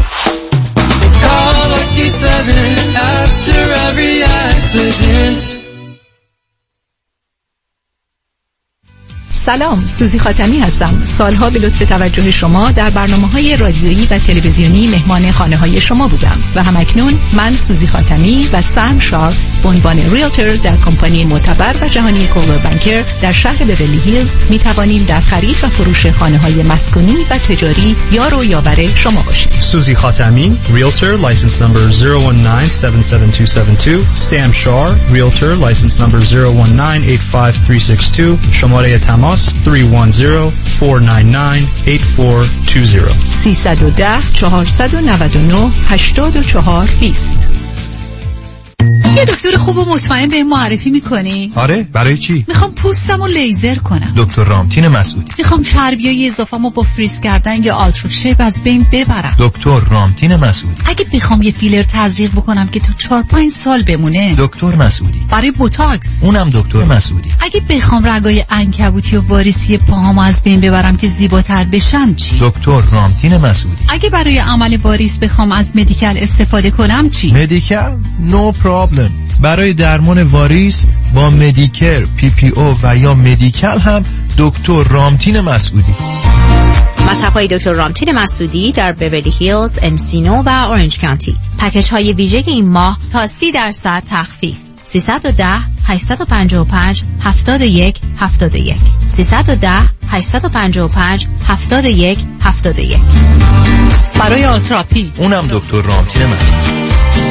B: سلام، سوزی خاتمی هستم. سالها به لطف توجه شما در برنامه‌های رادیویی و تلویزیونی مهمان خانه‌های شما بودم و همکنون من سوزی خاتمی و سام شار به عنوان ریلتور در کمپانی معتبر و جهانی کولر بانکر در شهر بیورلی هیلز می توانیم در خرید و فروش خانه‌های مسکونی و تجاری یار و یاور شما باشیم.
J: سوزی خاتمی، Realtor, license number zero one nine seven seven two seven two. Sam Shar, Realtor, license number zero one nine eight five three six two. شماره تماس three one zero four nine nine eight four two zero.
B: سه یک صفر چهار نه نه هشت چهار دو صفر.
T: یه دکتر خوب و مطمئن به معرفی میکنی؟
H: آره، برای چی؟
T: میخوام پوستم رو لیزر کنم.
H: دکتر رامتین مسعودی.
T: میخوام چربیای اضافه‌مو با فریز کردن یا آلترا شیپ از بین ببرم.
H: دکتر رامتین مسعودی.
T: اگه بخوام یه فیلر تزریق بکنم که تو چهار پنج سال بمونه.
H: دکتر مسعودی.
T: برای بوتاکس.
H: اونم دکتر مسعودی.
T: اگه بخوام رگای عنکبوتی و واریسی پاهامو از بین ببرم که زیباتر بشن چی؟
H: دکتر رامتین مسعودی.
T: اگه برای عمل واریس بخوام از مدیکال استفاده کنم چی؟
H: مدیکال؟ نو پرابلم. برای درمان واریس با مدیکر، پی پی او و یا مدیکال هم دکتر رامتین مسعودی.
K: مطب‌های دکتر رامتین مسعودی در بیورلی هیلز، انسینو و اورنج کانتی. پکیج های ویژه این ماه تا سی درصد تخفیف. سه یک صفر هشت پنج پنج هفت یک هفت یک سه یک صفر هشت پنج پنج هفت یک هفت یک.
T: برای آلتراپی
H: اونم دکتر رامتین مسعودی.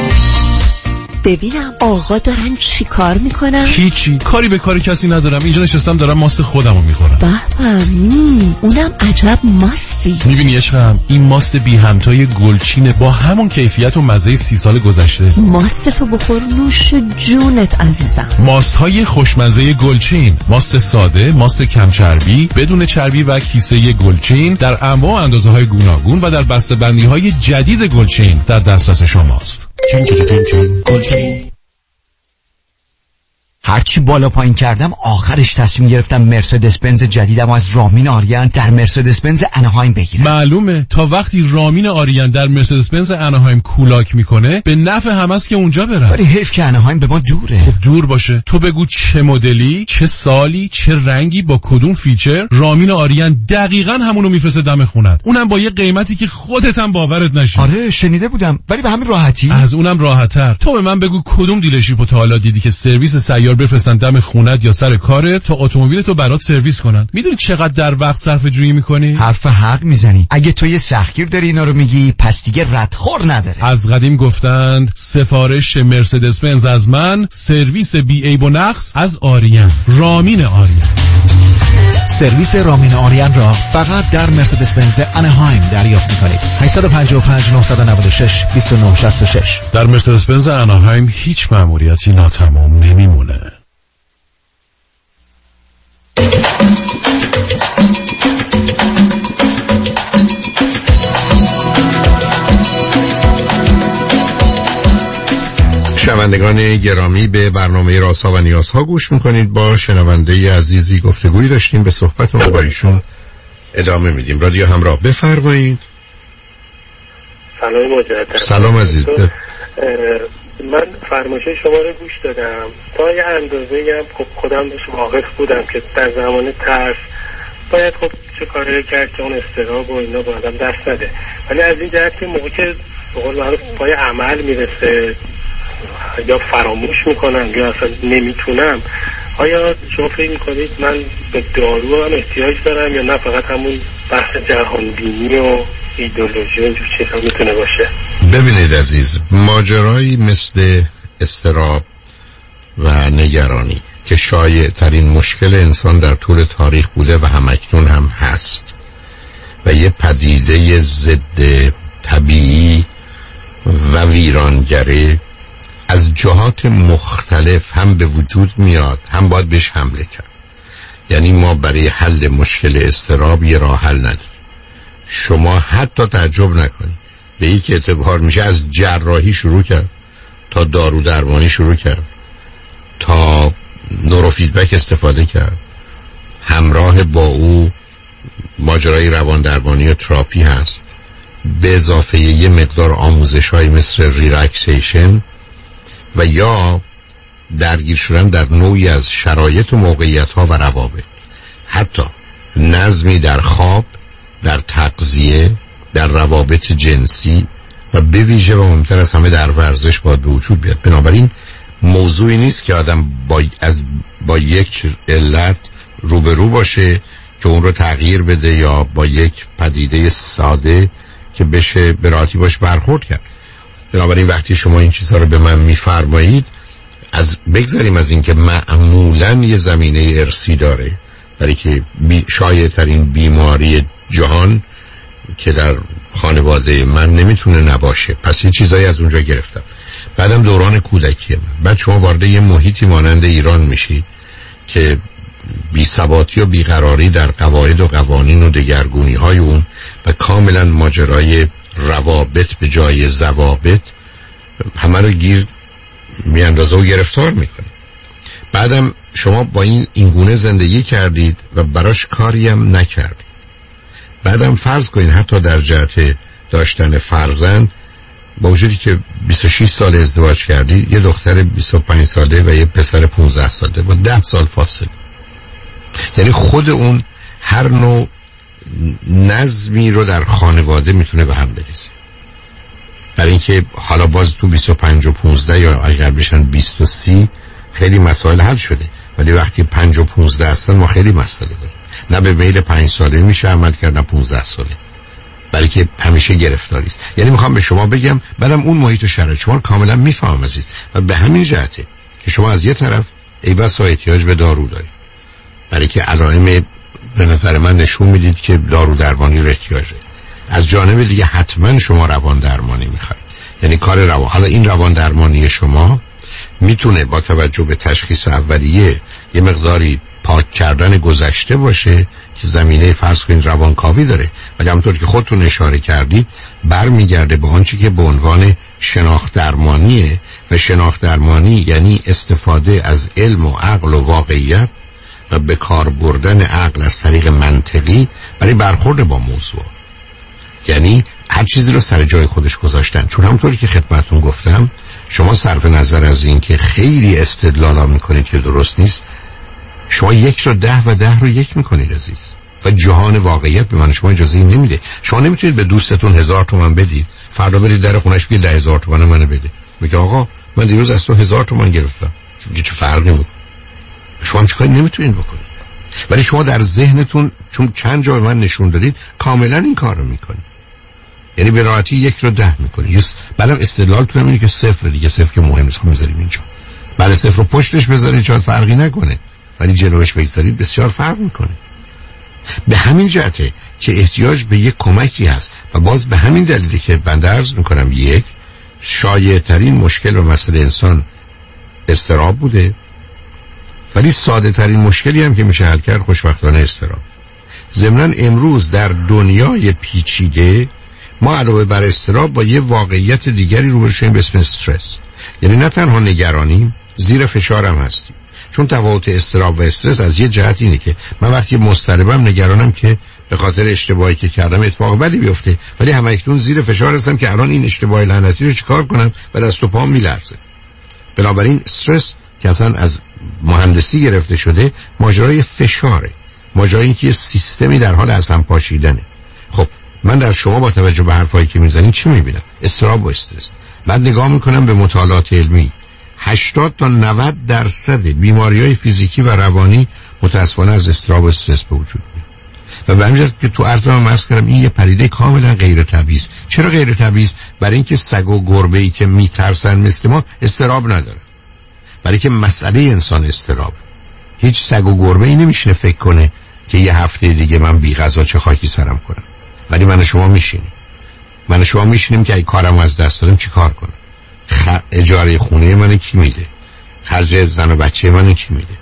Y: ببینم آقا دارن چی کار میکنن؟
M: هیچی، کاری به کاری کسی ندارم. اینجا نشستم دارم ماست خودمو میخورم.
Y: بابا اونم عجب ماستی.
M: میبینی عشقم، این ماست بی همتای گلچینه با همون کیفیت و مزه سی سال گذشته.
Y: ماست تو بخور نوش جونت عزیزم.
M: ماست های خوشمزه گلچین، ماست ساده، ماست کم چربی، بدون چربی و کیسه گلچین در انواع و اندازه های گوناگون و در بسته‌بندی های جدید گلچین در دسترس شماست.
P: چین چین چین چین گلچین. هرچی بالا پایین کردم آخرش تصمیم گرفتم مرسدس بنز جدیدم از رامین آریان در مرسدس بنز اناهایم بگیرم.
M: معلومه، تا وقتی رامین آریان در مرسدس بنز اناهایم کولاک میکنه به نفع هم است که اونجا برم.
P: ولی حیف که اناهایم به ما دوره.
M: خب دور باشه، تو بگو چه مدلی، چه سالی، چه رنگی، با کدوم فیچر، رامین آریان دقیقاً همونو میفرسته دم خونت. اونم با یه قیمتی که خودت هم باورت نشه.
P: آره شنیده بودم، ولی به همین راحتی.
M: از اونم راحت‌تر. تو به من بگو کدوم دیلرشیپو تا حالا دیدی که سرویس سیار بفرستن دم خونت یا سر کارت تا اتومبیلتو برات سرویس کنن؟ میدونی چقدر در وقت صرفه جویی میکنی؟
P: حرف حق میزنی. اگه تو یه سختگیر داری اینا رو میگی پس دیگه ردخور نداره.
M: از قدیم گفتند سفارش مرسدس بنز از من، سرویس بی عیب و نقص از آریان. رامین آریان.
V: سرویس رامین آریان را فقط در مرسدس بنز اناهایم دریافت می‌کنید. هشت پنج پنج نه نه شش دو نه شش شش.
M: در مرسدس بنز اناهایم هیچ مأموریتی ناتمام نمیمونه.
D: شنوندگان گرامی، به برنامه رازها و نیازها گوش میکنید. با شنونده عزیزی گفتگویی داشتیم، به صحبتمون با ایشون ادامه میدیم. رادیو همراه، بفرمایید.
I: سلام مجدد.
D: سلام عزیز. ب...
I: من فرمایش شما رو گوش دادم، تا یه اندازه‌ای هم خب خودم بهش واقف بودم که در زمان ترس باید خب چه کاری کرد که اون استراب و اینا با آدم دست نده. ولی از این جهت که موقع که به قول معروف پای عمل میرسه یا فراموش میکنم یا اصلا نمیتونم، آیا شما فکر میکنید من به دارو هم احتیاج دارم یا نه فقط همون بحث جهانبینی و ایدئولوژی و اینجور چیزا میتونه باشه؟
D: ببینید عزیز، ماجرایی مثل استراب و نگرانی که شایع ترین مشکل انسان در طول تاریخ بوده و همکنون هم هست و یه پدیده ضد طبیعی و ویرانگره از جهات مختلف هم به وجود میاد، هم باید بهش حمله کرد. یعنی ما برای حل مشکل استراب یه راه حل نداریم. شما حتی تعجب نکنید به یک اعتبار میشه از جراحی شروع کرد تا دارو درمانی شروع کرد تا نورو فیدبک استفاده کرد، همراه با او ماجرای روان درمانی و تراپی هست، به اضافه یه مقدار آموزش های مثل ریلکسیشن و یا درگیر شدن در نوعی از شرایط و موقعیت ها و روابط، حتی نظمی در خواب، در تغذیه، در روابط جنسی و به ویژه و مهمتر از همه در ورزش باید به وجود بیاد. بنابراین موضوعی نیست که آدم با, از با یک علت روبرو باشه که اون رو تغییر بده یا با یک پدیده ساده که بشه به راحتی باش برخورد کرد. بنابراین وقتی شما این چیزها رو به من میفرمایید، از بگذاریم از این که معمولاً یه زمینه ارثی داره، برای که بی شایع ترین بیماری جهان که در خانواده من نمیتونه نباشه، پس این چیزایی از اونجا گرفتم. بعدم دوران کودکی من، بعد شما وارد یه محیطی مانند ایران میشید که بی ثباتی و بیقراری در قواعد و قوانین و دگرگونی های اون و کاملا ماجرای روابط به جای ضوابط همه رو گیر میاندازه و گرفتار میکنه. بعدم شما با این اینگونه زندگی کردید و براش کاری هم نکردید. بعدم فرض کنید حتی در جهت داشتن فرزند، با وجودی که بیست و شش سال ازدواج کردید، یه دختر بیست و پنج ساله و یه پسر پانزده ساله با ده سال فاصله، یعنی خود اون هر نوع نظمی رو در خانواده میتونه به هم بریزه. برای اینکه حالا باز تو بیست و پنج و پانزده یا اگر بشن بیست و سی خیلی مسائل حل شده، ولی وقتی پنج و پانزده هستن ما خیلی مسئله داریم. نه به میل پنج ساله میشه عمل کرد، نه پانزده ساله، برای که همیشه گرفتاری است. یعنی میخوام به شما بگم بعدم اون محیط و شرایط شما کاملا میفهمم عزیز، و به همین جهته که شما از یه طرف ای بسا احتیاج به دارو دارید، برای که علائم به نظر من نشون میدید که دارو درمانی رو احتیاجه. از جانب دیگه حتما شما روان درمانی میخواید، یعنی کار روان. حالا این روان درمانی شما میتونه با توجه به تشخیص اولیه یه مقداری پاک کردن گذشته باشه که زمینه فرض کنید روانکاوی داره، ولی همونطور که خودتون اشاره کردید برمیگرده به آنچه که به عنوان شناخت درمانیه، و شناخت درمانی یعنی استفاده از علم و عقل و واقعیت و به کار بردن عقل از طریق منطقی برای برخورد با موضوع، یعنی هر چیزی رو سر جای خودش گذاشتن. چون همونطوری که خدمتون گفتم، شما صرف نظر از این که خیلی استدلالا میکنید که درست نیست، شما یک رو ده و ده رو یک میکنید عزیز، و جهان واقعیت به من شما اجازه این نمیده. شما نمیتونید به دوستتون هزار تومن بدید، فردا برید در خونش بگید ده هزار تومن منو بده، میگه آقا من دیروز از تو هزار تومن گرفتم، چه فرقی میکنه؟ شما هم چیکار نمیتونید بکنید، ولی شما در ذهنتون چون چند جا به من نشون دادید کاملا این کار رو میکنید، یعنی به راحتی یک رو ده میکنید. بعدم استدلالتون اینه که صفر دیگه، صفر که مهم نیست، میذاریم اینجا. بعد صفر رو پشتش بذارید شاید فرقی نکنه، ولی جلوش بگذارید بسیار فرق میکنه. به همین جهته که احتیاج به یک کمکی هست، و باز به همین دلیلی که بنده عرض میکنم یک شایع ترین مشکل و مسئله انسان اضطراب بوده، ولی ساده ترین مشکلی هم که میشه حل کرد خوشبختانه اضطراب. ضمناً امروز در دنیای پیچیده ما علاوه بر اضطراب با یه واقعیت دیگری روبرو شدیم به اسم استرس. یعنی نه تنها نگرانیم، زیر فشار هم هستیم. چون تفاوت اضطراب و استرس از یه جهت اینه که من وقتی مضطربم نگرانم که به خاطر اشتباهی که کردم اتفاق بدی بیفته، ولی همکنون زیر فشار هستم که الان این اشتباه لعنتی رو چیکار کنم و دست و پام میلرزه. بنابراین استرس که اصلا از مهندسی گرفته شده ماجرای فشاره، ماجرای اینکه یه سیستمی در حال از هم پاشیدنه. خب من در شما با توجه به حرفایی که میزنین چی میبینم؟ اضطراب و استرس. بعد نگاه میکنم به مطالعات علمی، هشتاد تا نود درصد بیماری‌های فیزیکی و روانی متأسفانه از اضطراب و استرس به وجود میاد. و به همین جهت که تو عرض من عرض کردم این یه پدیده کاملا غیر طبیعی است. چرا غیر طبیعی است؟ برای اینکه سگ و گربه‌ای که میترسن مثل ما اضطراب ندارن. برای که مسئله انسان اضطراب. هیچ سگ و گربه‌ای نمیشه فکر کنه که یه هفته دیگه من بی غذا چه خاکی سرم کنم. ولی من و شما میشینیم. من و شما میشینیم که ای کارم از دست دادم چی کار کنم؟ خ... اجاره خونه من کی میده؟ خرج زن و بچه من کی میده؟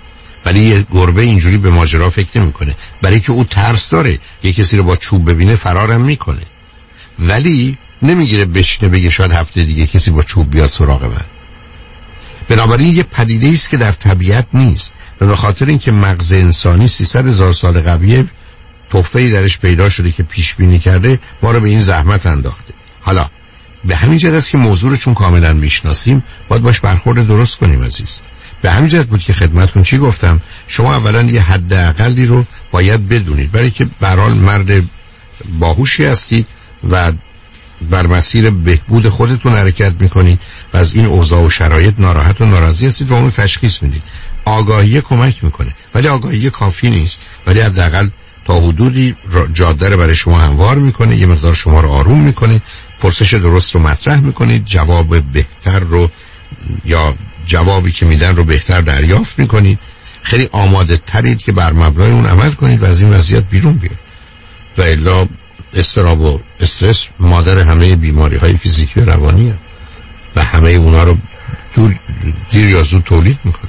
D: ولی یه گربه اینجوری به ماجرا فکر نمیکنه، برای که او ترس داره. یه کسی رو با چوب ببینه فرارم میکنه، ولی نمیگیره بشینه بگه شاید هفته دیگه کسی با چوب بیاد سراغ من. بنابراین یه پدیده است که در طبیعت نیست و به خاطر اینکه مغز انسانی سیصد هزار سال قبلی تحفه‌ای درش پیدا شده که پیش بینی کرده، ما رو به این زحمت انداخته. حالا به همین جهت است که موضوع رو چون کاملا میشناسیم باید باش برخورد درست کنیم عزیز. به همین جهت بود که خدمتتون چی گفتم، شما اولا یه حداقلی رو باید بدونید، برای که به هر حال مرد باهوشی هستید و بر مسیر بهبود خودتون حرکت میکنید و از این اوضاع و شرایط ناراحت و ناراضی هستید و اون رو تشخیص میدید. آگاهی کمک میکنه، ولی آگاهی کافی نیست، ولی حداقل تا حدودی جاده رو برای شما هموار میکنه، یه مقدار شما رو آروم میکنه، پرسش درست رو مطرح میکنید، جواب بهتر رو یا جوابی که میدن رو بهتر دریافت میکنید، خیلی آماده ترید که بر مبنای اون عمل کنید و از این وضعیت بیرون بیاید. و الا اضطراب و استرس مادر همه بیماری های فیزیکی و روانی هست و همه اونا رو دور دیر یا زود تولید میکنه.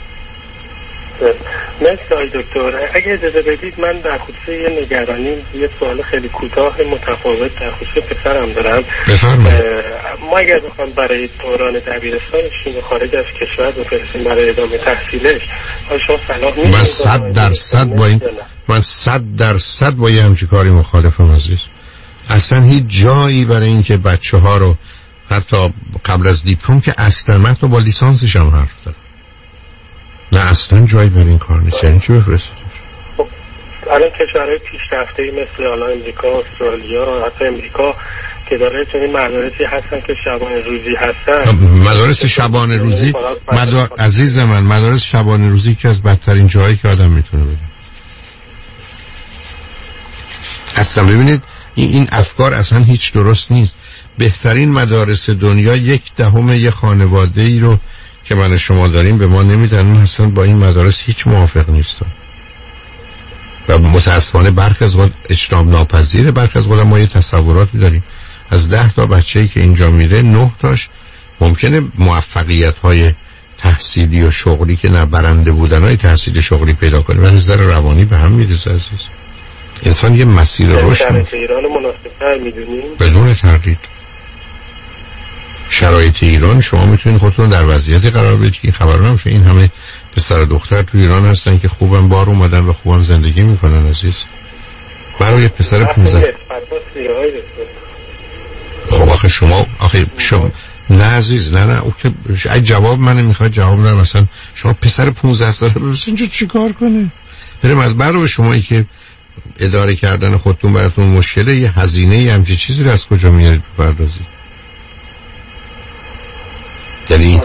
I: مرسی آقای دکتر. اگه اجازه بدید من در خصوص یه نگرانی یه سوال خیلی کوتاه متفاوت در خصوص پسرم دارم.
D: بفرمایید.
I: ما اگر بخوام برای دوران دبیرستانش خارج از کشور بفرستیم برای ادامه تحصیلش، آیا شما صلاح می‌دونید؟
D: من صد درصد با این من صد درصد با یه همچین کاری مخالفم عزیز. اصلا هیچ جایی برای اینکه بچه ها رو حتی قبل از دیپلم که اصلا من تو با لیسانسش هم حرف دارم، نه اصلا جایی برای این کار نیست. یعنی چی بفرستید؟
I: خب الان کشورهای پیشرفته‌ای مثل الان امریکا، استرالیا، حتی امریکا که داره چنین مدارسی هستن که شبانه روزی هستن.
D: مدارس شبانه روزی مدار... عزیز من مدارس شبانه روزی که از بدترین جایی که آدم میتونه بده. اصلا ببینید این, این افکار اصلا هیچ درست نیست. بهترین مدارس دنیا یک دهم یه خانواده ای رو که من شما داریم به ما نمیدن. من اصلا با این مدارس هیچ موافق نیستم و متاسفانه برخی از وقت اجتناب ناپذیره. برخی از وقت ما یه تصوراتی داریم از ده تا بچه‌ای که اینجا میره نه تاش ممکنه موفقیت های تحصیلی و شغلی که نه برنده بودن های تحصیلی شغلی پیدا کنه ولی نظر روانی به هم میرسه عزیز. انسان یه مسیر رشد
I: شرایط ایران مناسب‌تر میدونیم
D: بدون تردید. شرایط ایران شما میتونید خودتون در وضعیتی قرار بدید که این خبر نمیشه این همه پسر دختر تو ایران هستن که خوبم بار اومدن و خوبم زندگی میکنن عزیز. برای پسر پونزده خب آخه شما آخه شما نه عزیز نه نه او که اگه جواب من میخواد جواب نه. مثلا شما پسر پونزده ساله ببینید اینجا چی کار کنه؟ بریم از برای شمایی که اداره کردن خودتون براتون مشکله یه هزینه ای همچین چیزی رو از کجا میارید بپردازید؟ یعنی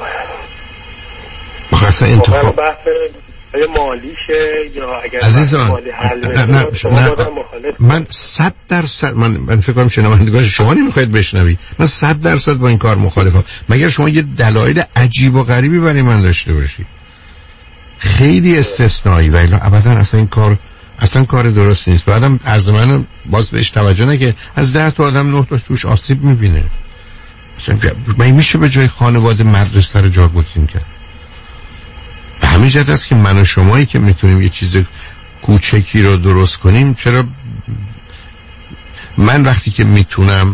D: خب اصلا انتخاب
I: مالیشه یا اگر
D: عزیزان نه نه, نه من صد درصد من من فکر کنم شنوندگان شما نمیخواید بشنوی من صد درصد با این کار مخالفم مگر شما یه دلایل عجیب و غریبی برای من داشته باشی خیلی استثنایی و الا ابدا اصلا این کار اصلا کار درست نیست. بعدم از من باز بهش توجه نکه از ده تا آدم نه تا توش آسیب میبینه. من میشه به جای خانواده مدرسه رو جاگزین کرد. به همین جهت است که من و شمایی که میتونیم یه چیز کوچکی رو درست کنیم چرا من وقتی که میتونم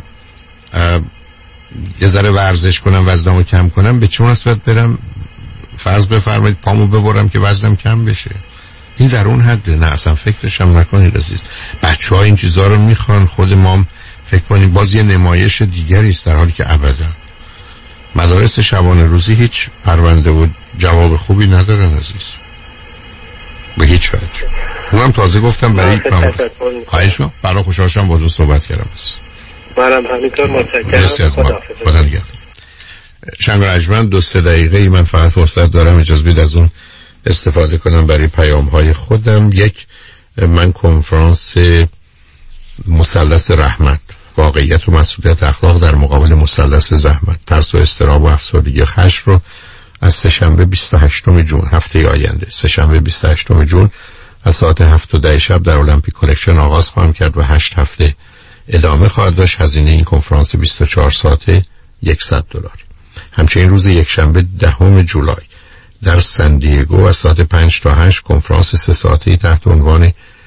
D: یه ذره ورزش کنم وزنمو کم کنم به چه مناسبت برم فرض بفرمایید پامو ببرم که وزنم کم بشه؟ این در اون حده. نه اصلا فکرش هم نکنید عزیز. بچه ها این چیزها رو میخوان. خود ما فکر کنیم باز یه نمایش دیگری است در حالی که ابدا مدارس شبانه روزی هیچ پرونده و جواب خوبی ندارن عزیز به هیچ وجه. اونم تازه گفتم برای خواهش ما برای خوشحالشم با دو صحبت کردم
I: منم همینطور متشکرم.
D: مرسی از ما. خدا نگهدار. شنگ رجمن دو سه دقیقه ای من فقط فرصت دارم اجازه بدید از اون استفاده کنم برای پیام های خودم. یک من کنفرانس مثلث رحمت واقعیت و مسئولیت اخلاق در مقابل مثلث زحمت ترس و اضطراب و افسردگی خشم رو از سه‌شنبه بیست و هشتم جون هفته آینده سه‌شنبه بیست و هشتم جون از ساعت هفت و ده شب در المپیک کلکشن آغاز خواهم کرد و هشت هفته ادامه خواهد داشت. هزینه این کنفرانس بیست و چهار ساعته صد دلار. همچنین روز یک شنبه دهم جولای در سندیگو از ساعت پنج تا هشت کنفرانس سه ساعتی تحت عنوان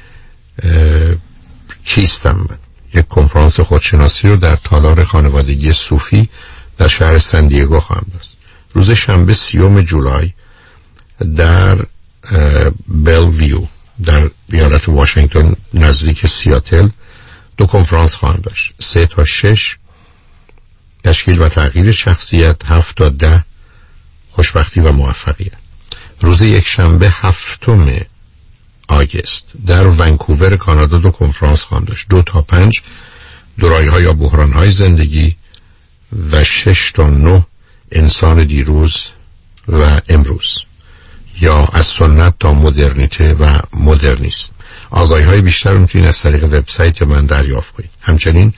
D: کیستم من، یک کنفرانس خودشناسی رو در تالار خانوادگی صوفی در شهر سندیگو خواهم داشت. روز شنبه سیوم جولای در بلویو در ایالت واشنگتن نزدیک سیاتل دو کنفرانس خواهم داشت. سه تا شش تشکیل و تغییر شخصیت، هفت تا ده خوشبختی و موفقیت. روز یک شنبه هفتم آگست در ونکوور کانادا دو کنفرانس خواهم داشت. دو تا پنج دورایی‌ها یا بحران‌های زندگی و شش تا نه انسان دیروز و امروز یا از سنت تا مدرنیته و مدرنیسم. آگاهی‌های بیشتر رو میتونید از طریق وبسایت من دریافت کنید. همچنین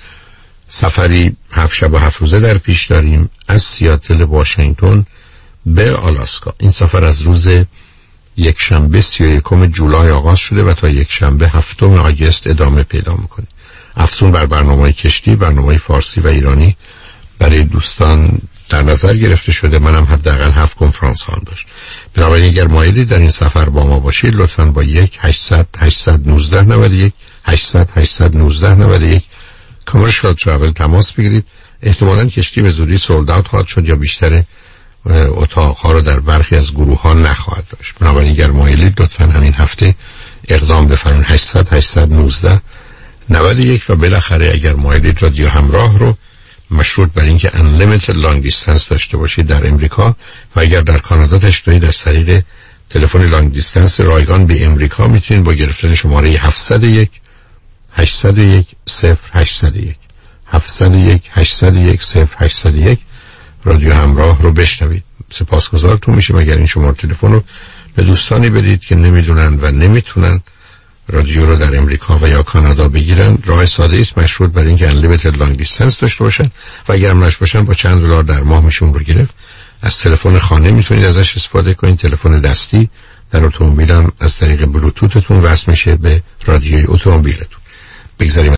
D: سفری هفت شب و هفت روزه در پیش داریم از سیاتل واشنگتن به آلاسکا. این سفر از روز یک شنبه سی و یکم جولای آغاز شده و تا یک شنبه هفتم آگست ادامه پیدا میکنه. افزون بر برنامه کشتی، برنامه فارسی و ایرانی برای دوستان در نظر گرفته شده. منم حداقل هفت کنفرانس خواهم داشت. بنابراین اگر مایلی در این سفر با ما باشید لطفاً با یک هشتصد هشتصد و نوزده نود و یک هشتصد هشتصد و نوزده نود و یک کامرشال ترافل تماس بگیرید. احتمالاً کشتی به زودی سولد اوت خواهد شد یا بیشتر اتاق‌ها رو در برخی از گروه‌ها نخواهد داشت. بنابراین اگر مایلید لطفاً همین هفته اقدام بفرمایید. هشتصد هشتصد و نوزده نود و یک و بالاخره اگر مایلید رادیو همراه رو مشروط بر اینکه unlimited long distance داشته باشید در امریکا و اگر در کانادا تشریف دارید از طریق تلفن لانگ دیستنس رایگان به امریکا میتونید با گرفتن شماره هفتصد و یک هشتصد و یک صفر هشتصد و یک هفتصد و یک هشتصد و یک صفر هشتصد و یک رادیو همراه رو بشنوید. سپاسگزارتون میشم اگر این شماره تلفن رو به دوستانی بدید که نمیدونن و نمیتونن رادیو رو در امریکا و یا کانادا بگیرن. راه ساده است، مشروط بر اینکه unlimited long distance داشته باشن و اگر هم نش باشن با چند دلار در ماه میشون رو گرفت. از تلفن خانه میتونید ازش استفاده کنید. تلفن دستی در اتومبیل هم از طریق بلوتوتتون وصل میشه به رادیوی اتومبیلتون. بگذاریم